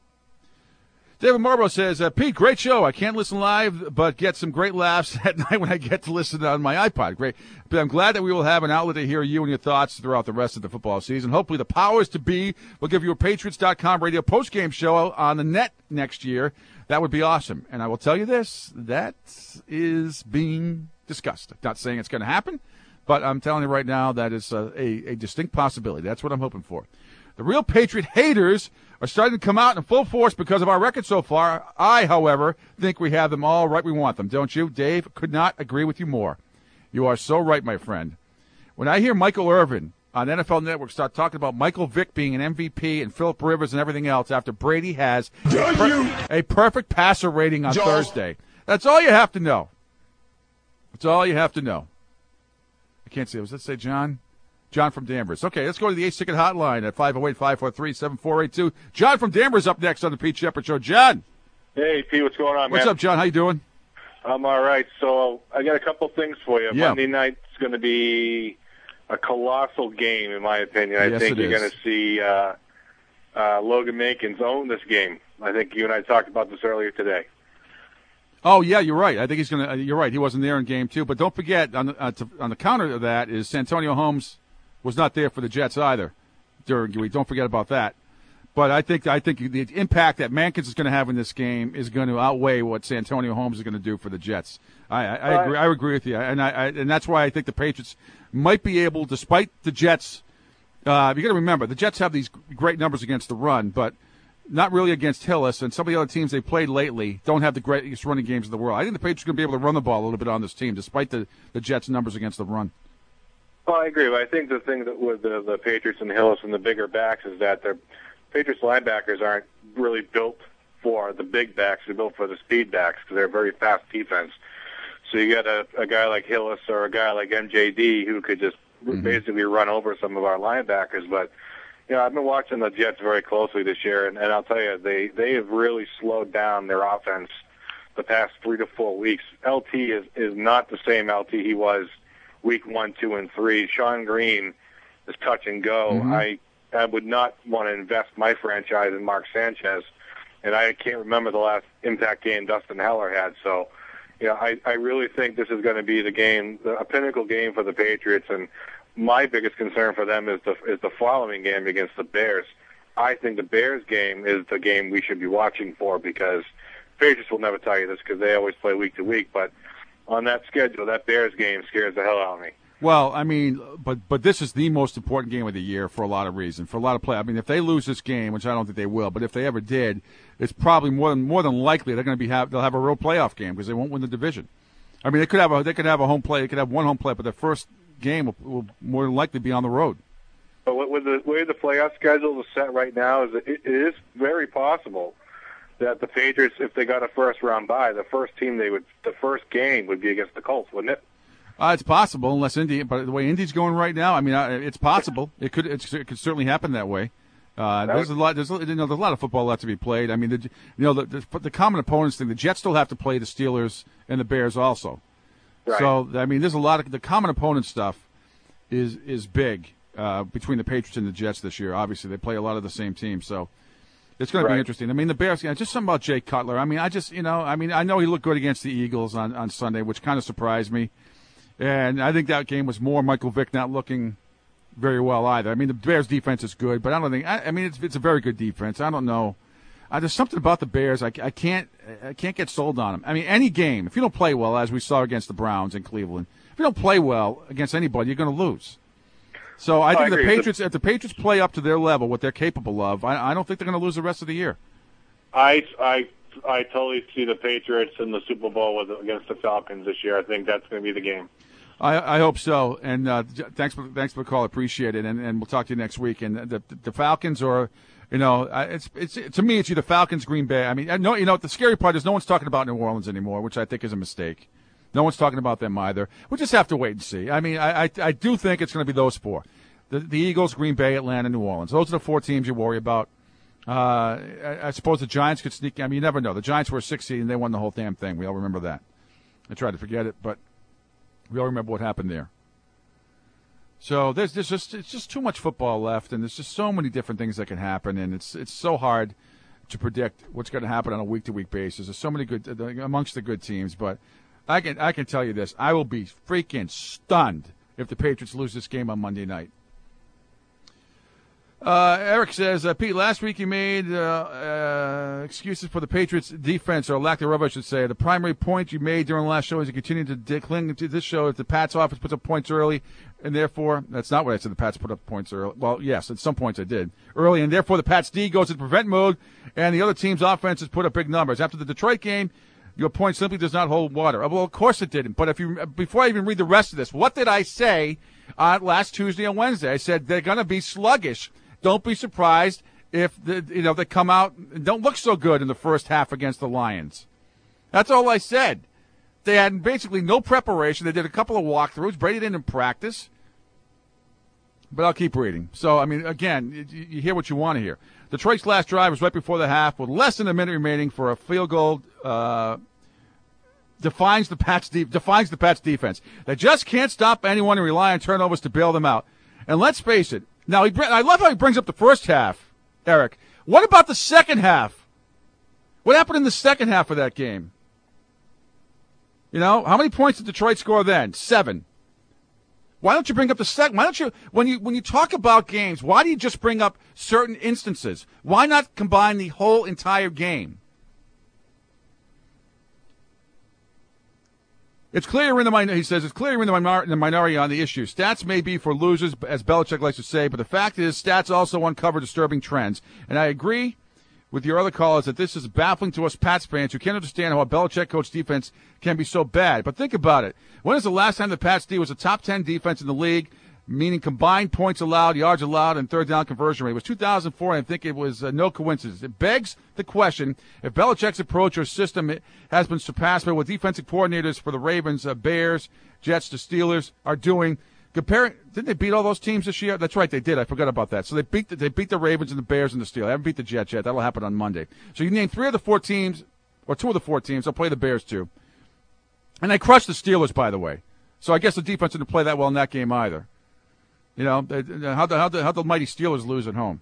S4: Marlborough says, Pete, great show. I can't listen live, but get some great laughs at night when I get to listen on my iPod. Great. But I'm glad that we will have an outlet to hear you and your thoughts throughout the rest of the football season. Hopefully the powers to be will give you a Patriots.com radio postgame show on the net next year. That would be awesome. And I will tell you this, that is being discussed. I'm not saying it's going to happen, but I'm telling you right now that is a distinct possibility. That's what I'm hoping for. The real Patriot haters are starting to come out in full force because of our record so far. I, however, think we have them all right. We want them, don't you? Dave, could not agree with you more. You are so right, my friend. When I hear Michael Irvin on NFL Network start talking about Michael Vick being an MVP and Phillip Rivers and everything else after Brady has a perfect passer rating on Thursday, that's all you have to know. That's all you have to know. I can't see. Was that say John? John from Danvers. Okay, let's go to the Ace Ticket Hotline at 508-543-7482. John from Danvers up next on the Pete Shepard Show. John.
S18: Hey, Pete, what's going on, man?
S4: What's up, John? How you doing?
S18: I'm all right. So I got a couple things for you.
S4: Yeah.
S18: Monday night's going to be a colossal game, in my opinion. I think you're going to see Logan Mankins own this game. I think you and I talked about this earlier today.
S4: Oh, yeah, you're right. I think he's going to you're right. He wasn't there in game 2. But don't forget, on the counter to that is Santonio Holmes was not there for the Jets either during the week. Don't forget about that. But I think the impact that Mankins is going to have in this game is going to outweigh what Santonio Holmes is going to do for the Jets. I agree. I agree with you, and that's why I think the Patriots might be able, despite the Jets. You got to remember the Jets have these great numbers against the run, but not really against Hillis, and some of the other teams they played lately don't have the greatest running games in the world. I think the Patriots are going to be able to run the ball a little bit on this team, despite the Jets' numbers against the run.
S18: Well, I agree. But I think the thing that with the Patriots and Hillis and the bigger backs is that their Patriots linebackers aren't really built for the big backs. They're built for the speed backs because they're a very fast defense. So you got a guy like Hillis or a guy like MJD who could just basically run over some of our linebackers. But I've been watching the Jets very closely this year, and I'll tell you, they have really slowed down their offense the past 3 to 4 weeks. LT is not the same LT he was week 1, 2, and 3. Sean Green is touch and go.
S4: Mm-hmm.
S18: I would not want to invest my franchise in Mark Sanchez, and I can't remember the last impact game Dustin Heller had. So, I really think this is going to be the game, a pinnacle game for the Patriots, and my biggest concern for them is the following game against the Bears. I think the Bears game is the game we should be watching for because Patriots will never tell you this because they always play week to week, but on that schedule, that Bears game scares the hell out of me.
S4: Well, I mean, but this is the most important game of the year for a lot of reasons, for a lot of play. I mean, if they lose this game, which I don't think they will, but if they ever did, it's probably more than likely they're going to they'll have a real playoff game because they won't win the division. I mean, they could have a home play, they could have one home play, but their first game will more than likely be on the road.
S18: But with the way the playoff schedule is set right now, it is very possible that the Patriots, if they got a first round bye, the first game would be against the Colts, wouldn't it?
S4: It's possible, unless Indy. But the way Indy's going right now, I mean, it's possible. It could certainly happen that way. There's a lot. There's a lot of football left to be played. I mean, the common opponents thing. The Jets still have to play the Steelers and the Bears also.
S18: Right.
S4: So I mean, there's a lot of the common opponent stuff is big between the Patriots and the Jets this year. Obviously, they play a lot of the same teams, so it's going to be interesting. I mean, the Bears. Just something about Jay Cutler. I mean, I know he looked good against the Eagles on Sunday, which kind of surprised me. And I think that game was more Michael Vick not looking very well either. I mean, the Bears' defense is good, but I don't think. I mean, it's a very good defense. I don't know. There's something about the Bears. I can't get sold on them. I mean, any game, if you don't play well, as we saw against the Browns in Cleveland, if you don't play well against anybody, you're going to lose. So I think if the Patriots play up to their level, what they're capable of, I don't think they're going to lose the rest of the year.
S18: I totally see the Patriots in the Super Bowl against the Falcons this year. I think that's going to be the game.
S4: I hope so. And thanks for the call. Appreciate it. And we'll talk to you next week. And the Falcons are, it's to me it's either Falcons, Green Bay. I mean, the scary part is no one's talking about New Orleans anymore, which I think is a mistake. No one's talking about them either. We'll just have to wait and see. I mean, I do think it's going to be those four: the Eagles, Green Bay, Atlanta, New Orleans. Those are the four teams you worry about. I suppose the Giants could sneak. I mean, you never know. The Giants were a 6 seed and they won the whole damn thing. We all remember that. I tried to forget it, but we all remember what happened there. So it's just too much football left, and there's just so many different things that can happen, and it's so hard to predict what's going to happen on a week-to-week basis. There's so many good amongst the good teams, but I can tell you this: I will be freaking stunned if the Patriots lose this game on Monday night. Eric says, Pete, last week you made excuses for the Patriots' defense, or lack thereof, I should say. The primary point you made during the last show is you continue to cling to this show if the Pats' offense puts up points early, and therefore, that's not what I said, the Pats put up points early. Well, yes, at some points I did. Early, and therefore the Pats' D goes into prevent mode, and the other team's offenses put up big numbers. After the Detroit game, your point simply does not hold water. Well, of course it didn't, but before I even read the rest of this, what did I say last Tuesday and Wednesday? I said they're going to be sluggish. Don't be surprised if they come out and don't look so good in the first half against the Lions. That's all I said. They had basically no preparation. They did a couple of walkthroughs. Brady didn't practice. But I'll keep reading. So, I mean, again, you hear what you want to hear. Detroit's last drive was right before the half with less than a minute remaining for a field goal. Defines the Pats defense. They just can't stop anyone and rely on turnovers to bail them out. And let's face it. Now, I love how he brings up the first half, Eric. What about the second half? What happened in the second half of that game? How many points did Detroit score then? 7. Why don't you bring up the second? Why don't you, when you talk about games, why do you just bring up certain instances? Why not combine the whole entire game? It's clear in the minority, he says, it's clear in the minority on the issue. Stats may be for losers, as Belichick likes to say, but the fact is stats also uncover disturbing trends. And I agree with your other callers that this is baffling to us Pats fans who can't understand how a Belichick coach defense can be so bad. But think about it. When is the last time the Pats D was a top 10 defense in the league, meaning combined points allowed, yards allowed, and third down conversion rate? It was 2004, and I think it was no coincidence. It begs the question if Belichick's approach or system has been surpassed by what defensive coordinators for the Ravens, Bears, Jets, the Steelers are doing. Didn't they beat all those teams this year? That's right, they did. I forgot about that. So they beat the Ravens and the Bears and the Steelers. They haven't beat the Jets yet. That'll happen on Monday. So you name 3 of the 4 teams, or 2 of the 4 teams. They'll play the Bears too. And they crushed the Steelers, by the way. So I guess the defense didn't play that well in that game either. How'd the mighty Steelers lose at home?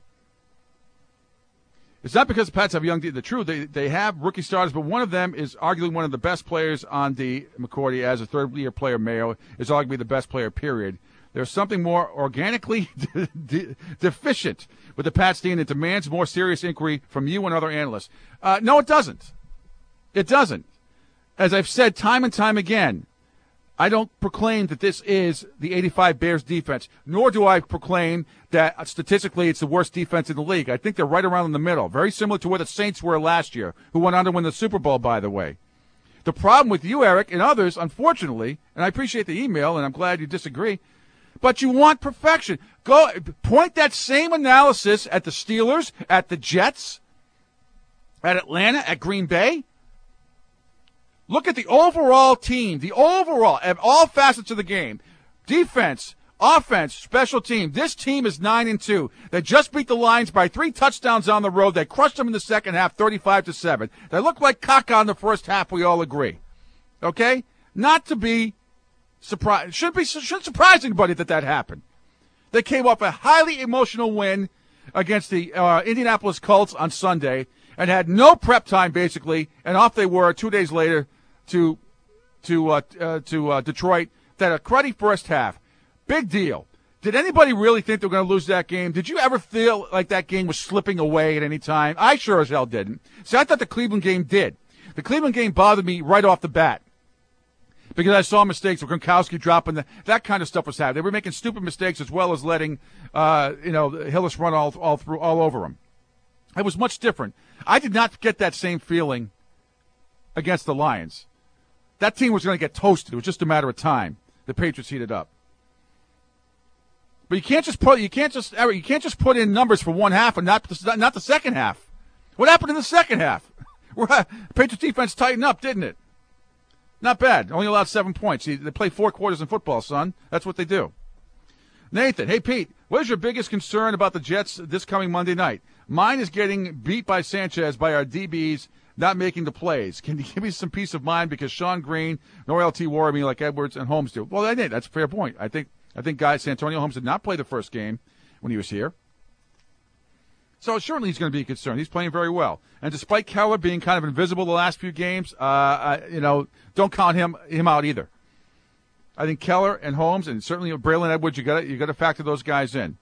S4: It's not because the Pats have young. They have rookie starters, but one of them is arguably one of the best players on the McCourty as a third-year player. Mayo is arguably the best player, period. There's something more organically deficient with the Pats team that demands more serious inquiry from you and other analysts. No, it doesn't. It doesn't. As I've said time and time again, I don't proclaim that this is the 85 Bears defense, nor do I proclaim that statistically it's the worst defense in the league. I think they're right around in the middle, very similar to where the Saints were last year, who went on to win the Super Bowl, by the way. The problem with you, Eric, and others, unfortunately, and I appreciate the email, and I'm glad you disagree, but you want perfection. Go point that same analysis at the Steelers, at the Jets, at Atlanta, at Green Bay. Look at the overall team, of all facets of the game. Defense, offense, special team. This team is 9-2. They just beat the Lions by 3 touchdowns on the road. They crushed them in the second half, 35-7. They look like caca in the first half, we all agree. Okay? Not to be surprised. Shouldn't surprise anybody that happened. They came off a highly emotional win against the Indianapolis Colts on Sunday and had no prep time, basically, and off they were 2 days later to Detroit. That a cruddy first half. Big deal. Did anybody really think they were going to lose that game? Did you ever feel like that game was slipping away at any time? I sure as hell didn't. See, I thought the Cleveland game did. The Cleveland game bothered me right off the bat because I saw mistakes with Gronkowski dropping that kind of stuff was happening. They were making stupid mistakes as well as letting Hillis run all over them. It was much different. I did not get that same feeling against the Lions. That team was going to get toasted. It was just a matter of time. The Patriots heated up. But you can't just put in numbers for one half and not the second half. What happened in the second half? The Patriots defense tightened up, didn't it? Not bad. Only allowed 7 points. They play 4 quarters in football, son. That's what they do. Nathan, hey Pete, what is your biggest concern about the Jets this coming Monday night? Mine is getting beat by Sanchez by our DBs not making the plays. Can you give me some peace of mind because Sean Green nor LT worry me like Edwards and Holmes do? Well, I did. That's a fair point. I think Santonio Holmes did not play the first game when he was here. So certainly he's going to be a concern. He's playing very well. And despite Keller being kind of invisible the last few games, don't count him out either. I think Keller and Holmes and certainly Braylon Edwards, you got to factor those guys in.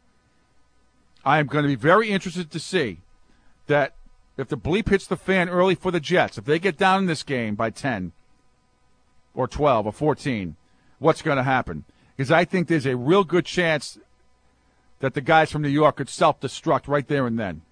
S4: I am going to be very interested to see that if the bleep hits the fan early for the Jets, if they get down in this game by 10 or 12 or 14, what's going to happen? Because I think there's a real good chance that the guys from New York could self-destruct right there and then.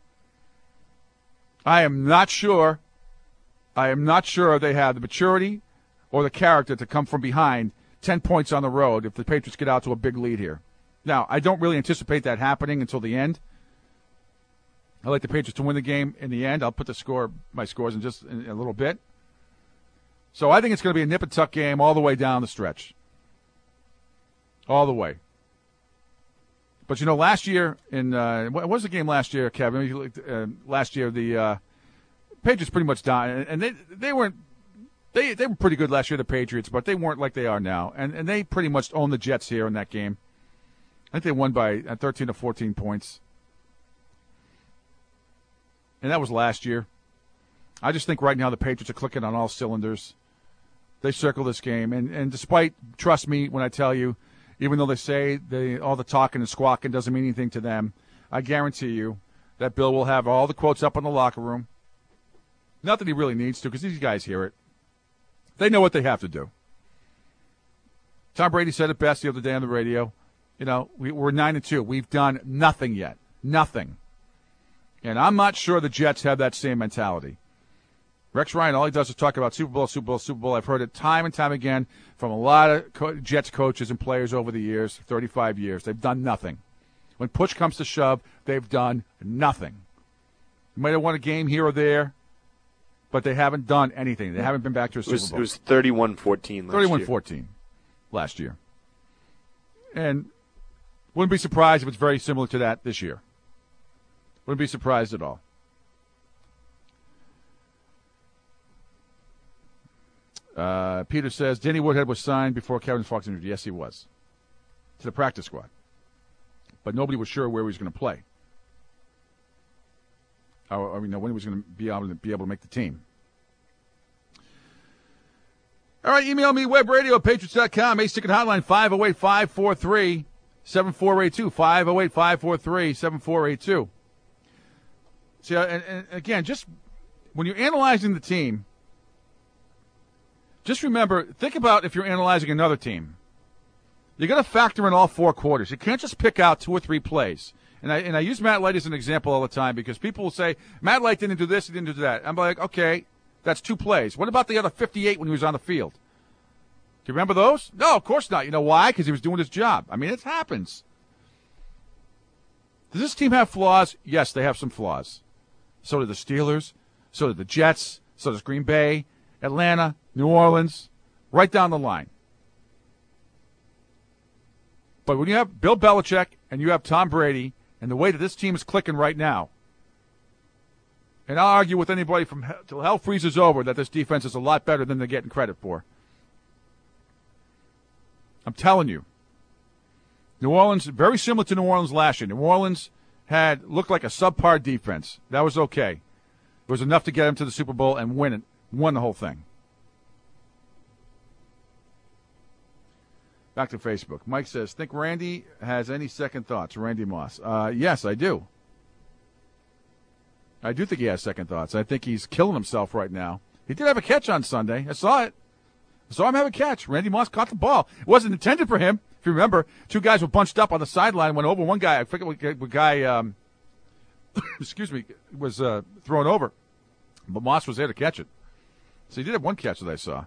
S4: I am not sure they have the maturity or the character to come from behind 10 points on the road if the Patriots get out to a big lead here. Now, I don't really anticipate that happening until the end. I like the Patriots to win the game in the end. I'll put my scores in a little bit. So I think it's going to be a nip-and-tuck game all the way down the stretch. All the way. But, last year what was the game last year, Kevin? Last year, the Patriots pretty much died. And they weren't – they were pretty good last year, the Patriots, but they weren't like they are now. And they pretty much owned the Jets here in that game. I think they won by 13 to 14 points. And that was last year. I just think right now the Patriots are clicking on all cylinders. They circle this game. And despite, trust me when I tell you, even though they say all the talking and squawking doesn't mean anything to them, I guarantee you that Bill will have all the quotes up in the locker room. Not that he really needs to, because these guys hear it. They know what they have to do. Tom Brady said it best the other day on the radio. We're 9-2. We've done nothing yet. Nothing. And I'm not sure the Jets have that same mentality. Rex Ryan, all he does is talk about Super Bowl, Super Bowl, Super Bowl. I've heard it time and time again from a lot of Jets coaches and players over the years, 35 years. They've done nothing. When push comes to shove, they've done nothing. They might have won a game here or there, but they haven't done anything. They haven't been back to a Super Bowl.
S7: It was 31-14 last year.
S4: 31-14 last year. And wouldn't be surprised if it's very similar to that this year. Wouldn't be surprised at all. Peter says, Danny Woodhead was signed before Kevin Fox injured. Yes, he was. To the practice squad. But nobody was sure where he was going to play. When he was going to be able to make the team. All right, email me, webradio@patriots.com, A-Sticket Hotline, 508-543-7482, 508-543-7482. See, and again, just when you're analyzing the team, just remember, think about if you're analyzing another team. You got to factor in all 4 quarters. You can't just pick out 2 or 3 plays. And I use Matt Light as an example all the time because people will say, Matt Light didn't do this, he didn't do that. I'm like, okay, that's 2 plays. What about the other 58 when he was on the field? Do you remember those? No, of course not. You know why? Because he was doing his job. I mean, it happens. Does this team have flaws? Yes, they have some flaws. So do the Steelers. So do the Jets. So does Green Bay. Atlanta. New Orleans, right down the line. But when you have Bill Belichick and you have Tom Brady and the way that this team is clicking right now, and I'll argue with anybody from till hell freezes over that this defense is a lot better than they're getting credit for. I'm telling you. New Orleans, very similar to New Orleans last year. New Orleans looked like a subpar defense. That was okay. It was enough to get them to the Super Bowl and won the whole thing. Back to Facebook. Mike says, think Randy has any second thoughts? Randy Moss. Yes, I do. I do think he has second thoughts. I think he's killing himself right now. He did have a catch on Sunday. I saw it. I saw him have a catch. Randy Moss caught the ball. It wasn't intended for him. If you remember, two guys were bunched up on the sideline, went over. One guy, I forget what guy, excuse me, was thrown over. But Moss was there to catch it. So he did have one catch that I saw.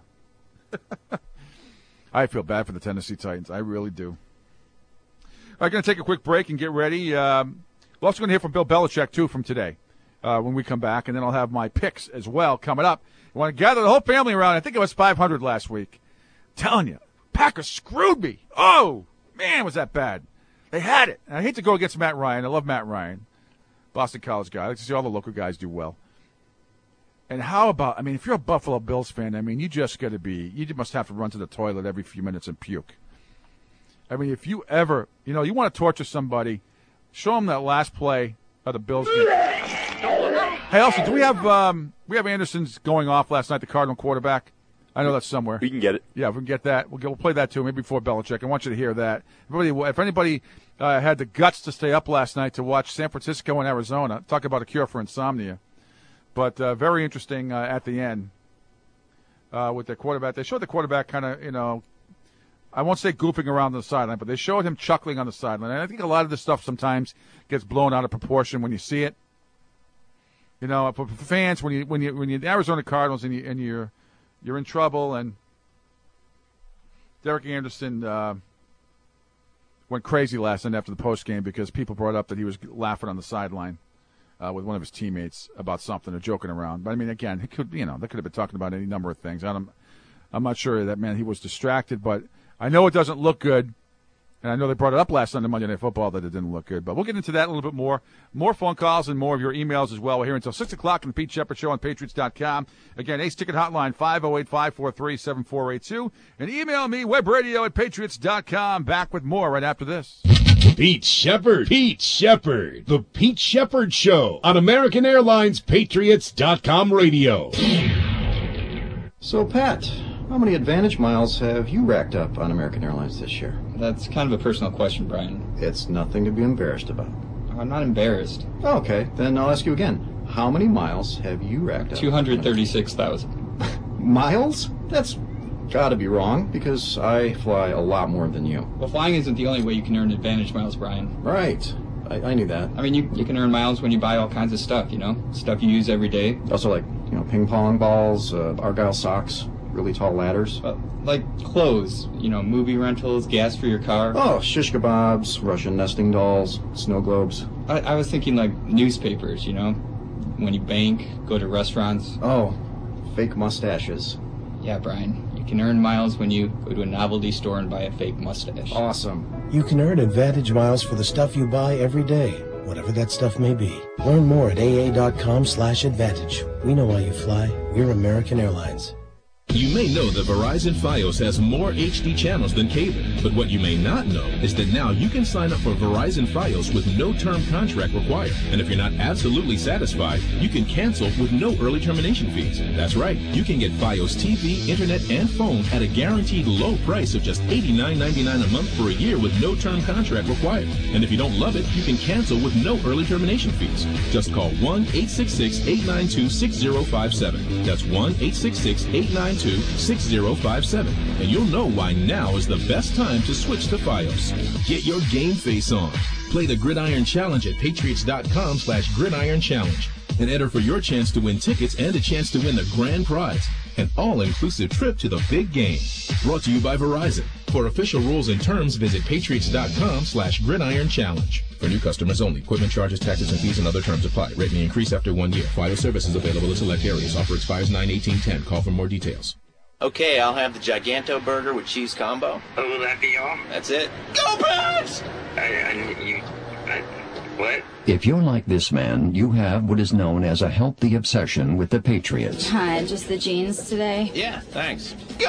S4: I feel bad for the Tennessee Titans. I really do. All right, going to take a quick break and get ready. We're also going to hear from Bill Belichick, too, from today when we come back. And then I'll have my picks as well coming up. I want to gather the whole family around. I think it was 500 last week. I'm telling you, Packers screwed me. Oh, man, was that bad. They had it. And I hate to go against Matt Ryan. I love Matt Ryan, Boston College guy. I like to see all the local guys do well. And how about, I mean, if you're a Buffalo Bills fan, I mean, you just must have to run to the toilet every few minutes and puke. I mean, if you ever, you want to torture somebody, show them that last play of the Bills game. Hey, also, do we have Anderson's going off last night, the Cardinal quarterback? I know that's somewhere.
S7: We can get it.
S4: Yeah, if we can get that, we'll play that too, maybe before Belichick. I want you to hear that. If anybody had the guts to stay up last night to watch San Francisco and Arizona, talk about a cure for insomnia. But very interesting at the end with their quarterback. They showed the quarterback kind of, I won't say goofing around the sideline, but they showed him chuckling on the sideline. And I think a lot of this stuff sometimes gets blown out of proportion when you see it. For fans, when you're the Arizona Cardinals and you're in trouble, and Derek Anderson went crazy last night after the postgame because people brought up that he was laughing on the sideline with one of his teammates about something or joking around. But I mean, again, he could, they could have been talking about any number of things. I'm not sure that, man, he was distracted, but I know it doesn't look good. And I know they brought it up last Sunday, Monday Night Football, that it didn't look good. But we'll get into that a little bit more. More phone calls and more of your emails as well. We're here until 6 o'clock on the Pete Shepard Show on Patriots.com. Again, Ace Ticket Hotline, 508-543-7482. And email me, webradio@patriots.com. Back with more right after this.
S1: Pete Shepard. The Pete Shepard Show on American Airlines Patriots.com radio.
S8: So, Pat, how many Advantage miles have you racked up on American Airlines this year?
S9: That's kind of a personal question, Brian.
S8: It's nothing to be embarrassed about.
S9: I'm not embarrassed.
S8: Okay, then I'll ask you again. How many miles have you racked up?
S9: 236,000.
S8: Miles? That's got to be wrong, because I fly a lot more than you.
S9: Well, flying isn't the only way you can earn Advantage miles, Brian.
S8: Right. I knew that.
S9: I mean, you can earn miles when you buy all kinds of stuff, stuff you use every day.
S8: Also, like, ping pong balls, Argyle socks, really tall ladders.
S9: Like clothes, movie rentals, gas for your car.
S8: Oh, shish kebabs, Russian nesting dolls, snow globes.
S9: I was thinking like newspapers, when you bank, go to restaurants.
S8: Oh, fake mustaches.
S9: Yeah, Brian. You can earn miles when you go to a novelty store and buy a fake mustache.
S8: Awesome.
S10: You can earn Advantage miles for the stuff you buy every day, whatever that stuff may be. Learn more at aa.com/advantage. We know why you fly. We're American Airlines.
S11: You may know that Verizon Fios has more HD channels than cable, but what you may not know is that now you can sign up for Verizon Fios with no term contract required. And if you're not absolutely satisfied, you can cancel with no early termination fees. That's right, you can get Fios TV, internet, and phone at a guaranteed low price of just $89.99 a month for a year with no term contract required. And if you don't love it, you can cancel with no early termination fees. Just call 1-866-892-6057. That's 1-866-892-6057, and you'll know why now is the best time to switch to Fios. Get your game face on. Play the Gridiron Challenge at patriots.com/Gridiron Challenge and enter for your chance to win tickets and a chance to win the grand prize, an all-inclusive trip to the big game. Brought to you by Verizon. For official rules and terms, visit patriots.com/Gridiron Challenge. For new customers only. Equipment charges, taxes, and fees and other terms apply. Rate may increase after 1 year. Fios service is available in select areas. Offer expires 9/18/10. Call for more details.
S12: Okay, I'll have the Giganto burger with cheese combo.
S3: Oh, will that be all?
S12: That's it.
S3: Go Pats! What?
S13: If you're like this man, you have what is known as a healthy obsession with the Patriots.
S14: Hi, just the jeans today?
S12: Yeah, thanks.
S14: Go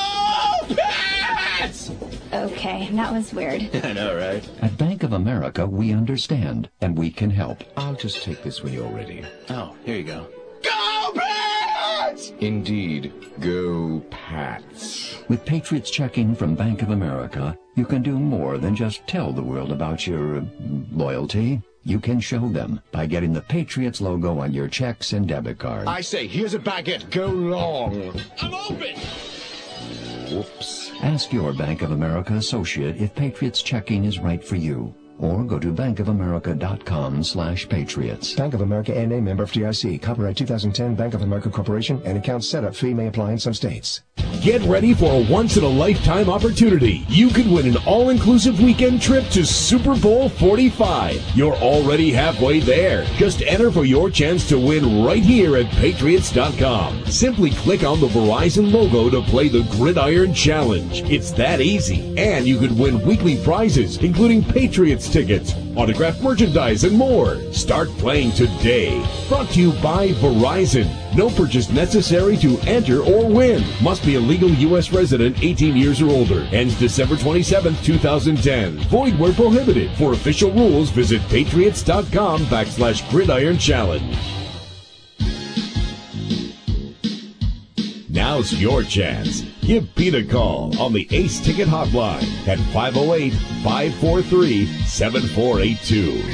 S14: Pats! Okay, that was weird.
S12: I know, right?
S13: At Bank of America, we understand, and we can help.
S15: I'll just take this when you're ready.
S12: Oh, here you go.
S14: Go Pats!
S15: Indeed. Go Pats.
S13: With Patriots checking from Bank of America, you can do more than just tell the world about your loyalty. You can show them by getting the Patriots logo on your checks and debit cards.
S15: I say, here's a baguette. Go long.
S14: I'm open!
S15: Whoops.
S13: Ask your Bank of America associate if Patriots checking is right for you. Or go to bankofamerica.com/patriots.
S10: Bank of America N.A. member FDIC. Copyright 2010 Bank of America Corporation. And account setup fee may apply in some states.
S1: Get ready for a once-in-a-lifetime opportunity. You could win an all-inclusive weekend trip to Super Bowl 45. You're already halfway there. Just enter for your chance to win right here at Patriots.com. Simply click on the Verizon logo to play the Gridiron Challenge. It's that easy. And you could win weekly prizes, including Patriots tickets, autographed merchandise, and more. Start playing today. Brought to you by Verizon. No purchase necessary to enter or win. Must be a legal U.S. resident 18 years or older. Ends December 27th, 2010. Void where prohibited. For official rules, visit patriots.com/Gridiron Challenge. Now's your chance. Give Pete a call on the Ace Ticket Hotline at 508-543-7482.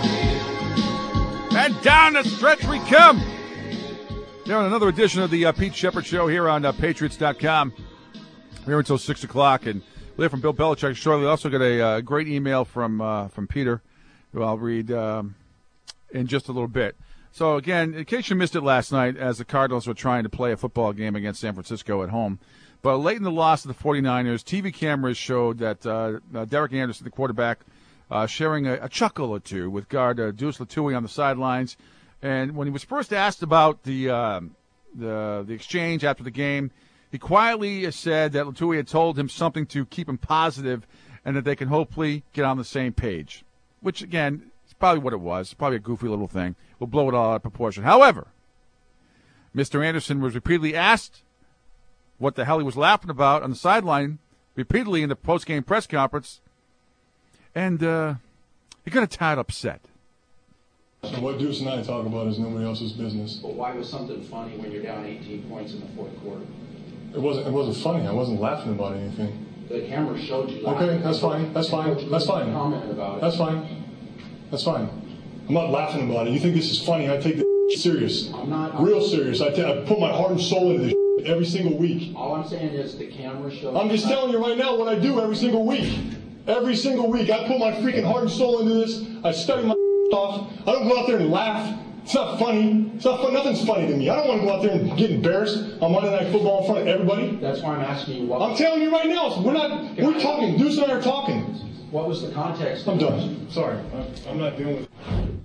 S4: And down the stretch we come. Here on another edition of the Pete Shepard Show here on Patriots.com. We're here until 6 o'clock. And we'll hear from Bill Belichick shortly. We also got a great email from Peter, who I'll read in just a little bit. So, again, in case you missed it last night, as the Cardinals were trying to play a football game against San Francisco at home, but late in the loss of the 49ers, TV cameras showed that Derek Anderson, the quarterback, sharing a chuckle or two with guard Deuce Latui on the sidelines. And when he was first asked about the exchange after the game, he quietly said that Latui had told him something to keep him positive and that they can hopefully get on the same page, which, again, is probably what it was. Probably a goofy little thing. We'll blow it all out of proportion. However, Mr. Anderson was repeatedly asked what the hell he was laughing about on the sideline, repeatedly in the post-game press conference, and he got a tad upset.
S19: So what Deuce and I talk about is nobody else's business.
S20: But why was something funny when you're down 18 points in the fourth quarter?
S19: It wasn't funny. I wasn't laughing about anything.
S20: The camera showed you laughing.
S19: Okay, that's fine. That's fine. That's fine.
S20: Comment about it.
S19: That's fine. That's fine. I'm not laughing about it. You think this is funny? I take this serious.
S20: I'm not.
S19: Real serious. I put my heart and soul into this every single week.
S20: All I'm saying is the camera showed.
S19: I'm just telling you right now what I do every single week. Every single week. I put my freaking heart and soul into this. I study my off. I don't go out there and laugh. It's not funny. It's not fun. Nothing's funny to me. I don't want to go out there and get embarrassed on Monday Night Football in front of everybody.
S20: That's why I'm asking you what.
S19: I'm telling you right now. We're talking. Deuce and I are talking.
S20: What was the context?
S19: I'm done. Sorry. I'm not dealing with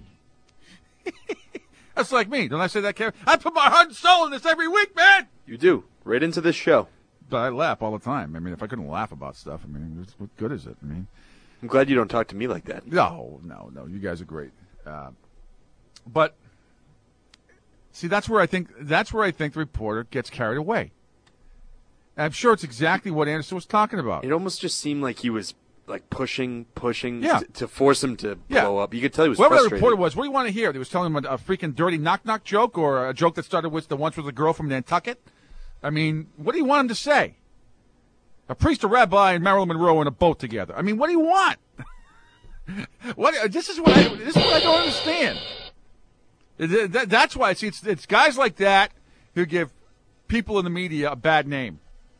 S19: it.
S4: That's like me. Don't I say that, Karen? I put my heart and soul in this every week, man.
S7: You do. Right into this show.
S4: But I laugh all the time. I mean, if I couldn't laugh about stuff, I mean, what good is it? I mean,
S7: I'm glad you don't talk to me like that.
S4: No. You guys are great. But see, that's where I think the reporter gets carried away. And I'm sure it's exactly what Anderson was talking about.
S7: It almost just seemed like he was like pushing
S4: yeah.
S7: to force him to blow up. You could tell he was
S4: Whoever
S7: frustrated.
S4: the reporter was, what do you want to hear? He was telling him a freaking dirty knock-knock joke or a joke that started with the once was a girl from Nantucket? I mean, what do you want him to say? A priest, a rabbi, and Marilyn Monroe in a boat together. I mean, what do you want? This is what I don't understand. That's why it's guys like that who give people in the media a bad name.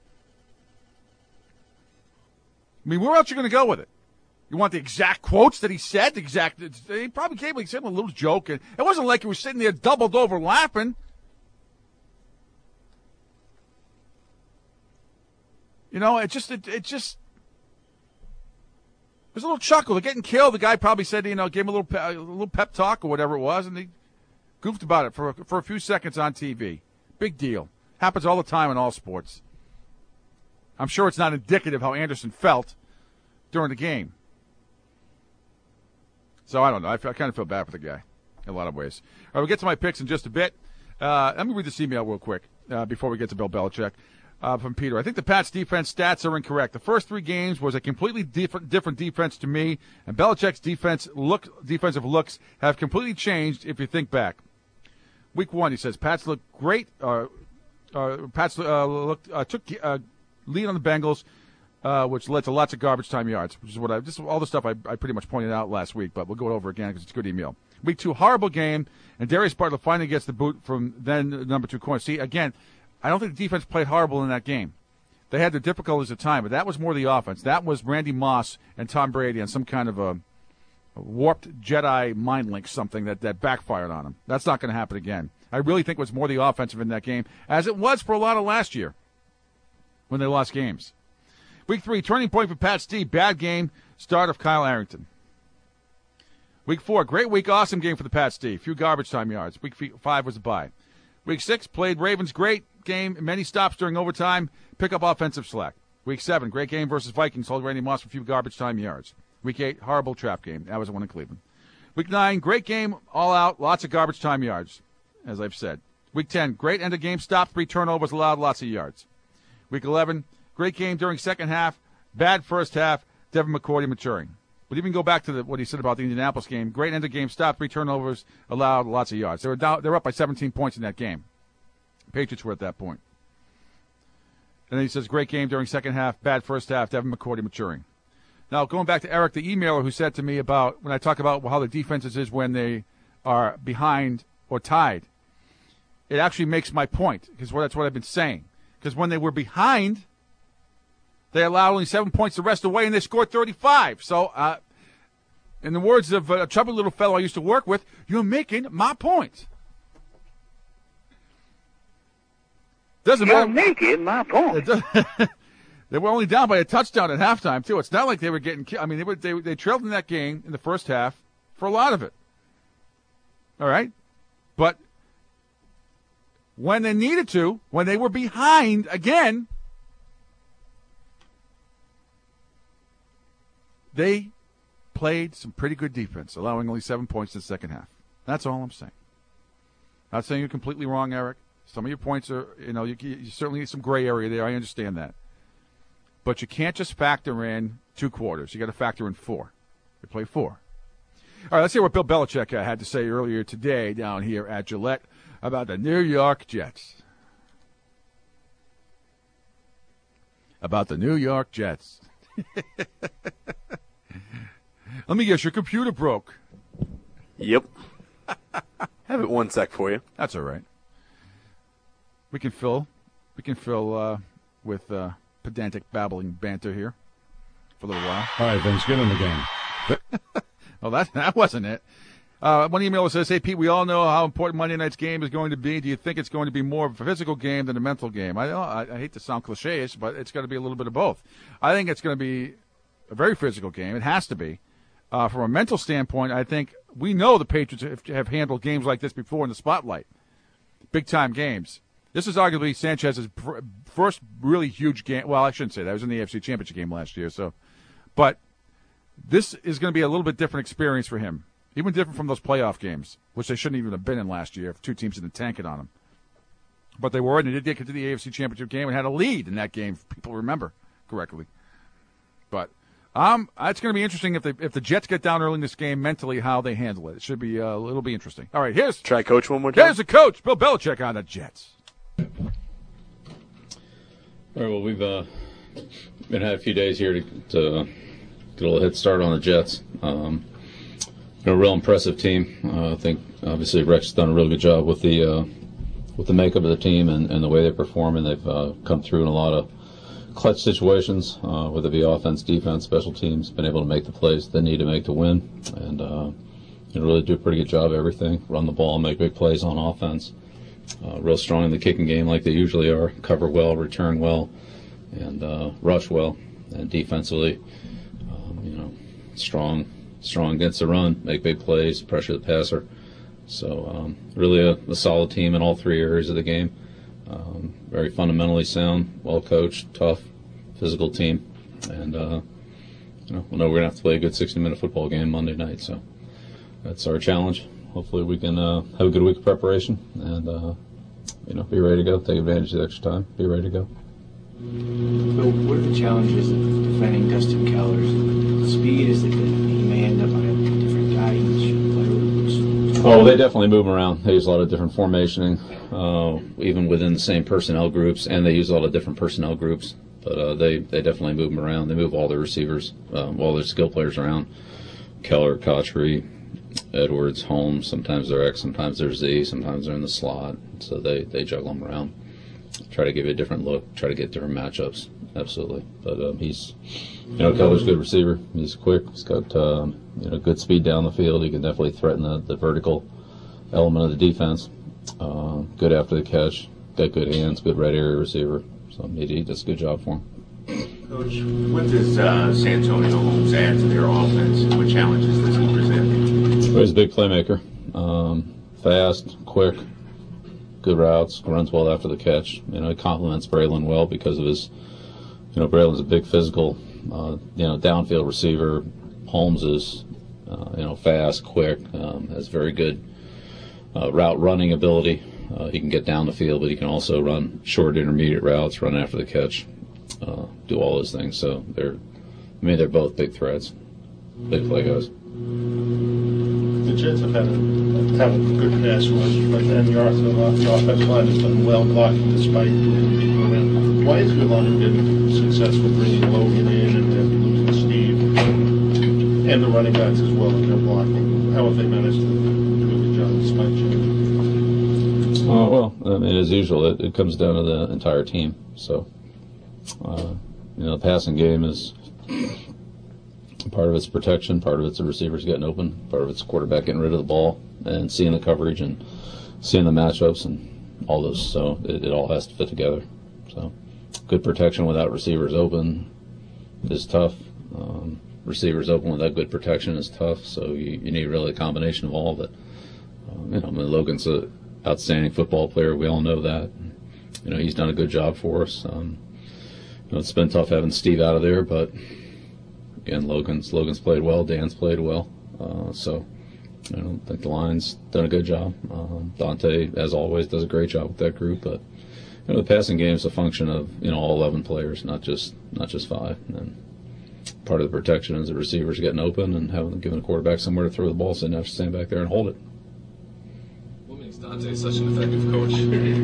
S4: I mean, where else are you going to go with it? You want the exact quotes that he said? He probably came like said a little joke. And it wasn't like he was sitting there doubled over laughing. You know, it just was a little chuckle. They're getting killed. The guy probably said, gave him a little pep talk or whatever it was, and he goofed about it for a few seconds on TV. Big deal. Happens all the time in all sports. I'm sure it's not indicative how Anderson felt during the game. So I don't know. I kind of feel bad for the guy in a lot of ways. All right, we'll get to my picks in just a bit. Let me read this email real quick before we get to Bill Belichick from Peter. I think the Pats' defense stats are incorrect. The first 3 games was a completely different defense to me, and Belichick's defensive looks have completely changed if you think back. Week 1, he says, Pats looked great. Pats took lead on the Bengals, which led to lots of garbage time yards, which is all the stuff I pretty much pointed out last week, but we'll go over again because it's a good email. Week 2, horrible game, and Darius Butler finally gets the boot from then number 2 corner. See, again, I don't think the defense played horrible in that game. They had their difficulties at time, but that was more the offense. That was Randy Moss and Tom Brady on some kind of a warped Jedi mind link, something that backfired on them. That's not going to happen again. I really think it was more the offensive in that game, as it was for a lot of last year when they lost games. Week 3, turning point for Pat Steve. Bad game, start of Kyle Arrington. Week 4, great week, awesome game for the Pats D. Few garbage time yards. Week 5 was a bye. Week 6, played Ravens, great game, many stops during overtime, pick up offensive slack. Week 7, great game versus Vikings, hold Randy Moss for a few garbage time yards. Week 8, horrible trap game. That was the one in Cleveland. Week 9, great game, all out, lots of garbage time yards, as I've said. Week 10, great end of game, stop, 3 turnovers, allowed lots of yards. Week 11, great game during second half, bad first half, Devin McCourty maturing. But even go back to what he said about the Indianapolis game. Great end of game, stop, 3 turnovers, allowed lots of yards. They were up by 17 points in that game. Patriots were at that point. And then he says, great game during second half, bad first half, Devin McCourty maturing. Now, going back to Eric, the emailer who said to me about when I talk about how the defenses is when they are behind or tied, it actually makes my point, because that's what I've been saying. Because when they were behind, they allowed only 7 points the rest of the way, and they scored 35. So, in the words of a chubby little fellow I used to work with, you're making my point. Doesn't matter.
S17: You're making my point.
S4: They were only down by a touchdown at halftime, too. It's not like they were getting – I mean, they trailed in that game in the first half for a lot of it. All right? But when they needed to, when they were behind again, they played some pretty good defense, allowing only 7 points in the second half. That's all I'm saying. Not saying you're completely wrong, Eric. Some of your points are, you certainly need some gray area there. I understand that. But you can't just factor in 2 quarters. You got to factor in 4. You play 4. All right, let's hear what Bill Belichick had to say earlier today down here at Gillette about the New York Jets. About the New York Jets. Let me guess, your computer broke.
S7: Yep. Have it 1 sec for you.
S4: That's all right. We can fill with pedantic babbling banter here for a little while.
S21: All right, Vince, get in the game.
S4: Well, that wasn't it. One email says, hey, Pete, we all know how important Monday night's game is going to be. Do you think it's going to be more of a physical game than a mental game? I hate to sound cliche-ish, but it's going to be a little bit of both. I think it's going to be a very physical game. It has to be. From a mental standpoint, I think we know the Patriots have handled games like this before in the spotlight. Big-time games. This is arguably Sanchez's first really huge game. Well, I shouldn't say that. It was in the AFC Championship game last year. But this is going to be a little bit different experience for him, even different from those playoff games, which they shouldn't even have been in last year if 2 teams didn't tank it on them. But they were, and they did get to the AFC Championship game and had a lead in that game, if people remember correctly. But it's going to be interesting if the Jets get down early in this game mentally, how they handle it. It should be it'll be interesting. All right,
S7: try coach one more time.
S4: Here's the coach, Bill Belichick on the Jets.
S21: All right, well, we've been had a few days here to get a little head start on the Jets. A real impressive team. I think obviously Rex done a real good job with the makeup of the team and the way they perform, and they've come through in a lot of clutch situations, whether it be offense, defense, special teams, been able to make the plays they need to make to win, and really do a pretty good job of everything. Run the ball, make big plays on offense. Real strong in the kicking game like they usually are. Cover well, return well, and rush well. And defensively, strong against the run, make big plays, pressure the passer. So really a solid team in all 3 areas of the game. Very fundamentally sound, well coached, tough, physical team, and we'll know we're going to have to play a good 60-minute football game Monday night. So that's our challenge. Hopefully we can have a good week of preparation and be ready to go. Take advantage of the extra time. Be ready to go.
S20: Bill, what are the challenges of defending Dustin Keller's speed? Is it that he may end up on a different guy each player?
S21: Oh, they definitely move around. They use a lot of different formationing, even within the same personnel groups, and they use a lot of different personnel groups. But they definitely move them around. They move all their receivers, all their skill players around. Keller, Cotchery, Edwards, Holmes. Sometimes they're X, sometimes they're Z, sometimes they're in the slot. So they juggle them around. Try to give you a different look. Try to get different matchups. Absolutely. But he's, Keller's a good receiver. He's quick. He's got good speed down the field. He can definitely threaten the vertical element of the defense. Good after the catch. Got good hands. Good red area receiver. So he does a good job for him.
S2: Coach, what does Santonio Holmes add to their offense? What challenges does he present?
S21: Well, he's a big playmaker. Fast, quick, good routes, runs well after the catch. He complements Braylon well because of his, Braylon's a big physical, downfield receiver. Holmes is, fast, quick, has very good route running ability. He can get down the field, but he can also run short intermediate routes, run after the catch, do all those things. So they're both big threats, big play guys.
S19: The Jets have had a good pass rush, but then the offensive line has done well blocking despite people around. Why has your line been successful bringing Logan in and then losing Steve and the running backs as well in their blocking? How have they managed to do a good job despite change?
S21: As usual, it comes down to the entire team. So, the passing game is part of it's protection, part of it's the receivers getting open, part of it's the quarterback getting rid of the ball and seeing the coverage and seeing the matchups and all those. So it all has to fit together. So good protection without receivers open is tough. Receivers open without good protection is tough. So you need really a combination of all of it. Logan's an outstanding football player. We all know that. He's done a good job for us. It's been tough having Steve out of there, but again, Logan's played well. Dan's played well. So I don't think the line's done a good job. Dante, as always, does a great job with that group. But the passing game is a function of all 11 players, not just 5. And part of the protection is the receivers getting open and giving the quarterback somewhere to throw the ball, so they have to stand back there and hold it.
S22: What makes Dante such an effective coach?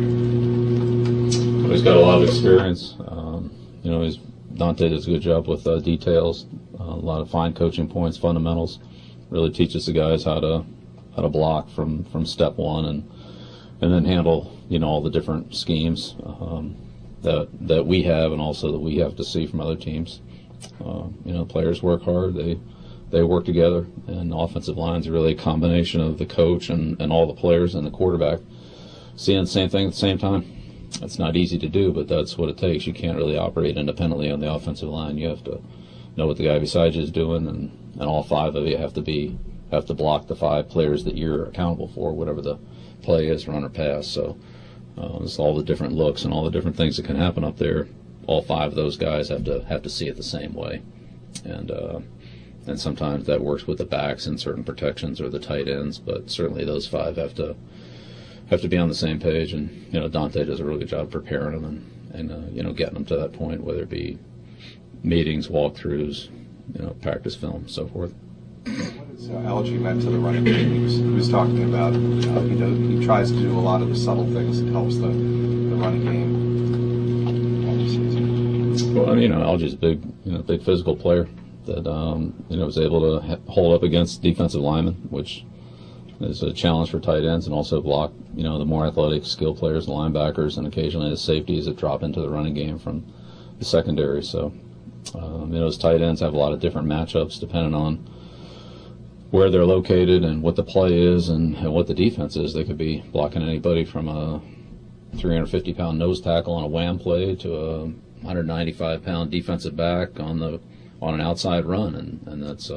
S21: He's got a lot of experience. Dante does a good job with details, a lot of fine coaching points, fundamentals. Really teaches the guys how to block from step one and then handle all the different schemes that we have and also that we have to see from other teams. Players work hard. They work together, and offensive line's really a combination of the coach and all the players and the quarterback seeing the same thing at the same time. It's not easy to do, but that's what it takes. You can't really operate independently on the offensive line. You have to know what the guy beside you is doing, and all 5 of you have to block the 5 players that you're accountable for, whatever the play is, run or pass. So it's all the different looks and all the different things that can happen up there. All 5 of those guys have to see it the same way, and sometimes that works with the backs in certain protections or the tight ends, but certainly those 5 have to be on the same page, and Dante does a really good job preparing them and getting them to that point, whether it be meetings, walkthroughs, practice film, so forth.
S23: What has Algie meant to the running game? He was talking about he tries to do a lot of the subtle things that helps the running game all season.
S21: Well, Algie's a big physical player that was able to hold up against defensive linemen, which is a challenge for tight ends, and also block, the more athletic skill players, the linebackers, and occasionally the safeties that drop into the running game from the secondary. So, those tight ends have a lot of different matchups depending on where they're located and what the play is and what the defense is. They could be blocking anybody from a 350-pound nose tackle on a wham play to a 195-pound defensive back on an outside run, and that's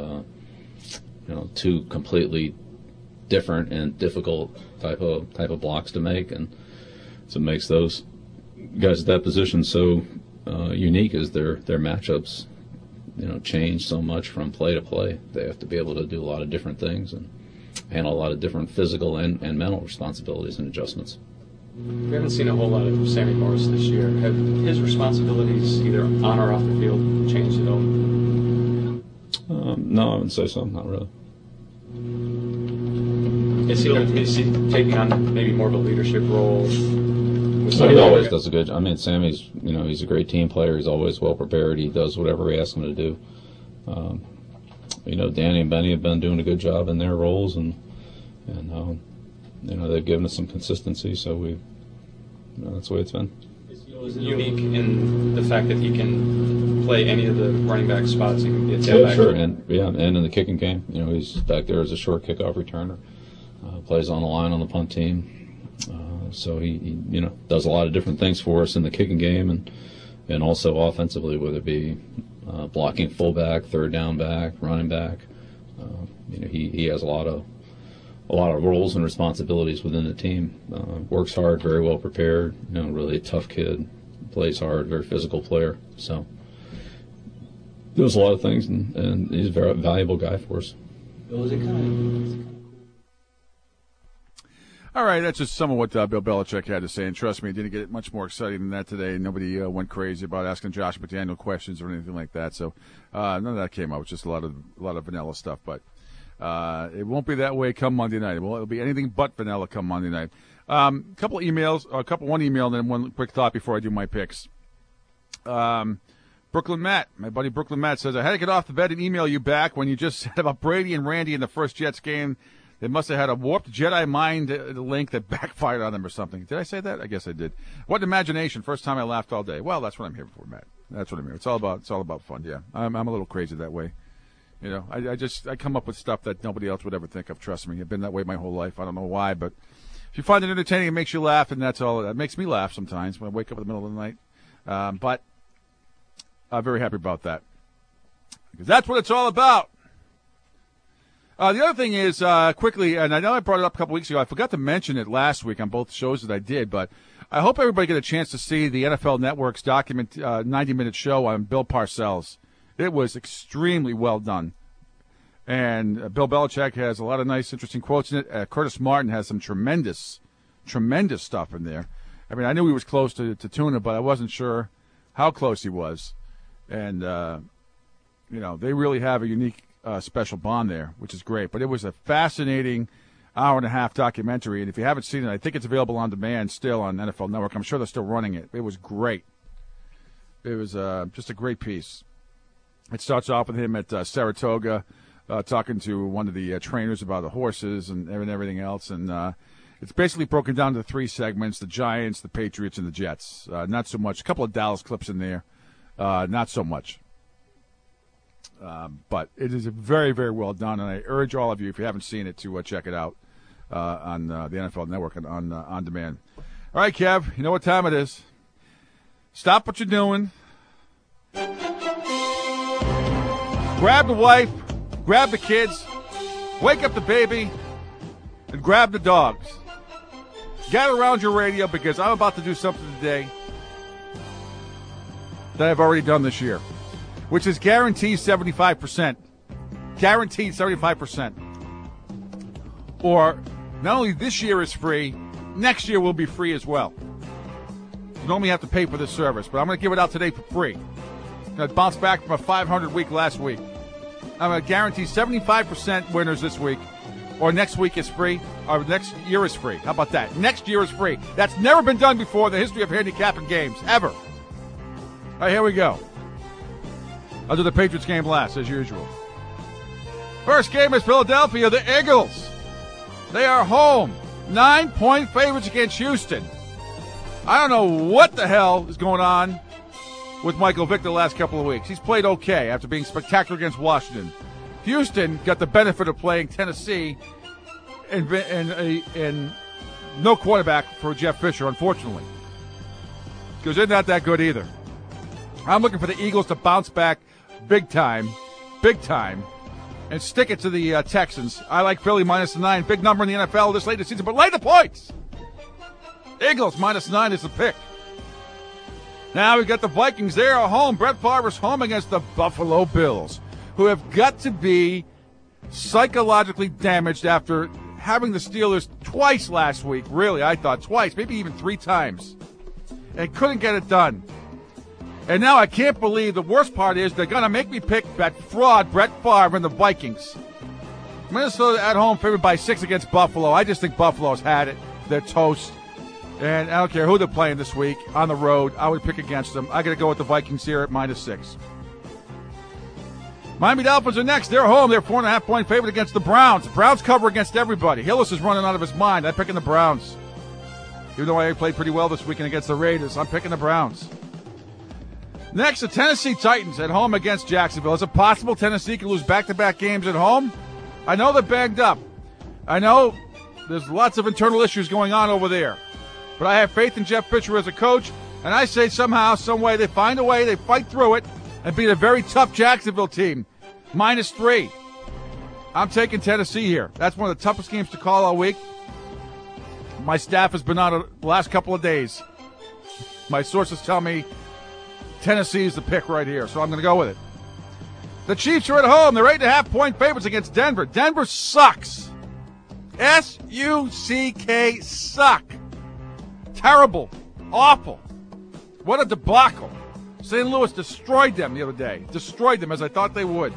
S21: 2 completely different and difficult type of blocks to make, and so it makes those guys at that position so unique is their matchups. Change so much from play to play. They have to be able to do a lot of different things and handle a lot of different physical and mental responsibilities and adjustments.
S22: We haven't seen a whole lot of Sammy Morris this year. Have his responsibilities, either on or off the field, changed at all?
S21: No, I wouldn't say so. Not really.
S22: Is he taking on maybe more of a leadership role?
S21: He always does a good job. I mean, Sammy's, he's a great team player. He's always well prepared. He does whatever we ask him to do. Danny and Benny have been doing a good job in their roles, and they've given us some consistency. So that's the way it's been.
S22: Is he unique in the fact that he can play any of the running back spots? He can be a tailback.
S21: Sure, and in the kicking game, he's back there as a short kickoff returner. Plays on the line on the punt team. So he does a lot of different things for us in the kicking game and also offensively, whether it be blocking fullback, third down back, running back. He has a lot of roles and responsibilities within the team. Works hard, very well prepared. Really a tough kid. Plays hard, very physical player. So does a lot of things, and he's a very valuable guy for us.
S4: All right, that's just some of what Bill Belichick had to say, and trust me, it didn't get much more exciting than that today. Nobody went crazy about asking Josh McDaniel questions or anything like that, so none of that came out. It was just a lot of vanilla stuff, but it won't be that way come Monday night. It'll be anything but vanilla come Monday night. One email, and then one quick thought before I do my picks. Brooklyn Matt, my buddy Brooklyn Matt says, I had to get off the bed and email you back when you just said about Brady and Randy in the first Jets game. They must have had a warped Jedi mind link that backfired on them or something. Did I say that? I guess I did. What an imagination. First time I laughed all day. Well, that's what I'm here for, Matt. That's what I'm here. It's all about fun, yeah. I'm a little crazy that way. I come up with stuff that nobody else would ever think of, trust me. I've been that way my whole life. I don't know why, but if you find it entertaining, it makes you laugh, and that's all. That makes me laugh sometimes when I wake up in the middle of the night. But I'm very happy about that. Because that's what it's all about. The other thing is, quickly, and I know I brought it up a couple weeks ago. I forgot to mention it last week on both shows that I did, but I hope everybody get a chance to see the NFL Network's 90-minute show on Bill Parcells. It was extremely well done. And Bill Belichick has a lot of nice, interesting quotes in it. Curtis Martin has some tremendous stuff in there. I mean, I knew he was close to Tuna, but I wasn't sure how close he was. And, they really have a unique special bond there, which is great. But it was a fascinating hour-and-a-half documentary, and if you haven't seen it, I think it's available on demand still on NFL Network. I'm sure they're still running it. It was great. It was just a great piece. It starts off with him at Saratoga talking to one of the trainers about the horses and everything else, and it's basically broken down to 3 segments: the Giants, the Patriots, and the Jets. Not so much. A couple of Dallas clips in there. Not so much. But it is very, very well done, and I urge all of you, if you haven't seen it, to check it out on the NFL Network and on demand. All right, Kev, you know what time it is. Stop what you're doing. Grab the wife, grab the kids, wake up the baby, and grab the dogs. Gather around your radio because I'm about to do something today that I've already done this year, which is guaranteed 75%. Guaranteed 75%. Or not only this year is free, next year will be free as well. You normally have to pay for this service, but I'm going to give it out today for free. I'm going to bounce back from a 500-week last week. I'm going to guarantee 75% winners this week, or next week is free, or next year is free. How about that? Next year is free. That's never been done before in the history of handicapping games, ever. All right, here we go. I'll do the Patriots game last, as usual. First game is Philadelphia, the Eagles. They are home. 9-point favorites against Houston. I don't know what the hell is going on with Michael Vick the last couple of weeks. He's played okay after being spectacular against Washington. Houston got the benefit of playing Tennessee and no quarterback for Jeff Fisher, unfortunately. Because they're not that good either. I'm looking for the Eagles to bounce back big time, and stick it to the Texans. I like Philly -9. Big number in the NFL this late in the season, but lay the points. Eagles -9 is the pick. Now we got the Vikings there at home. Brett Favre's home against the Buffalo Bills, who have got to be psychologically damaged after having the Steelers twice last week. Really, I thought twice, maybe even 3 times. And couldn't get it done. And now I can't believe the worst part is they're going to make me pick that fraud Brett Favre and the Vikings. Minnesota at home favored by 6 against Buffalo. I just think Buffalo's had it. They're toast. And I don't care who they're playing this week on the road. I would pick against them. I got to go with the Vikings here at -6. Miami Dolphins are next. They're home. They're 4.5-point favorite against the Browns. The Browns cover against everybody. Hillis is running out of his mind. I'm picking the Browns. Even though I played pretty well this weekend against the Raiders, I'm picking the Browns. Next, the Tennessee Titans at home against Jacksonville. Is it possible Tennessee can lose back-to-back games at home? I know they're banged up. I know there's lots of internal issues going on over there. But I have faith in Jeff Fisher as a coach, and I say somehow, some way, they find a way, they fight through it, and beat a very tough Jacksonville team. -3. I'm taking Tennessee here. That's one of the toughest games to call all week. My staff has been on it the last couple of days. My sources tell me Tennessee is the pick right here, so I'm going to go with it. The Chiefs are at home. They're 8.5-point favorites against Denver. Denver sucks. S-U-C-K, suck. Terrible. Awful. What a debacle. St. Louis destroyed them the other day. Destroyed them as I thought they would.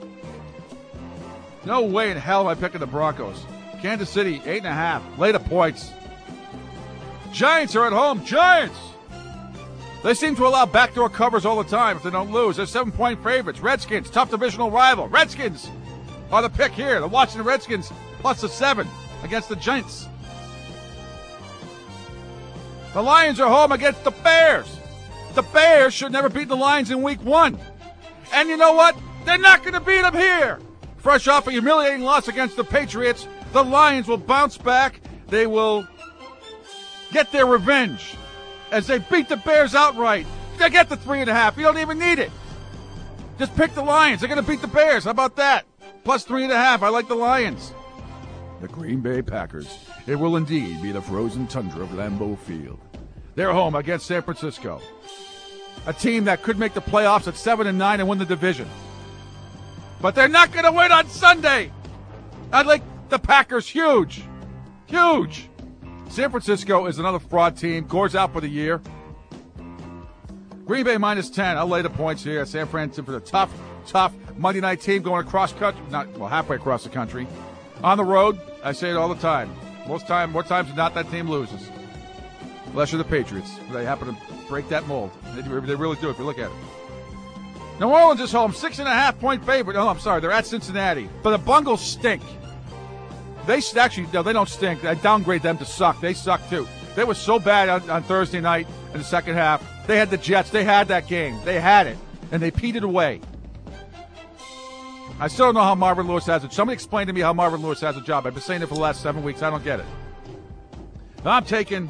S4: No way in hell am I picking the Broncos. Kansas City, 8.5. Later points. Giants are at home. Giants! They seem to allow backdoor covers all the time if they don't lose. They're 7-point favorites. Redskins, tough divisional rival. Redskins are the pick here. The Washington Redskins +7 against the Giants. The Lions are home against the Bears. The Bears should never beat the Lions in week 1. And you know what? They're not going to beat them here. Fresh off a humiliating loss against the Patriots, the Lions will bounce back. They will get their revenge as they beat the Bears outright. They get the 3.5. You don't even need it. Just pick the Lions. They're going to beat the Bears. How about that? +3.5. I like the Lions. The Green Bay Packers. It will indeed be the frozen tundra of Lambeau Field. They're home against San Francisco. A team that could make the playoffs at 7-9 and win the division. But they're not going to win on Sunday. I like the Packers huge. Huge. San Francisco is another fraud team. Gore's out for the year. Green Bay -10. I'll lay the points here. San Francisco for the tough Monday night team going across country. Halfway across the country. On the road, I say it all the time. More times than not, that team loses. Unless you're the Patriots. They happen to break that mold. They really do if you look at it. New Orleans is home, 6.5-point favorite. Oh, I'm sorry, they're at Cincinnati. But the Bungles stink. They don't stink. I downgrade them to suck. They suck, too. They were so bad on Thursday night in the second half. They had the Jets. They had that game. They had it. And they peed it away. I still don't know how Marvin Lewis has it. Somebody explain to me how Marvin Lewis has a job. I've been saying it for the last 7 weeks. I don't get it. Now I'm taking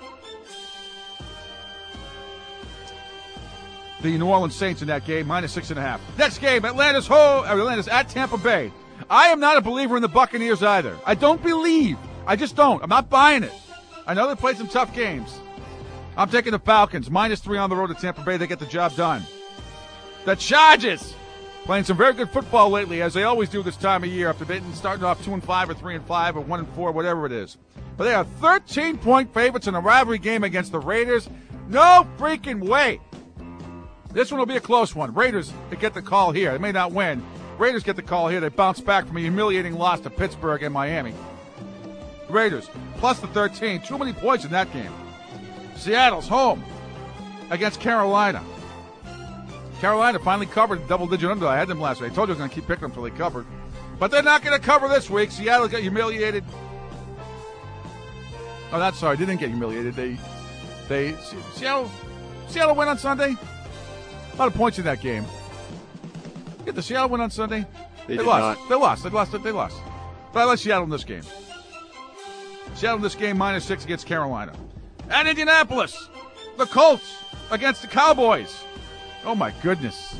S4: the New Orleans Saints in that game, -6.5. Next game, Atlanta's at Tampa Bay. I am not a believer in the Buccaneers either. I don't believe. I just don't. I'm not buying it. I know they played some tough games. I'm taking the Falcons, -3 on the road to Tampa Bay. They get the job done. The Chargers, playing some very good football lately, as they always do this time of year, after starting off 2-5 or 3-5 or 1-4, whatever it is. But they are 13-point favorites in a rivalry game against the Raiders. No freaking way. This one will be a close one. Raiders get the call here. They may not win. Raiders get the call here. They bounce back from a humiliating loss to Pittsburgh and Miami. Raiders, plus the 13. Too many points in that game. Seattle's home against Carolina. Carolina finally covered double-digit under. I had them last week. I told you I was going to keep picking them until they covered. But they're not going to cover this week. Seattle got humiliated. Oh, that's sorry. They didn't get humiliated. Seattle win on Sunday. A lot of points in that game. Did the Seattle win on Sunday? They lost. Not. They lost. But I like Seattle in this game. Seattle in this game, -6 against Carolina. And Indianapolis, the Colts against the Cowboys. Oh, my goodness.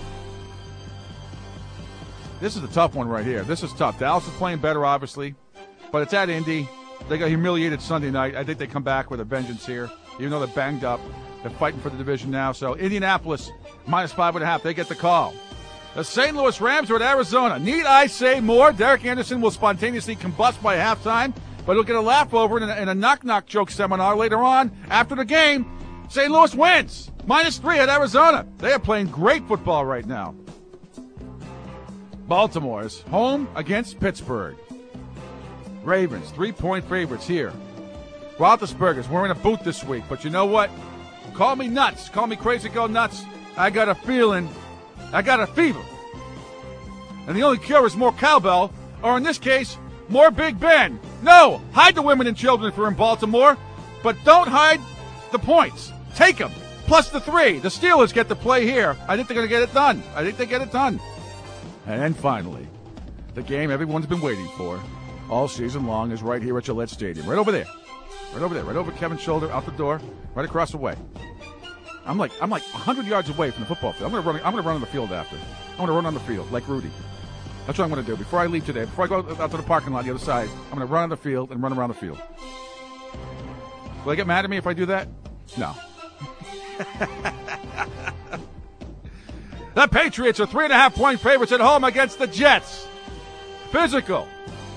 S4: This is a tough one right here. This is tough. Dallas is playing better, obviously. But it's at Indy. They got humiliated Sunday night. I think they come back with a vengeance here, even though they're banged up. They're fighting for the division now. So Indianapolis, -5.5. They get the call. The St. Louis Rams are at Arizona. Need I say more? Derek Anderson will spontaneously combust by halftime, but he'll get a laugh over it in a knock-knock joke seminar later on after the game. St. Louis wins. -3 at Arizona. They are playing great football right now. Baltimore is home against Pittsburgh. Ravens, 3-point favorites here. Roethlisberger's wearing a boot this week, but you know what? Call me nuts. Call me crazy, go nuts. I got a feeling. I got a fever. And the only cure is more cowbell, or in this case, more Big Ben. No, hide the women and children if you're in Baltimore, but don't hide the points. Take them, plus the 3. The Steelers get to play here. I think they're going to get it done. I think they get it done. And then finally, the game everyone's been waiting for all season long is right here at Gillette Stadium. Right over there. Right over there. Right over Kevin's shoulder, out the door, right across the way. I'm like 100 yards away from the football field. I'm gonna run on the field after. I'm gonna run on the field like Rudy. That's what I'm gonna do before I leave today. Before I go out to the parking lot, the other side, I'm gonna run on the field and run around the field. Will they get mad at me if I do that? No. The Patriots are 3.5-point favorites at home against the Jets. Physical.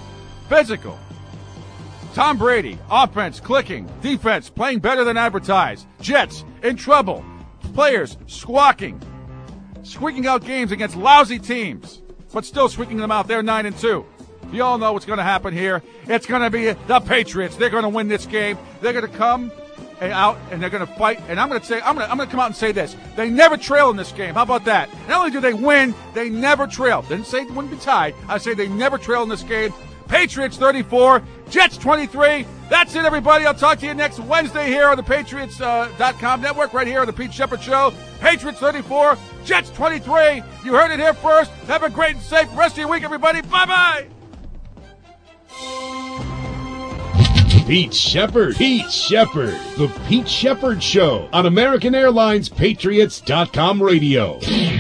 S4: Tom Brady, offense clicking, defense playing better than advertised. Jets in trouble. Players squeaking out games against lousy teams, but still squeaking them out. They're 9-2. You all know what's going to happen here. It's going to be the Patriots. They're going to win this game. They're going to come out and they're going to fight. And I'm going to come out and say this: they never trail in this game. How about that? Not only do they win, they never trail. Didn't say it wouldn't be tied. I say they never trail in this game. Patriots 34, Jets 23. That's it, everybody. I'll talk to you next Wednesday here on the Patriots.com network, right here on the Pete Shepard Show. Patriots 34, Jets 23. You heard it here first. Have a great and safe rest of your week, everybody. Bye-bye.
S1: Pete Shepard. The Pete Shepard Show on American Airlines Patriots.com radio.